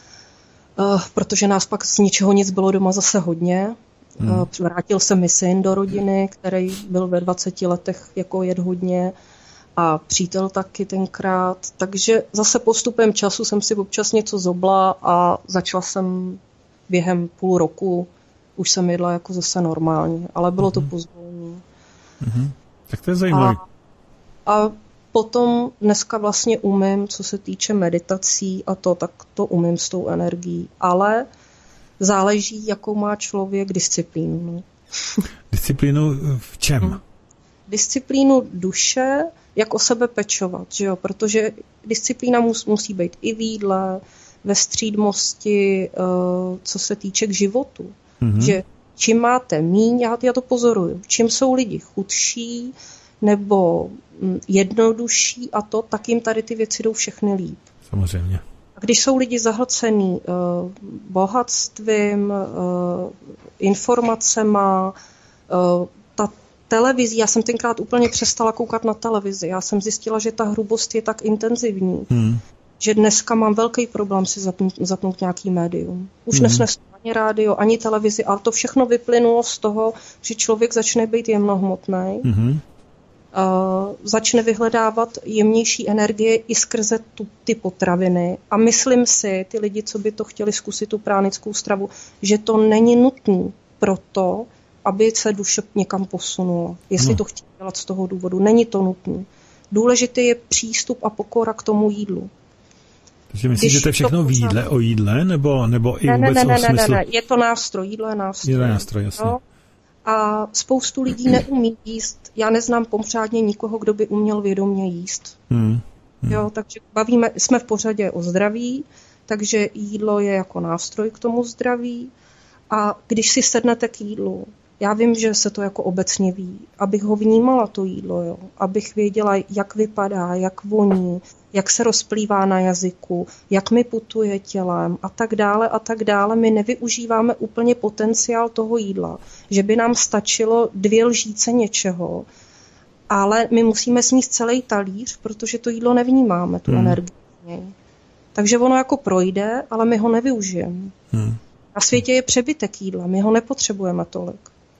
uh, protože nás pak z ničeho nic bylo doma zase hodně. Hmm. Vrátil se mi syn do rodiny, který byl ve dvaceti letech jako jet hodně a přítel taky tenkrát. Takže zase postupem času jsem si občas něco zobla a začala jsem během půl roku, už jsem jedla jako zase normálně, ale bylo hmm. to pozvolní. Hmm. Tak to je zajímavé. A, a potom dneska vlastně umím, co se týče meditací a to, tak to umím s tou energií, ale záleží, jakou má člověk disciplínu. Disciplínu v čem? Disciplínu duše, jak o sebe pečovat, že jo? Protože disciplína mus, musí být i v jídle, ve střídmosti, uh, co se týče k životu. Mm-hmm. Že čím máte míň, já, já to pozoruju, čím jsou lidi chudší nebo mm, jednodušší a to, tak jim tady ty věci jdou všechny líp. Samozřejmě. Když jsou lidi zahlcený uh, bohatstvím, uh, informacema, uh, ta televizí, já jsem tenkrát úplně přestala koukat na televizi. Já jsem zjistila, že ta hrubost je tak intenzivní, hmm. že dneska mám velký problém si zapnout, zapnout nějaký médium. Už mm. nesnesu ani rádio, ani televizi, ale to všechno vyplynulo z toho, že člověk začne být jemnohmotný, mm. uh, začne vyhledávat jemnější energie i skrze tu, ty potraviny. A myslím si, ty lidi, co by to chtěli zkusit, tu pránickou stravu, že to není nutné proto, aby se duše někam posunula. Jestli no. to chtějí dělat z toho důvodu. Není to nutné. Důležitý je přístup a pokora k tomu jídlu. Takže myslíš, že to je všechno v jídle, o jídle, nebo, nebo i ne, vůbec ne, ne, o smyslu? Ne, ne, ne, je to nástroj, jídlo je nástroj. Jídlo je nástroj, jasně. No? A spoustu lidí neumí jíst. Já neznám pořádně nikoho, kdo by uměl vědomě jíst. Hmm. Hmm. Jo, takže bavíme, jsme v pořadě o zdraví, takže jídlo je jako nástroj k tomu zdraví. A když si sednete k jídlu, já vím, že se to jako obecně ví, abych ho vnímala to jídlo, jo, abych věděla, jak vypadá, jak voní, jak se rozplývá na jazyku, jak mi putuje tělem a tak dále a tak dále. My nevyužíváme úplně potenciál toho jídla, že by nám stačilo dvě lžíce něčeho, ale my musíme sníst celý talíř, protože to jídlo nevnímáme, tu hmm. energii. Takže ono jako projde, ale my ho nevyužijeme. Hmm. Na světě je přebytek jídla, my ho nepotřebujeme tolik.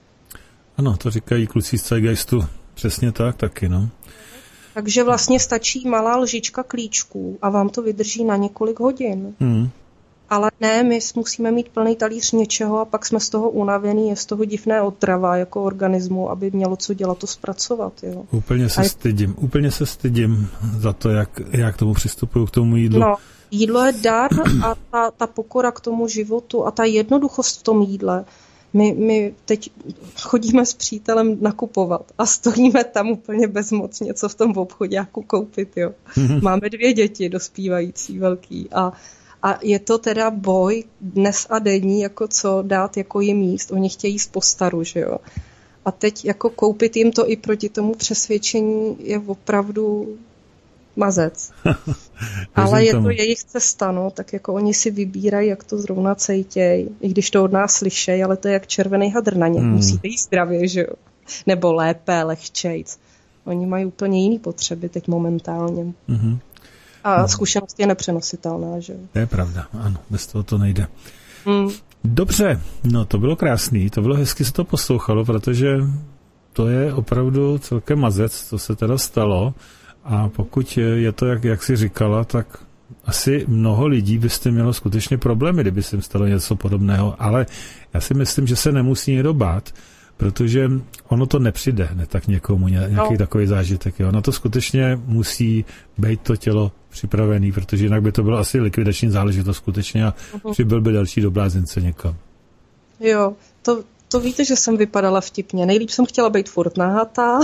Ano, to říkají kluci z Zeitgeistu. Přesně tak, taky, no. Takže vlastně stačí malá lžička klíčků a vám to vydrží na několik hodin. Hmm. Ale ne, my musíme mít plný talíř něčeho a pak jsme z toho unavený, je z toho divné otrava jako organismu, aby mělo co dělat, to zpracovat. Jo. Úplně se je... stydím, úplně se stydím za to, jak, jak tomu přistupuju k tomu jídlu. No, jídlo je dar a ta, ta pokora k tomu životu a ta jednoduchost v tom jídle. My, my teď chodíme s přítelem nakupovat a stojíme tam úplně bezmocně, co v tom obchoďáku koupit. Jo. Mm-hmm. Máme dvě děti dospívající velký a, a je to teda boj dnes a denní, jako co dát jako jim jíst. Oni chtějí jíst po staru, že jo. A teď jako koupit jim to i proti tomu přesvědčení je opravdu mazec. Ale je to jejich cesta, no, tak jako oni si vybírají, jak to zrovna cejtěj, i když to od nás slyšej, ale to je jak červený hadr na ně. Hmm. Musíte jíst zdravě, že jo? Nebo lépe, lehčejc. Oni mají úplně jiný potřeby teď momentálně. Mm-hmm. A no. Zkušenost je nepřenositelná, že jo? To je pravda, ano, bez toho to nejde. Hmm. Dobře, no to bylo krásný, to bylo hezky se to poslouchalo, protože to je opravdu celkem mazec, co se teda stalo. A pokud je to, jak, jak jsi říkala, tak asi mnoho lidí byste mělo skutečně problémy, kdyby se jim stalo něco podobného, ale já si myslím, že se nemusí někdo bát, protože ono to nepřijde, ne tak někomu nějaký no. takový zážitek. Jo. Na to skutečně musí být to tělo připravený, protože jinak by to bylo asi likvidační záležitost skutečně a uh-huh. přibyl by další do blázince někam. Jo, to To víte, že jsem vypadala vtipně. Nejlíp jsem chtěla být furt nahatá,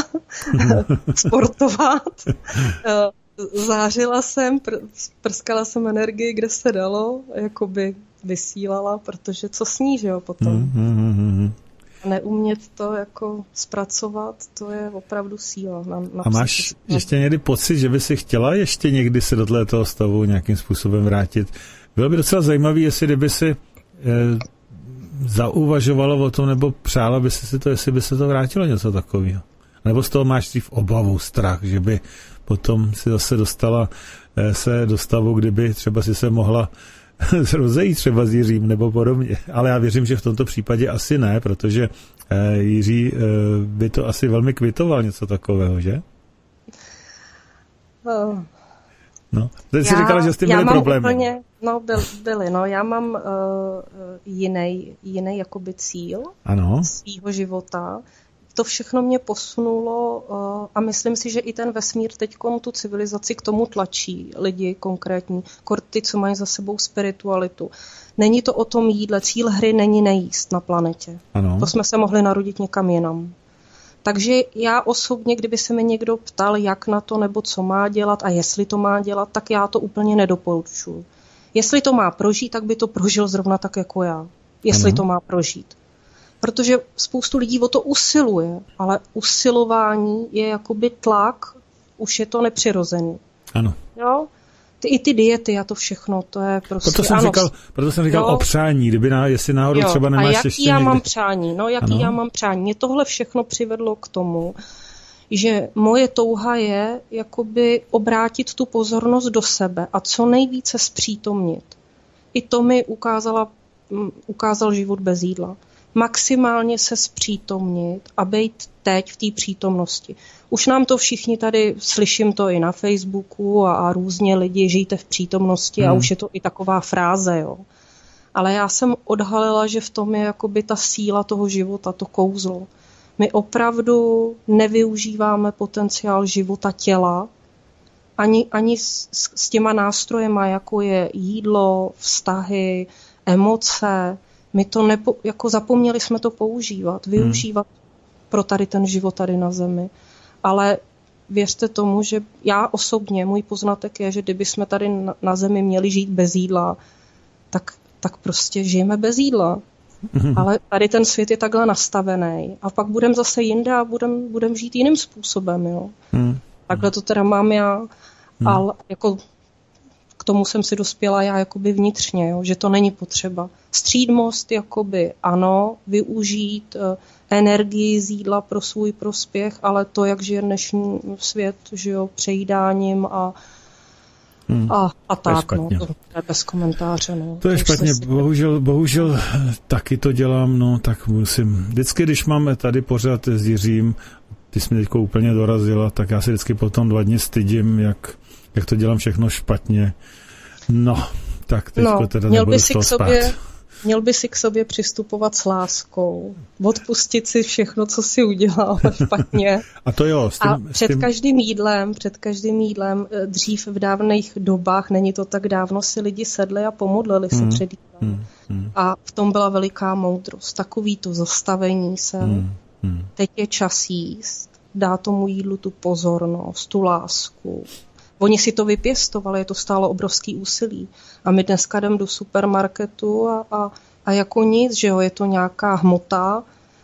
sportovat. Zářila jsem, pr- prskala jsem energii, kde se dalo, jakoby vysílala, protože co sní, že jo, potom. Mm, mm, mm. Neumět to jako zpracovat, to je opravdu síla. Na, na A máš psychické. Ještě někdy pocit, že by si chtěla ještě někdy se do toho stavu nějakým způsobem vrátit? Bylo by docela zajímavé, jestli kdyby si... Eh, zauvažovalo o tom, nebo přála by si to, jestli by se to vrátilo něco takového. Nebo z toho máš dřív obavu, strach, že by potom si zase dostala se do stavu, kdyby třeba si se mohla rozejít třeba s Jiřím nebo podobně. Ale já věřím, že v tomto případě asi ne, protože Jiří by to asi velmi kvitoval něco takového, že? Oh. No, teď jsi říkala, že s tím byly problémy. Úplně, no, byl, byly, no, já mám uh, jiný, jiný jakoby cíl ano. svýho života. To všechno mě posunulo uh, a myslím si, že i ten vesmír teďkom tu civilizaci k tomu tlačí, lidi konkrétní, ty, co mají za sebou spiritualitu. Není to o tom jídle, cíl hry není nejíst na planetě. Ano. To jsme se mohli narodit někam jinam. Takže já osobně, kdyby se mi někdo ptal, jak na to nebo co má dělat a jestli to má dělat, tak já to úplně nedoporučuji. Jestli to má prožít, tak by to prožil zrovna tak jako já. Jestli ano. to má prožít. Protože spoustu lidí o to usiluje, ale usilování je jakoby tlak, už je to nepřirozený. Ano. Jo? Ty, I ty diety a to všechno, to je prostě... Proto jsem ano, říkal, proto jsem říkal o přání, kdyby ná, jestli náhodou jo, třeba nemáš ještě ještě já někdy... mám přání, no jaký ano. já mám přání. Mě tohle všechno přivedlo k tomu, že moje touha je jakoby obrátit tu pozornost do sebe a co nejvíce zpřítomnit. I to mi ukázala, ukázal život bez jídla. Maximálně se zpřítomnit a být teď v té přítomnosti. Už nám to všichni tady, slyším to i na Facebooku a, a různě lidi, žijte v přítomnosti hmm. a už je to i taková fráze, jo. Ale já jsem odhalila, že v tom je jakoby ta síla toho života, to kouzlo. My opravdu nevyužíváme potenciál života těla, ani, ani s, s těma nástrojema, jako je jídlo, vztahy, emoce. My to nepo, jako zapomněli jsme to používat, využívat hmm. pro tady ten život tady na zemi. Ale věřte tomu, že já osobně, můj poznatek je, že kdyby jsme tady na, na zemi měli žít bez jídla, tak, tak prostě žijeme bez jídla. Hmm. Ale tady ten svět je takhle nastavený. A pak budeme zase jinde a budeme budem žít jiným způsobem. Jo? Hmm. Takhle to teda mám já, hmm. ale jako k tomu jsem si dospěla já jakoby vnitřně, jo? Že to není potřeba. Střídmost jakoby ano, využít uh, energii z jídla pro svůj prospěch, ale to, jak žije dnešní svět, že jo, přejídáním a Hmm. A, a tak, no, to je bez komentáře. No. To je to špatně, si... bohužel, bohužel taky to dělám, no, tak musím. Vždycky, když máme tady pořád s Jiřím, ty jsi mě teďko úplně dorazila, tak já si vždycky potom dva dny stydím, jak, jak to dělám všechno špatně. No, tak teďko no, teda nebudu z toho sobě... spát. Měl by si k sobě přistupovat s láskou, odpustit si všechno, co si udělal špatně. A to jo. S tím, a před s tím... každým jídlem, před každým jídlem, dřív v dávných dobách, není to tak dávno, si lidi sedli a pomodlili se hmm. před jídlem. Hmm. Hmm. A v tom byla veliká moudrost. Takový to zastavení se. Hmm. Hmm. Teď je čas jíst. Dá tomu jídlu tu pozornost, tu lásku. Oni si to vypěstovali, je to stálo obrovský úsilí. A my dneska jdeme do supermarketu a, a, a jako nic, že jo, je to nějaká hmota,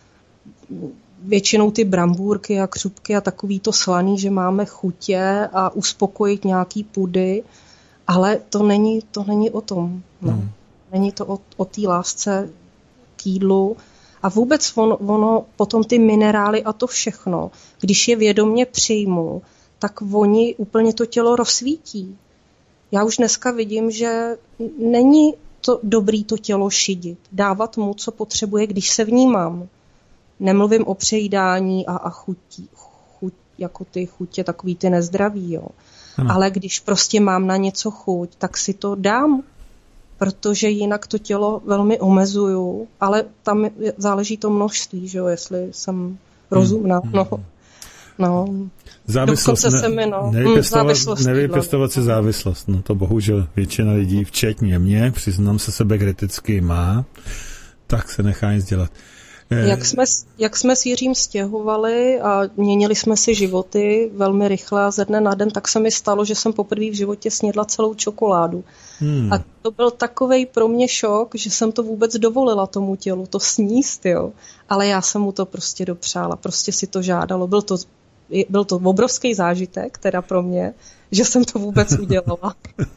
většinou ty brambůrky a křupky a takový to slaný, že máme chutě a uspokojit nějaký pudy, ale to není, to není o tom. No. Hmm. Není to o, o té lásce k jídlu. A vůbec on, ono, potom ty minerály a to všechno, když je vědomě přijmu, tak oni úplně to tělo rozsvítí. Já už dneska vidím, že není to dobrý to tělo šidit. Dávat mu, co potřebuje, když se vnímám. Nemluvím o přejídání a, a chutí, chuť, jako ty chutě, takový ty nezdraví. Jo. Ale když prostě mám na něco chuť, tak si to dám, protože jinak to tělo velmi omezuju. Ale tam záleží to množství, že jo, jestli jsem rozumná. Hmm. No. No. Závislost, ne, se mi, no. nevypěstovat, nevypěstovat si závislost. No to bohužel většina lidí, včetně mě, přiznám se sebekriticky, má, tak se nechá nic dělat. Jak jsme, jak jsme s Jiřím stěhovali a měnili jsme si životy velmi rychle a ze dne na den, tak se mi stalo, že jsem poprvé v životě snědla celou čokoládu. Hmm. A to byl takovej pro mě šok, že jsem to vůbec dovolila tomu tělu, to sníst, jo. Ale já jsem mu to prostě dopřála, prostě si to žádalo. Byl to, byl to obrovský zážitek, teda pro mě, že jsem to vůbec udělala.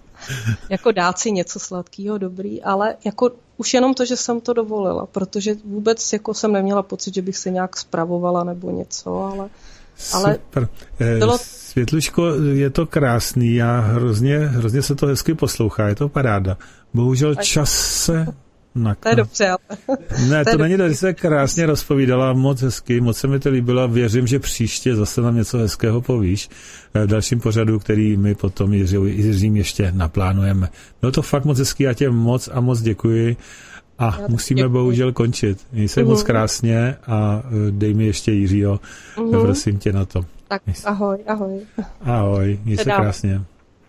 Jako dát si něco sladkého, dobrý, ale jako už jenom to, že jsem to dovolila, protože vůbec jako jsem neměla pocit, že bych se nějak spravovala nebo něco, ale... ale super. Bylo... Světluško, je to krásný, já hrozně, hrozně se to hezky poslouchá, je to paráda. Bohužel čas se... Na... To je dobře, ale... Ne, to, to není, tady se krásně rozpovídala, moc hezky, moc se mi to líbilo a věřím, že příště zase nám něco hezkého povíš v dalším pořadu, který my potom Jiřím ještě naplánujeme. Bylo to fakt moc hezký, já tě moc a moc děkuji a já musíme děkuji. Bohužel končit. Měj se uhum. moc krásně a dej mi ještě Jiřího, uhum. prosím tě na to. Tak ahoj, ahoj. Ahoj, měj se krásně.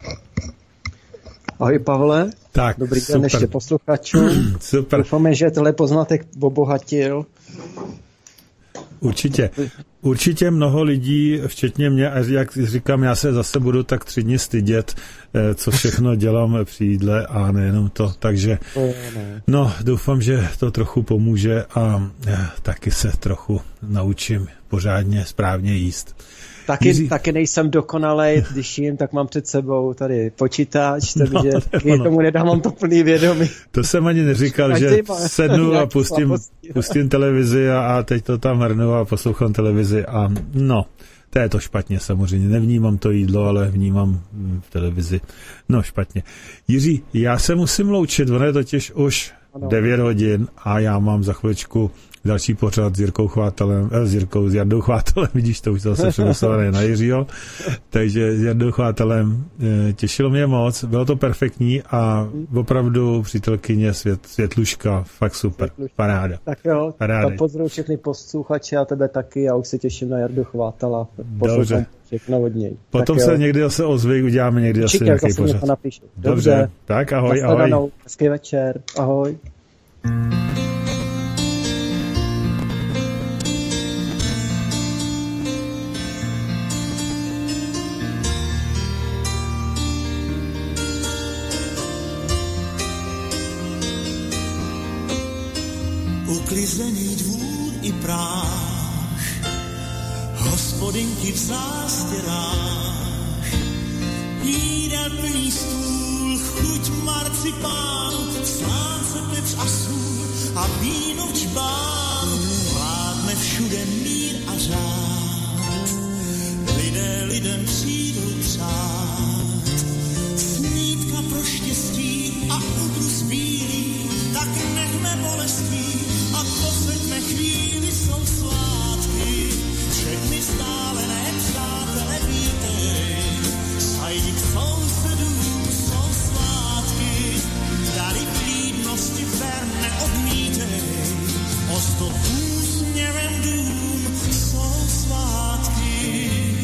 Ahoj Pavle, tak, dobrý super. den ještě posluchačům. Super. Doufáme, že tenhle poznatek obohatil. Určitě. Určitě mnoho lidí, včetně mě, a jak říkám, já se zase budu tak tři dny stydět, co všechno dělám při jídle a nejenom to. Takže no, doufám, že to trochu pomůže a taky se trochu naučím pořádně, správně jíst. Taky, Jiří... taky nejsem dokonalej, když jim, tak mám před sebou tady počítač, takže no, tomu nedávám to plný vědomí. To jsem ani neříkal, že sednu a pustím, pustím televizi a, a teď to tam hrnu a poslouchám televizi a no, To je to špatně samozřejmě. Nevnímám to jídlo, ale vnímám v televizi. No špatně. Jiří, já se musím loučit, ono je totiž už ano. devět hodin a já mám za chviličku další pořad s Jirkou Chvátelem, eh, s Jirkou, s Jardou Chvátelem, vidíš, to už zase přenosované na Jiřího, takže s Jardou Chvátelem eh, těšilo mě moc, bylo to perfektní a opravdu přítelkyně svět, Světluška, fakt super, Světluška. Paráda. Tak jo, tak pozdravuji všechny posluchače a tebe taky, já už se těším na Jardu Chvátela, poslouchám všechno od něj. Potom tak se jo. někdy zase ozví, uděláme někdy zase nějaký pořad. Dobře, Dobře, tak ahoj, ahoj. Hezký večer, ahoj. Uklizený dvůr i práh, hospodinky v zástěrách, jídel plný stůl, chuť marcipánu, slánce, pepř a sůl a víno v čbánu, vládne všude mír a řád, lidé lidem přijdou přát, snídka pro štěstí a ubrus bílý, tak nechme bolestí a posledné chvíli jsou svátky. Všechny stále nepřátelé vítej, sajdi k sousedům jsou svátky. Dary klídnosti ver neodmítej, ozdób úsměvem dům jsou svátky.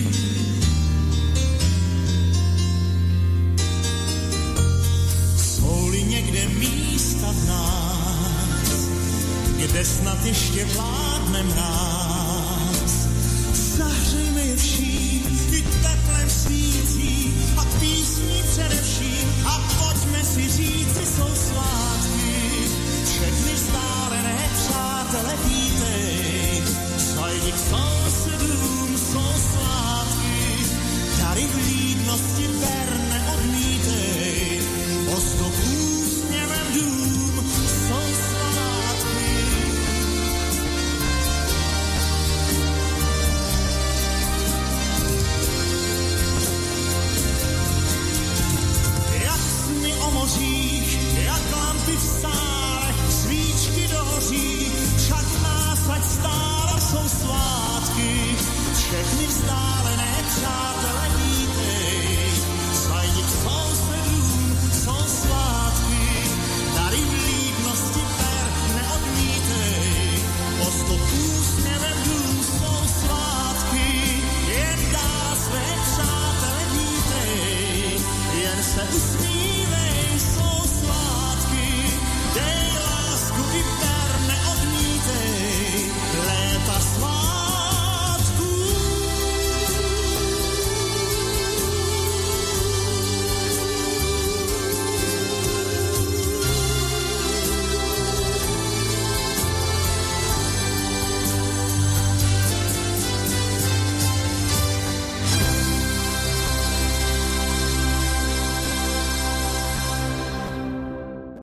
Jsou-li někde místa v nás, kde snad ještě vládne mráz, zahřejme je vším, i teplem svící a písní především a pojďme si říci, jsou svátky. Všechny stále nepřátele vítej, zajdi k sousedům, jsou svátky. Dary vlídnosti ver neodmítej, ozdób úsměvem dům jsou svátky. Jak sny o mořích, jak lampy v sále, svíčky dohoří, však nás ať stále jsou svátky, všechny vzdálé